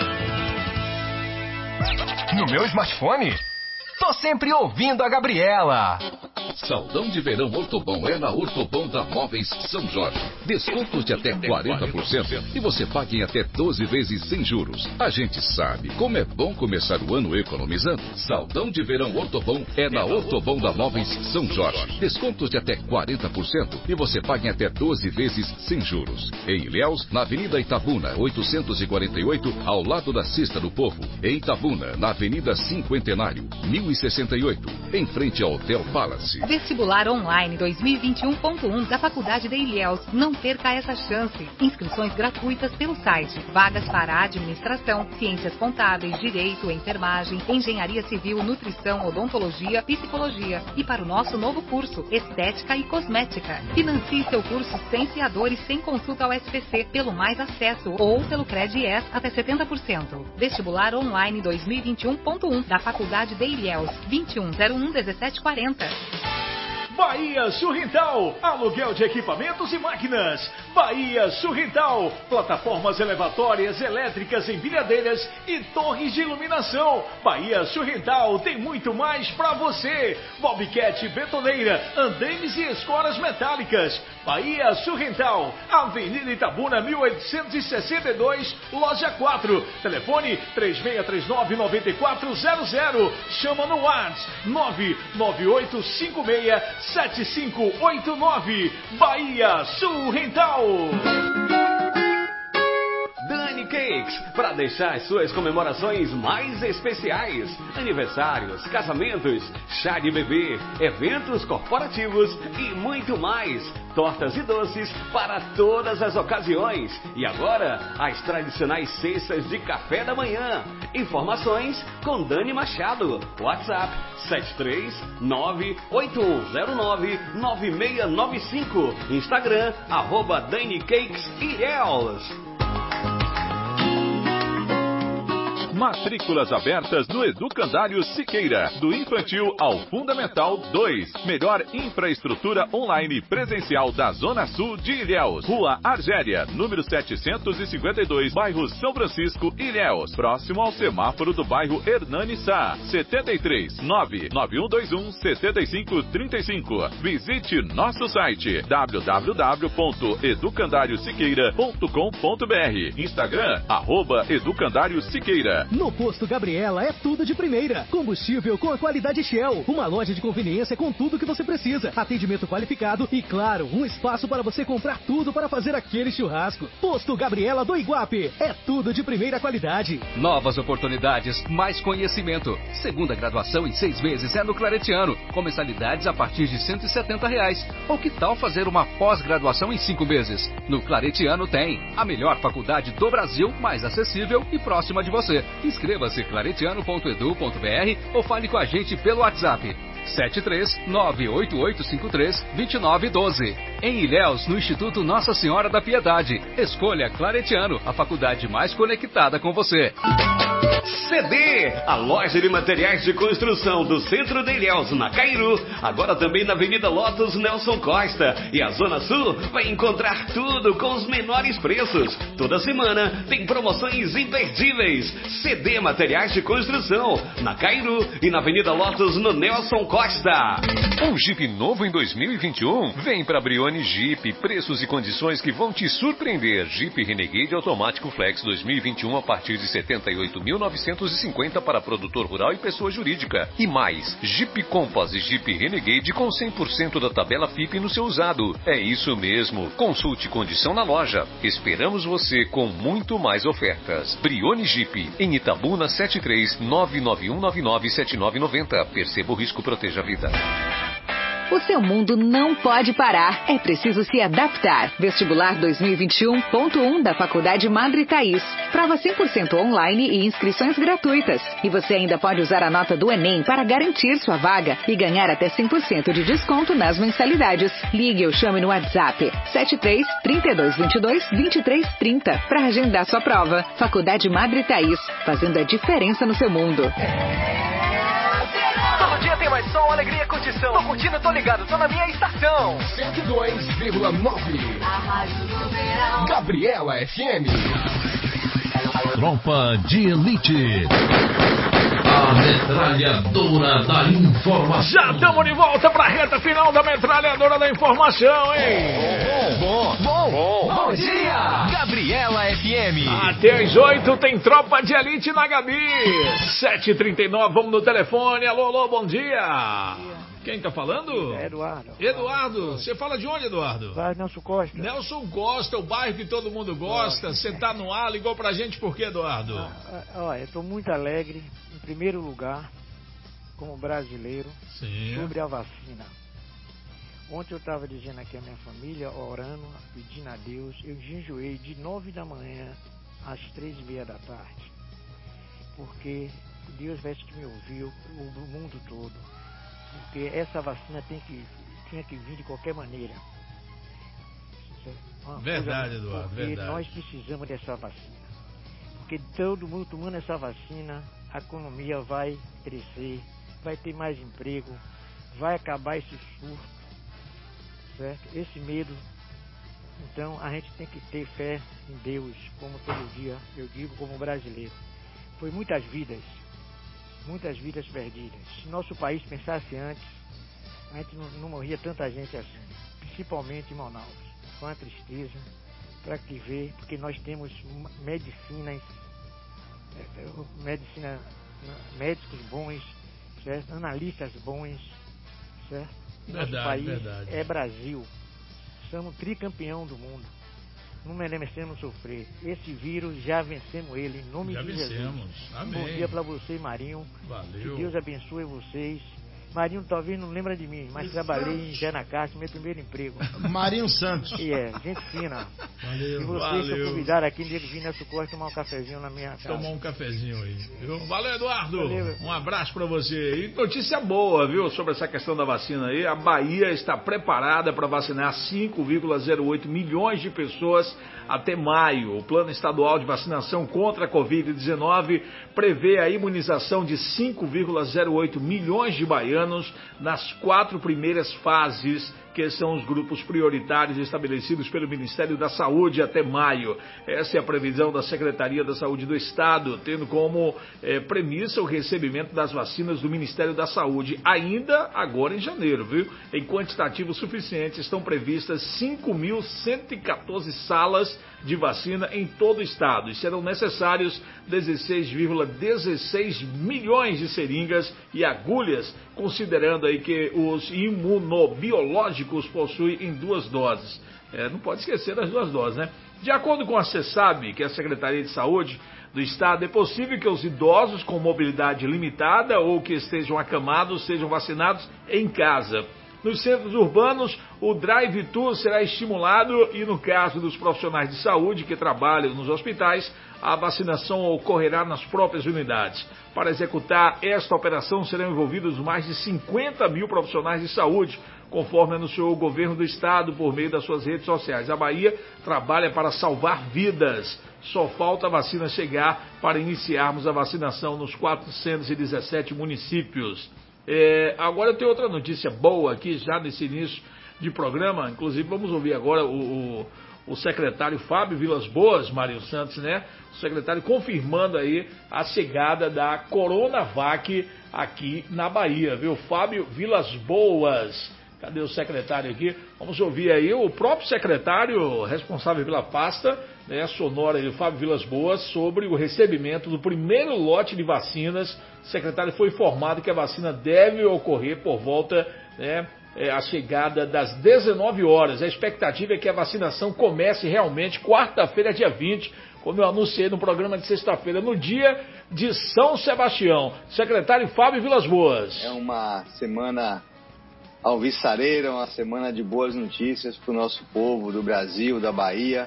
[SPEAKER 6] No meu smartphone? Tô sempre ouvindo a Gabriela.
[SPEAKER 16] Saldão de verão Ortobon é na Ortobon da Móveis São Jorge. Descontos de até quarenta por cento e você paga em até doze vezes sem juros. A gente sabe como é bom começar o ano economizando. Saldão de verão Ortobon é na Ortobon da Móveis São Jorge. Descontos de até quarenta por cento e você paga em até doze vezes sem juros. Em Ilhéus, na Avenida Itabuna, oitocentos e quarenta e oito, ao lado da Cesta do Povo. Em Itabuna, na Avenida Cinquentenário, mil e sessenta e oito, em frente ao Hotel Palace.
[SPEAKER 18] Vestibular Online dois mil e vinte e um ponto um da Faculdade de Ilhéus. Não perca essa chance. Inscrições gratuitas pelo site. Vagas para administração, ciências contábeis, direito, enfermagem, engenharia civil, nutrição, odontologia, psicologia. E para o nosso novo curso, Estética e Cosmética. Financie seu curso sem fiador e sem consulta ao S P C pelo Mais Acesso ou pelo CredIES até setenta por cento. Vestibular Online dois mil e vinte e um ponto um da Faculdade de Ilhéus. vinte e um zero um, dezessete quarenta.
[SPEAKER 4] Bahia Surrental, aluguel de equipamentos e máquinas. Bahia Surrental, plataformas elevatórias, elétricas, empilhadeiras e torres de iluminação. Bahia Surrental tem muito mais para você. Bobcat Betoneira, andames e escoras metálicas. Bahia Surrental, Avenida Itabuna mil oitocentos e sessenta e dois, loja quatro. Telefone três seis três nove, nove quatro zero zero. Chama no WhatsApp nove nove oito cinco seis sete cinco oito nove. Bahia Surrental.
[SPEAKER 23] Dani Cakes, para deixar as suas comemorações mais especiais. Aniversários, casamentos, chá de bebê, eventos corporativos e muito mais. Tortas e doces para todas as ocasiões. E agora, as tradicionais cestas de café da manhã. Informações com Dani Machado. WhatsApp sete três nove oito um zero nove nove seis nove cinco. Instagram, arroba Dani Cakes Ilhéus.
[SPEAKER 12] Matrículas abertas no Educandário Siqueira, do infantil ao fundamental dois. Melhor infraestrutura online presencial da Zona Sul de Ilhéus. Rua Argélia, número setecentos e cinquenta e dois, bairro São Francisco, Ilhéus. Próximo ao semáforo do bairro Hernani Sá. setenta e três, nove nove um dois um, setenta e cinco trinta e cinco. Visite nosso site w w w ponto educandário siqueira ponto com ponto b r. Instagram, arroba Educandário Siqueira.
[SPEAKER 3] No Posto Gabriela é tudo de primeira. Combustível com a qualidade Shell. Uma loja de conveniência com tudo que você precisa. Atendimento qualificado e, claro, um espaço para você comprar tudo para fazer aquele churrasco. Posto Gabriela do Iguape. É tudo de primeira qualidade.
[SPEAKER 8] Novas oportunidades, mais conhecimento. Segunda graduação em seis meses é no Claretiano. Com mensalidades a partir de cento e setenta reais. Ou que tal fazer uma pós-graduação em cinco meses? No Claretiano tem a melhor faculdade do Brasil, mais acessível e próxima de você. Inscreva-se claretiano ponto edu ponto b r ou fale com a gente pelo WhatsApp sete três nove oito oito cinco três dois nove um dois. Em Ilhéus, no Instituto Nossa Senhora da Piedade. Escolha Claretiano, a faculdade mais conectada com você.
[SPEAKER 23] C D, a loja de materiais de construção do centro de Ilhéus, na Cairu, agora também na Avenida Lotus Nelson Costa. E a Zona Sul vai encontrar tudo com os menores preços. Toda semana tem promoções imperdíveis. C D Materiais de Construção, na Cairu e na Avenida Lotus no Nelson Costa.
[SPEAKER 12] Um Jeep novo em dois mil e vinte e um? Vem para Brioni Jeep, preços e condições que vão te surpreender. Jeep Renegade Automático Flex dois mil e vinte e um a partir de setenta e oito mil novecentos e cinquenta para produtor rural e pessoa jurídica. E mais, Jeep Compass e Jeep Renegade com cem por cento da tabela F I P no seu usado. É isso mesmo. Consulte condição na loja. Esperamos você com muito mais ofertas. Brioni Jeep, em Itabuna sete três nove nove um nove nove sete nove nove zero. Perceba o risco, proteja a vida.
[SPEAKER 17] O seu mundo não pode parar. É preciso se adaptar. Vestibular dois mil e vinte e um ponto um da Faculdade Madre Thaís. Prova cem por cento online e inscrições gratuitas. E você ainda pode usar a nota do Enem para garantir sua vaga e ganhar até cem por cento de desconto nas mensalidades. Ligue ou chame no WhatsApp sete três, trinta e dois, vinte e dois, vinte e três, trinta para agendar sua prova. Faculdade Madre Thaís, fazendo a diferença no seu mundo.
[SPEAKER 6] Todo dia tem mais som, alegria e curtição. Tô curtindo, tô ligado, tô na minha estação.
[SPEAKER 9] cento e dois vírgula nove.
[SPEAKER 6] A Rádio do Verão.
[SPEAKER 9] Gabriela F M.
[SPEAKER 2] Tropa de Elite. A metralhadora da informação.
[SPEAKER 4] Já estamos de volta para a reta final da metralhadora da informação, hein?
[SPEAKER 6] Bom, bom, bom, bom. Bom dia! Gabriela F M.
[SPEAKER 4] Até às oito tem Tropa de Elite na Gabi. sete e trinta e nove, vamos no telefone. Alô, alô, bom dia. Bom dia. Quem tá falando?
[SPEAKER 19] É Eduardo.
[SPEAKER 4] Eduardo, você fala de onde, Eduardo?
[SPEAKER 19] Bairro Nelson Costa.
[SPEAKER 4] Nelson Costa, o bairro que todo mundo gosta. Você tá no ar, ligou pra gente por quê, Eduardo?
[SPEAKER 19] Ah, olha, eu tô muito alegre, em primeiro lugar, como brasileiro,
[SPEAKER 4] Sim.
[SPEAKER 19] sobre a vacina. Ontem eu estava dizendo aqui a minha família, orando, pedindo a Deus, eu jejuei de nove da manhã às três e meia da tarde. Porque Deus vai que me ouviu, o mundo todo. Porque essa vacina tem que, tinha que vir de qualquer maneira. Uma
[SPEAKER 4] verdade,
[SPEAKER 19] coisa,
[SPEAKER 4] Eduardo,
[SPEAKER 19] porque
[SPEAKER 4] verdade.
[SPEAKER 19] Nós precisamos dessa vacina. Porque todo mundo tomando essa vacina, a economia vai crescer, vai ter mais emprego, vai acabar esse surto, certo? Esse medo. Então a gente tem que ter fé em Deus, como todo dia eu digo como brasileiro. Foi muitas vidas. Muitas vidas perdidas. Se nosso país pensasse antes, a gente não, não morria tanta gente assim, principalmente em Manaus. Com a tristeza, para que ver, porque nós temos medicinas, medicina, médicos bons, certo? Analistas bons, certo?
[SPEAKER 4] Verdade,
[SPEAKER 19] nosso país
[SPEAKER 4] verdade.
[SPEAKER 19] É Brasil. Somos tricampeão do mundo. Não merecemos sofrer. Esse vírus já vencemos ele, em nome
[SPEAKER 4] já
[SPEAKER 19] de
[SPEAKER 4] vencemos.
[SPEAKER 19] Jesus.
[SPEAKER 4] Amém.
[SPEAKER 19] Bom dia para você, Marinho.
[SPEAKER 4] Valeu.
[SPEAKER 19] Que Deus abençoe vocês. Marinho talvez não lembra de mim, mas trabalhei em Jana Castro, meu primeiro emprego.
[SPEAKER 5] Marinho Santos.
[SPEAKER 19] E é, gente fina.
[SPEAKER 4] Valeu,
[SPEAKER 19] E vocês
[SPEAKER 4] valeu.
[SPEAKER 19] são convidados aqui, nego vir nessa corte tomar um cafezinho na minha casa.
[SPEAKER 4] Tomar um cafezinho aí, viu? Valeu, Eduardo.
[SPEAKER 19] Valeu.
[SPEAKER 4] Um abraço pra você. E notícia boa, viu, sobre essa questão da vacina aí. A Bahia está preparada para vacinar cinco vírgula zero oito milhões de pessoas até maio. O Plano Estadual de Vacinação contra a covid dezenove prevê a imunização de cinco vírgula zero oito milhões de baianos nas quatro primeiras fases, que são os grupos prioritários estabelecidos pelo Ministério da Saúde até maio. Essa é a previsão da Secretaria da Saúde do Estado, tendo como eh, premissa o recebimento das vacinas do Ministério da Saúde, ainda agora em janeiro, viu? Em quantitativo suficiente, estão previstas cinco mil cento e quatorze salas de vacina em todo o estado e serão necessários dezesseis vírgula dezesseis milhões de seringas e agulhas, considerando aí que os imunobiológicos possuem em duas doses. É, não pode esquecer das duas doses, né? De acordo com a CESAB, que é a Secretaria de Saúde do Estado, é possível que os idosos com mobilidade limitada ou que estejam acamados sejam vacinados em casa. Nos centros urbanos, o drive-thru será estimulado e, no caso dos profissionais de saúde que trabalham nos hospitais, a vacinação ocorrerá nas próprias unidades. Para executar esta operação serão envolvidos mais de cinquenta mil profissionais de saúde, conforme anunciou o governo do estado por meio das suas redes sociais. A Bahia trabalha para salvar vidas. Só falta a vacina chegar para iniciarmos a vacinação nos quatrocentos e dezessete municípios. É, agora eu tenho outra notícia boa aqui, já nesse início de programa. Inclusive vamos ouvir agora o, o, o secretário Fábio Vilas Boas, Marinho Santos, né? O secretário confirmando aí a chegada da Coronavac aqui na Bahia, viu? Fábio Vilas Boas. Cadê o secretário aqui? Vamos ouvir aí o próprio secretário responsável pela pasta, né, sonora, aí, o Fábio Vilas Boas, sobre o recebimento do primeiro lote de vacinas. O secretário foi informado que a vacina deve ocorrer por volta, né, é, a chegada das dezenove horas. A expectativa é que a vacinação comece realmente quarta-feira, dia vinte, como eu anunciei no programa de sexta-feira, no dia de São Sebastião. Secretário Fábio Vilas Boas.
[SPEAKER 1] É uma semana alvissareira, uma semana de boas notícias para o nosso povo do Brasil, da Bahia.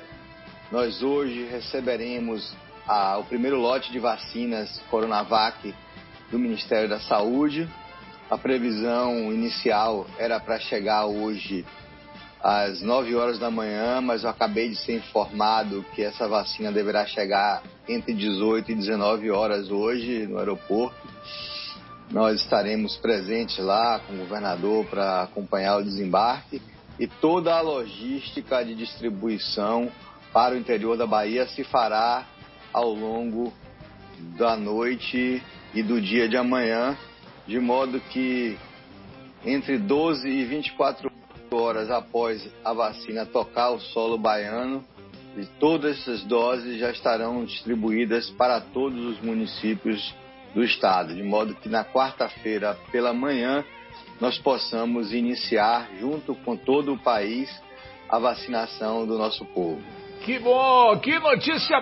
[SPEAKER 1] Nós hoje receberemos a, o primeiro lote de vacinas Coronavac do Ministério da Saúde. A previsão inicial era para chegar hoje às nove horas da manhã, mas eu acabei de ser informado que essa vacina deverá chegar entre dezoito e dezenove horas hoje no aeroporto. Nós estaremos presentes lá com o governador para acompanhar o desembarque e toda a logística de distribuição para o interior da Bahia se fará ao longo da noite e do dia de amanhã, de modo que entre doze e vinte e quatro horas após a vacina tocar o solo baiano, todas essas doses já estarão distribuídas para todos os municípios do estado, de modo que na quarta-feira pela manhã nós possamos iniciar, junto com todo o país, a vacinação do nosso povo.
[SPEAKER 4] Que bom, que notícia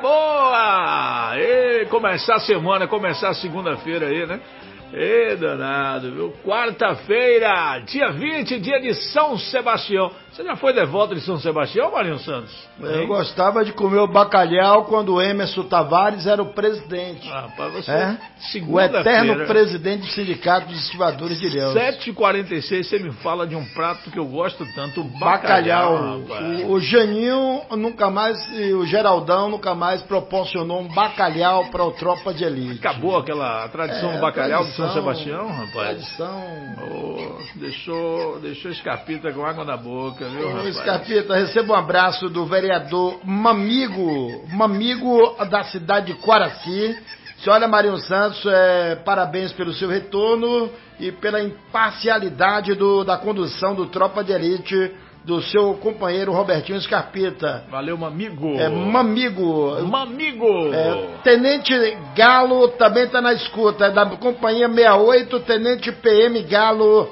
[SPEAKER 4] boa! E começar a semana, começar a segunda-feira aí, né? Ê, danado, viu? Quarta-feira, dia vinte, dia de São Sebastião. Você já foi de volta de São Sebastião, Marinho Santos?
[SPEAKER 5] Eu hein? gostava de comer o bacalhau quando o Emerson Tavares era o presidente.
[SPEAKER 4] Ah, para você.
[SPEAKER 5] É? O eterno presidente do Sindicato dos Estivadores de Ilhéus.
[SPEAKER 4] sete e quarenta e seis, você me fala de um prato que eu gosto tanto, o bacalhau.
[SPEAKER 5] bacalhau. O, o Janinho nunca mais, e o Geraldão nunca mais proporcionou um bacalhau para o Tropa de Elite.
[SPEAKER 4] Acabou aquela tradição é, do bacalhau tradição, de São Sebastião, rapaz?
[SPEAKER 5] Tradição.
[SPEAKER 4] Oh, deixou, deixou Escapita com água na boca. Viu,
[SPEAKER 5] Ô, Escapita, receba um abraço do vereador Mamigo, Mamigo da cidade de Quaraci. Senhora Marinho Santos, é, parabéns pelo seu retorno e pela imparcialidade do, da condução do Tropa de Elite do seu companheiro Robertinho Escarpita.
[SPEAKER 4] Valeu, Mamigo.
[SPEAKER 5] É, Mamigo.
[SPEAKER 4] Mamigo.
[SPEAKER 5] É, Tenente Galo também está na escuta, é da companhia sessenta e oito, Tenente P M Galo.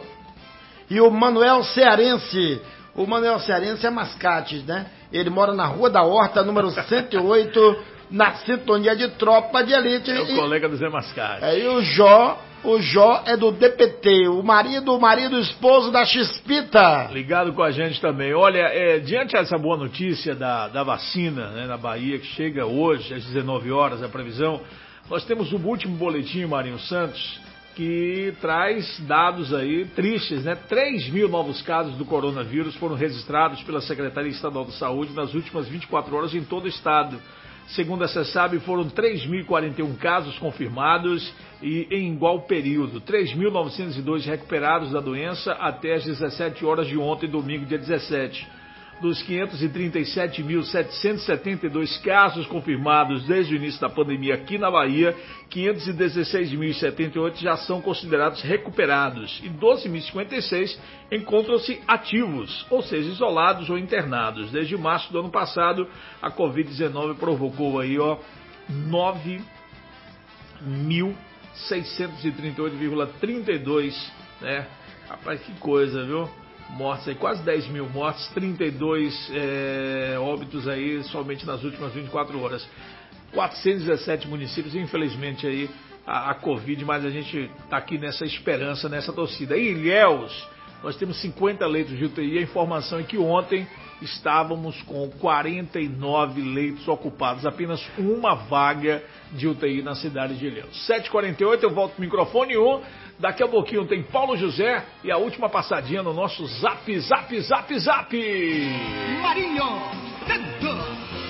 [SPEAKER 5] E o Manuel Cearense. O Manuel Cearense é Mascates, né? Ele mora na Rua da Horta, número cento e oito, na sintonia de Tropa de Elite.
[SPEAKER 4] É o
[SPEAKER 5] e,
[SPEAKER 4] colega do Zé Mascate.
[SPEAKER 5] É, e o Jó o Jó é do D P T, o marido, o marido, o esposo da Chispita.
[SPEAKER 4] Ligado com a gente também. Olha, é, diante dessa boa notícia da, da vacina, né, na Bahia, que chega hoje às dezenove horas, a previsão, nós temos o último boletim, Marinho Santos, que traz dados aí tristes, né? três mil novos casos do coronavírus foram registrados pela Secretaria Estadual de Saúde nas últimas vinte e quatro horas em todo o estado. Segundo a CESAB, foram três mil e quarenta e um casos confirmados e em igual período, três mil novecentos e dois recuperados da doença até as dezessete horas de ontem, domingo, dia dezessete. Dos quinhentos e trinta e sete mil setecentos e setenta e dois casos confirmados desde o início da pandemia aqui na Bahia, quinhentos e dezesseis mil e setenta e oito já são considerados recuperados e doze mil e cinquenta e seis encontram-se ativos, ou seja, isolados ou internados. Desde março do ano passado, a covid dezenove provocou aí, ó, nove mil seiscentos e trinta e oito vírgula trinta e dois, né? Rapaz, que coisa, viu? Mortes aí, quase dez mil mortes, trinta e dois é, óbitos aí somente nas últimas vinte e quatro horas. quatrocentos e dezessete municípios, infelizmente aí a, a Covid, mas a gente tá aqui nessa esperança, nessa torcida. Em Ilhéus, nós temos cinquenta leitos de U T I, a informação é que ontem estávamos com quarenta e nove leitos ocupados, apenas uma vaga de U T I na cidade de Ilhéus. sete e quarenta e oito, eu volto pro microfone um. Daqui a pouquinho tem Paulo José e a última passadinha no nosso Zap, Zap, Zap, Zap.
[SPEAKER 7] Marinho Santos.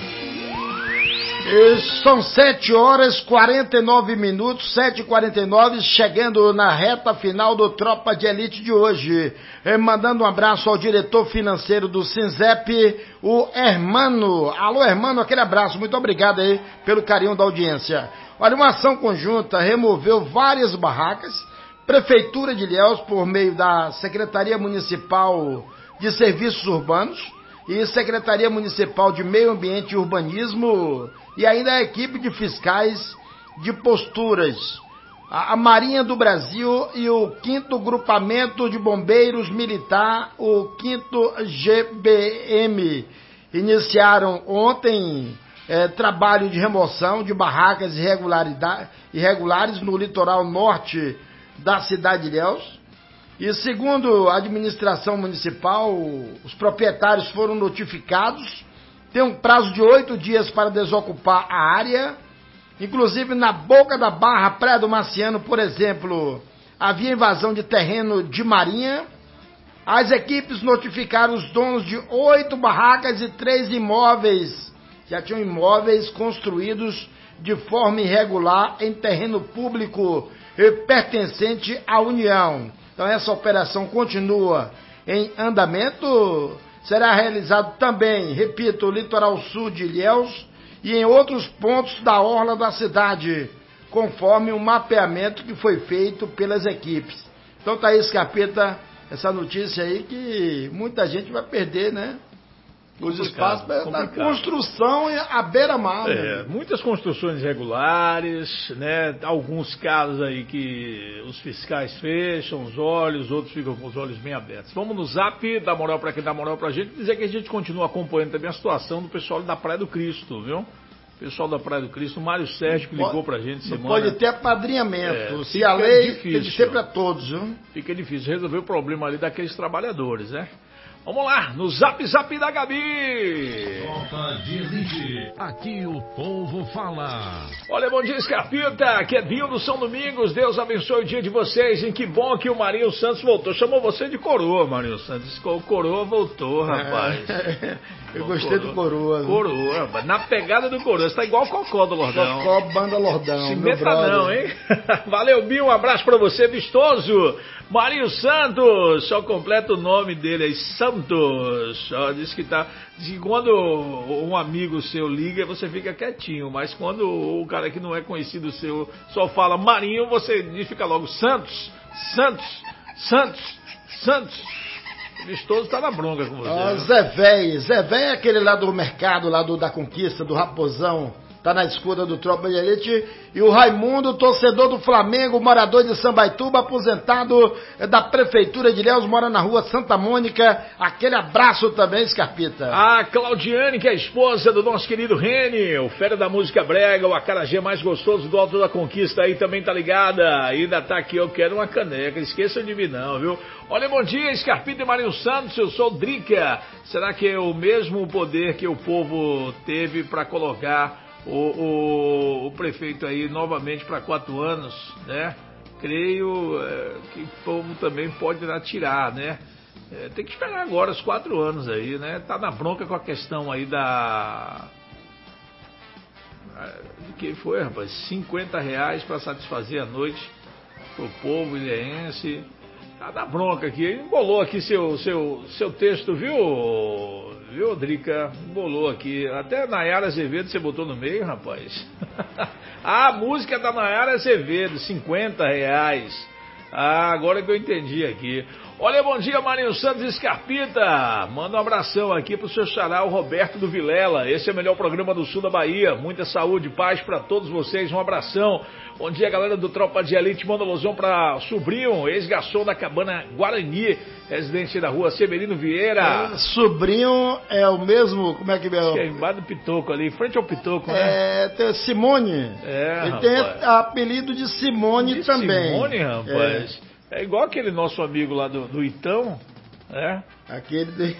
[SPEAKER 5] São sete horas e quarenta e nove minutos, sete e quarenta e nove, chegando na reta final do Tropa de Elite de hoje. Mandando um abraço ao diretor financeiro do Sinzep, o Hermano. Alô, Hermano, aquele abraço, muito obrigado aí pelo carinho da audiência. Olha, uma ação conjunta removeu várias barracas. Prefeitura de Ilhéus, por meio da Secretaria Municipal de Serviços Urbanos e Secretaria Municipal de Meio Ambiente e Urbanismo, e ainda a equipe de fiscais de posturas, a Marinha do Brasil e o quinto Grupamento de Bombeiros Militar, o quinto G B M, iniciaram ontem é, trabalho de remoção de barracas irregulares no litoral norte da cidade de Ilhéus. E segundo a administração municipal, os proprietários foram notificados, tem um prazo de oito dias para desocupar a área. Inclusive na Boca da Barra, Praia do Marciano, por exemplo, havia invasão de terreno de marinha. As equipes notificaram os donos de oito barracas e três imóveis, já tinham imóveis construídos de forma irregular em terreno público pertencente à União. Então essa operação continua em andamento, será realizado também, repito, o litoral sul de Ilhéus e em outros pontos da orla da cidade, conforme o mapeamento que foi feito pelas equipes. Então tá aí, Capeta, essa notícia aí que muita gente vai perder, né? Os espaços da construção à beira-mar.
[SPEAKER 4] É, muitas construções irregulares, né? Alguns casos aí que os fiscais fecham os olhos, outros ficam com os olhos bem abertos. Vamos no Zap, dar moral para quem dá moral pra gente, dizer que a gente continua acompanhando também a situação do pessoal da Praia do Cristo, viu? Pessoal da Praia do Cristo, o Mário Sérgio que ligou pra gente semana.
[SPEAKER 5] Pode ter apadrinhamento, é, se a lei difícil, tem que ser pra todos, viu?
[SPEAKER 4] Fica difícil resolver o problema ali daqueles trabalhadores, né? Vamos lá, no Zap Zap da Gabi.
[SPEAKER 2] Tropa de Elite, aqui o povo fala.
[SPEAKER 4] Olha, bom dia, Escapita, aqui é Dinho do São Domingos, Deus abençoe o dia de vocês, e que bom que o Marinho Santos voltou. Chamou você de coroa, Marinho Santos, o coroa voltou, rapaz.
[SPEAKER 5] É, eu gostei coroa. do coroa.
[SPEAKER 4] Coroa, rapaz, na pegada do coroa, você tá igual o Cocó do Lordão.
[SPEAKER 5] Cocó, banda Lordão.
[SPEAKER 4] Se meta não, hein? Valeu, Bill, um abraço pra você, vistoso. Marinho Santos, só completa o nome dele aí, Santos. Só diz que tá. Diz que quando um amigo seu liga, você fica quietinho. Mas quando o cara que não é conhecido seu só fala Marinho, você fica logo Santos, Santos, Santos, Santos. O vistoso tá na bronca com você.
[SPEAKER 5] Ah, Zé Véi, Zé Véi é aquele lá do mercado, lá do, da Conquista, do Raposão. tá na escuta do Tropa de Elite. E o Raimundo, torcedor do Flamengo, morador de Sambaituba, aposentado da Prefeitura de Ilhéus, mora na rua Santa Mônica. Aquele abraço também, Scarpita.
[SPEAKER 4] A Claudiane, que é a esposa do nosso querido Reni, o fera da música brega, o acarajé mais gostoso do Alto da Conquista aí também tá ligada. Ainda tá aqui, eu quero uma caneca, esqueçam de mim não, viu? Olha, bom dia, Scarpita e Marinho Santos, eu sou o Drica. Será que é o mesmo poder que o povo teve para colocar o, o, o prefeito aí novamente para quatro anos, né? Creio é, que o povo também pode tirar, né? É, tem que esperar agora os quatro anos aí, né? Tá na bronca com a questão aí da... De que foi, rapaz? cinquenta reais para satisfazer a noite pro povo ilhéense. Tá na bronca aqui. Embolou aqui seu, seu, seu texto, viu, viu, Drica? Embolou aqui. Até Nayara Azevedo você botou no meio, rapaz. A música da Nayara Azevedo, cinquenta reais. Ah, agora que eu entendi aqui. Olha, bom dia, Marinho Santos e Scarpita. Manda um abração aqui pro seu xará, o Roberto do Vilela. Esse é o melhor programa do sul da Bahia. Muita saúde e paz para todos vocês. Um abração. Bom dia, galera do Tropa de Elite. Manda alusão pra sobrinho, ex-garçom da Cabana Guarani, residente da rua Severino Vieira.
[SPEAKER 5] É, sobrinho é o mesmo, como é que é?
[SPEAKER 4] Acho que é embaixo do Pitoco ali, em frente ao Pitoco, né?
[SPEAKER 5] É, tem Simone.
[SPEAKER 4] É,
[SPEAKER 5] Ele
[SPEAKER 4] rapaz.
[SPEAKER 5] tem apelido de Simone
[SPEAKER 4] de
[SPEAKER 5] também.
[SPEAKER 4] Simone, rapaz. É. É igual aquele nosso amigo lá do, do Itão, né?
[SPEAKER 5] Aquele de...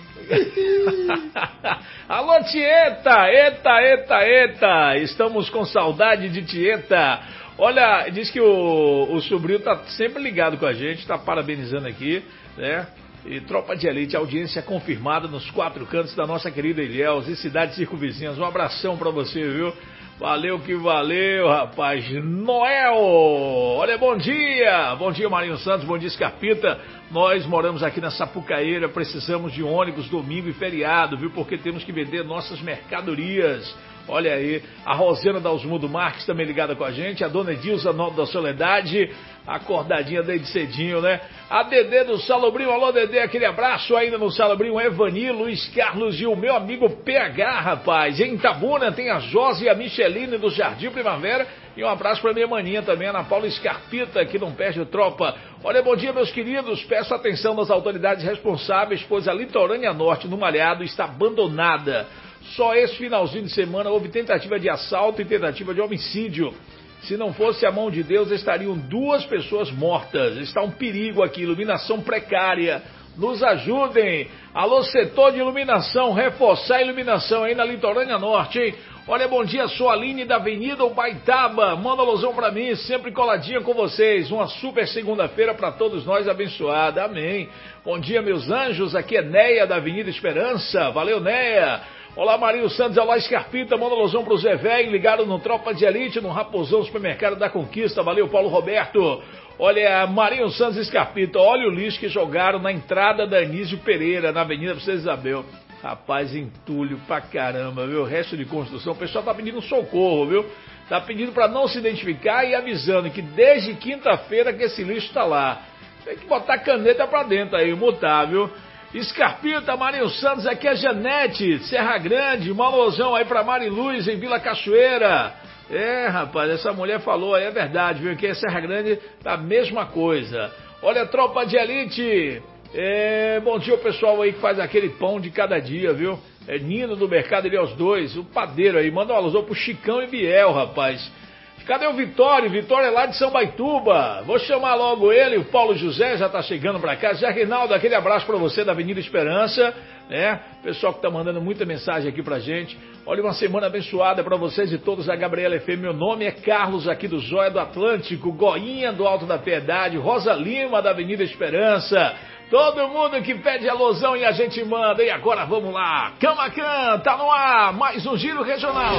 [SPEAKER 4] Alô, Tieta! Eita, eita, eita! Estamos com saudade de Tieta. Olha, diz que o, o sobrinho tá sempre ligado com a gente, tá parabenizando aqui, né? E Tropa de Elite, audiência confirmada nos quatro cantos da nossa querida Ilhéus e cidades circunvizinhas. Um abração pra você, viu? Valeu que valeu, rapaz. Noel! Olha, bom dia! Bom dia, Marinho Santos, bom dia, Scarpita. Nós moramos aqui na Sapucaíra, precisamos de ônibus domingo e feriado, viu? Porque temos que vender nossas mercadorias. Olha aí, a Rosana da Osmundo Marques também ligada com a gente, a dona Edilza Nova da Soledade, acordadinha desde cedinho, né? A Dedê do Salobrinho, alô Dedê, aquele abraço ainda no Salobrinho, Evani, Luiz Carlos e o meu amigo P H, rapaz. Em Itabuna tem a Josi e a Micheline do Jardim Primavera e um abraço pra minha maninha também, Ana Paula Scarpita, que não perde tropa. Olha, bom dia, meus queridos, peço atenção das autoridades responsáveis, pois a litorânea norte no Malhado está abandonada. Só esse finalzinho de semana houve tentativa de assalto e tentativa de homicídio. Se não fosse a mão de Deus, estariam duas pessoas mortas. Está um perigo aqui, iluminação precária. Nos ajudem. Alô, setor de iluminação, reforçar a iluminação aí na litorânea norte, hein? Olha, bom dia, sou a Aline da Avenida Ubaitaba. Manda alusão pra mim, sempre coladinha com vocês. Uma super segunda-feira pra todos nós abençoada. Amém. Bom dia, meus anjos. Aqui é Neia da Avenida Esperança. Valeu, Neia. Olá, Marinho Santos, olá, Scarpita, manda alusão pro Zé Velho, ligado no Tropa de Elite, no Raposão Supermercado da Conquista, valeu, Paulo Roberto. Olha, Marinho Santos e Scarpita, olha o lixo que jogaram na entrada da Anísio Pereira, na Avenida Princesa Isabel. Rapaz, entulho pra caramba, viu, resto de construção, o pessoal tá pedindo socorro, viu, tá pedindo pra não se identificar e avisando que desde quinta-feira que esse lixo tá lá. Tem que botar caneta pra dentro aí, mutar, viu. Scarpita, Marinho Santos, aqui é Janete, Serra Grande, uma alusão aí pra Mari Luz em Vila Cachoeira. É, rapaz, essa mulher falou, é verdade, viu, que é Serra Grande, tá a mesma coisa. Olha, Tropa de Elite, é, bom dia o pessoal aí que faz aquele pão de cada dia, viu? É Nino do Mercado, ele é os dois, o padeiro aí, manda uma alusão pro Chicão e Biel, rapaz. Cadê o Vitório? Vitório é lá de São Baituba. Vou chamar logo ele, o Paulo José já tá chegando pra cá. Zé Reinaldo, aquele abraço pra você da Avenida Esperança, né? Pessoal que tá mandando muita mensagem aqui pra gente. Olha, uma semana abençoada pra vocês e todos da Gabriela F M. Meu nome é Carlos, aqui do Zóia do Atlântico, Goinha do Alto da Piedade, Rosa Lima da Avenida Esperança. Todo mundo que pede alusão e a gente manda. E agora vamos lá. Camacan, tá no ar. Mais um giro regional.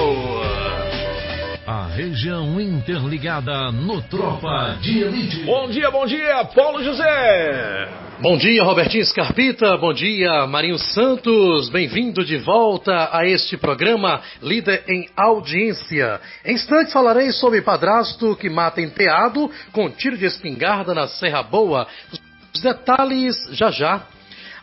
[SPEAKER 2] A região interligada no Tropa de Elite.
[SPEAKER 4] Bom dia, bom dia, Paulo José.
[SPEAKER 11] Bom dia, Robertinho Scarpita. Bom dia, Marinho Santos. Bem-vindo de volta a este programa líder em audiência. Em instantes falarei sobre padrasto que mata enteado com tiro de espingarda na Serra Boa. Os detalhes já já.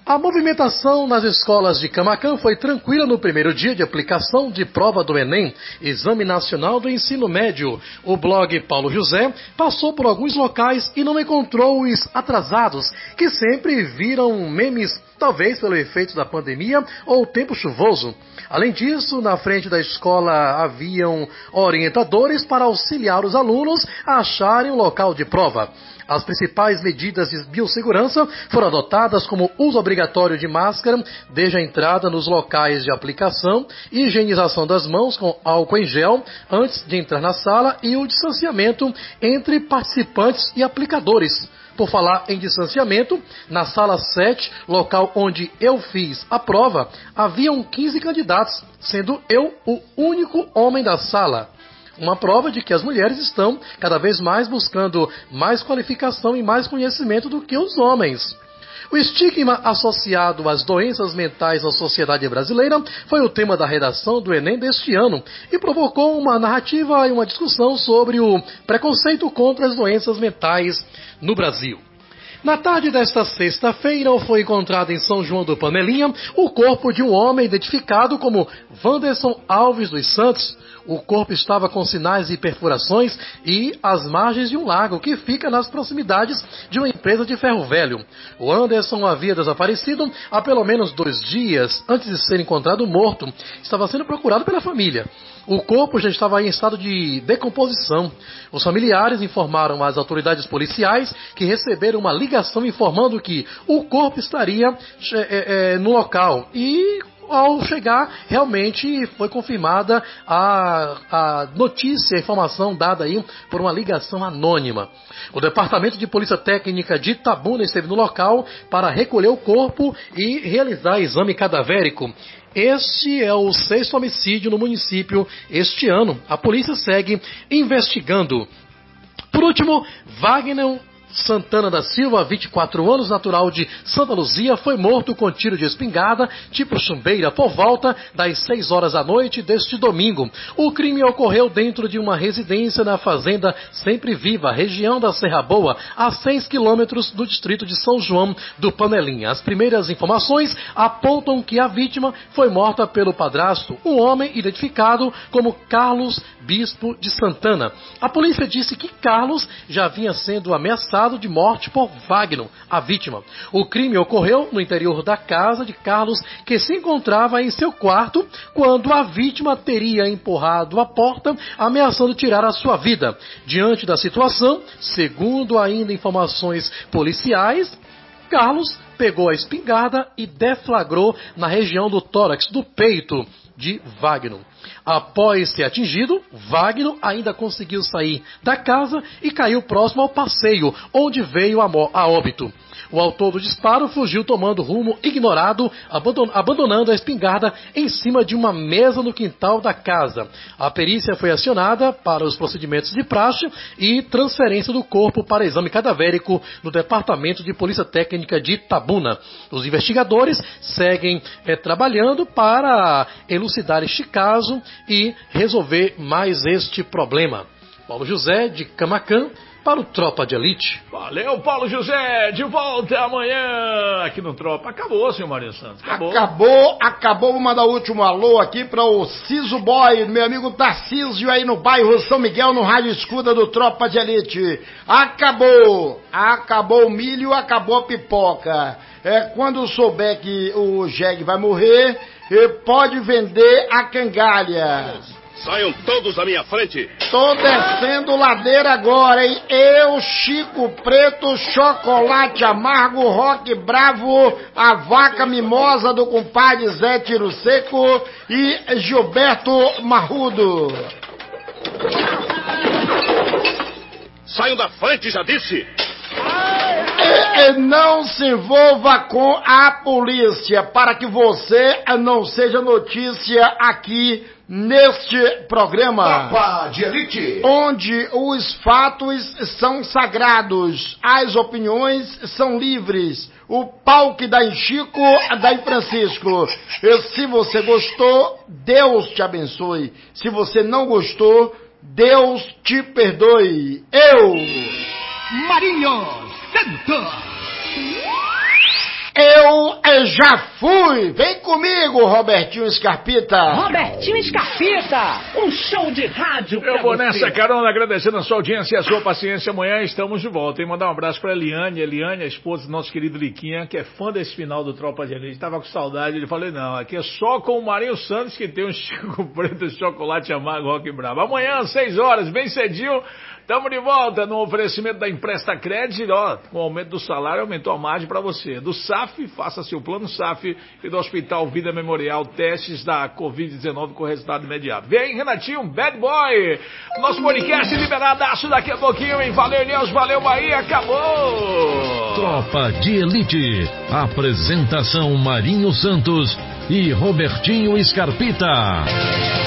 [SPEAKER 11] A movimentação nas escolas de Camaquã foi tranquila no primeiro dia de aplicação de prova do Enem, Exame Nacional do Ensino Médio. O blog Paulo José passou por alguns locais e não encontrou os atrasados, que sempre viram memes, talvez pelo efeito da pandemia ou tempo chuvoso. Além disso, na frente da escola haviam orientadores para auxiliar os alunos a acharem o local de prova. As principais medidas de biossegurança foram adotadas como uso obrigatório de máscara desde a entrada nos locais de aplicação, higienização das mãos com álcool em gel antes de entrar na sala e o distanciamento entre participantes e aplicadores. Por falar em distanciamento, na sala sete, local onde eu fiz a prova, haviam quinze candidatos, sendo eu o único homem da sala. Uma prova de que as mulheres estão cada vez mais buscando mais qualificação e mais conhecimento do que os homens. O estigma associado às doenças mentais na sociedade brasileira foi o tema da redação do Enem deste ano e provocou uma narrativa e uma discussão sobre o preconceito contra as doenças mentais no Brasil. Na tarde desta sexta-feira, foi encontrado em São João do Panelinha o corpo de um homem identificado como Wanderson Alves dos Santos. O corpo estava com sinais de perfurações e às margens de um lago que fica nas proximidades de uma empresa de ferro velho. O Anderson havia desaparecido há pelo menos dois dias antes de ser encontrado morto. Estava sendo procurado pela família. O corpo já estava em estado de decomposição. Os familiares informaram às autoridades policiais que receberam uma ligação informando que o corpo estaria é, é, no local e... Ao chegar, realmente foi confirmada a, a notícia, a informação dada aí por uma ligação anônima. O Departamento de Polícia Técnica de Itabuna esteve no local para recolher o corpo e realizar exame cadavérico. Este é o sexto homicídio no município este ano. A polícia segue investigando. Por último, Wagner Santana da Silva, vinte e quatro anos, natural de Santa Luzia, foi morto com tiro de espingarda, tipo chumbeira, por volta das seis horas da noite deste domingo. O crime ocorreu dentro de uma residência na fazenda Sempre Viva, região da Serra Boa, a seis quilômetros do distrito de São João do Panelinha. As primeiras informações apontam que a vítima foi morta pelo padrasto, um homem identificado como Carlos Bispo de Santana. A polícia disse que Carlos já vinha sendo ameaçado de morte por Wagner, a vítima. O crime ocorreu no interior da casa de Carlos, que se encontrava em seu quarto, quando a vítima teria empurrado a porta, ameaçando tirar a sua vida. Diante da situação, segundo ainda informações policiais, Carlos pegou a espingarda e deflagrou na região do tórax, do peito de Wagner. Após ser atingido, Wagner ainda conseguiu sair da casa e caiu próximo ao passeio, onde veio a óbito. O autor do disparo fugiu tomando rumo ignorado, abandonando a espingarda em cima de uma mesa no quintal da casa. A perícia foi acionada para os procedimentos de praxe e transferência do corpo para exame cadavérico no Departamento de Polícia Técnica de Itabuna. Os investigadores seguem é, trabalhando para elucidar este caso e resolver mais este problema. Paulo José, de Camaquã, para o Tropa de Elite.
[SPEAKER 4] Valeu, Paulo José, de volta amanhã aqui no Tropa. Acabou, senhor Marinho Santos, acabou.
[SPEAKER 5] Acabou, acabou. Vou mandar o último alô aqui para o Ciso Boy, meu amigo Tarcísio aí no bairro São Miguel, no Rádio Escuda do Tropa de Elite. Acabou, acabou o milho, acabou a pipoca. É, quando souber que o jegue vai morrer, pode vender a cangalha.
[SPEAKER 14] Saiam todos da minha frente!
[SPEAKER 5] Tô descendo ladeira agora, hein? Eu, Chico Preto, Chocolate Amargo, Rock Bravo, a Vaca Mimosa do compadre Zé Tiro Seco e Gilberto Marrudo.
[SPEAKER 14] Saiam da frente, já disse!
[SPEAKER 5] E, e não se envolva com a polícia, para que você não seja notícia aqui neste programa,
[SPEAKER 9] Tropa de Elite,
[SPEAKER 5] onde os fatos são sagrados, as opiniões são livres, o pau que dá em Chico, dá em Francisco. E se você gostou, Deus te abençoe. Se você não gostou, Deus te perdoe. Eu,
[SPEAKER 7] Marinho Santos.
[SPEAKER 5] Eu já fui! Vem comigo, Robertinho Scarpita!
[SPEAKER 7] Robertinho Scarpita, um show de rádio pra
[SPEAKER 4] Eu vou
[SPEAKER 7] você.
[SPEAKER 4] nessa carona, agradecendo a sua audiência e a sua paciência. Amanhã estamos de volta. E mandar um abraço pra Eliane, Eliane, a esposa do nosso querido Liquinha, que é fã desse final do Tropa de Elite. Tava com saudade, ele falou, não, aqui é só com o Marinho Santos que tem um Chico Preto, chocolate amargo, rock bravo. Amanhã, às seis horas, bem cedinho, estamos de volta no oferecimento da Empresta Crédito. Ó, com o aumento do salário, aumentou a margem para você. Do S A F, faça seu plano S A F e do Hospital Vida Memorial, testes da covid dezenove com resultado imediato. Vem, Renatinho, Bad Boy. Nosso podcast liberadaço daqui a pouquinho, hein? Valeu, Neus, valeu, Bahia, acabou!
[SPEAKER 2] Tropa de Elite. Apresentação Marinho Santos e Robertinho Scarpita.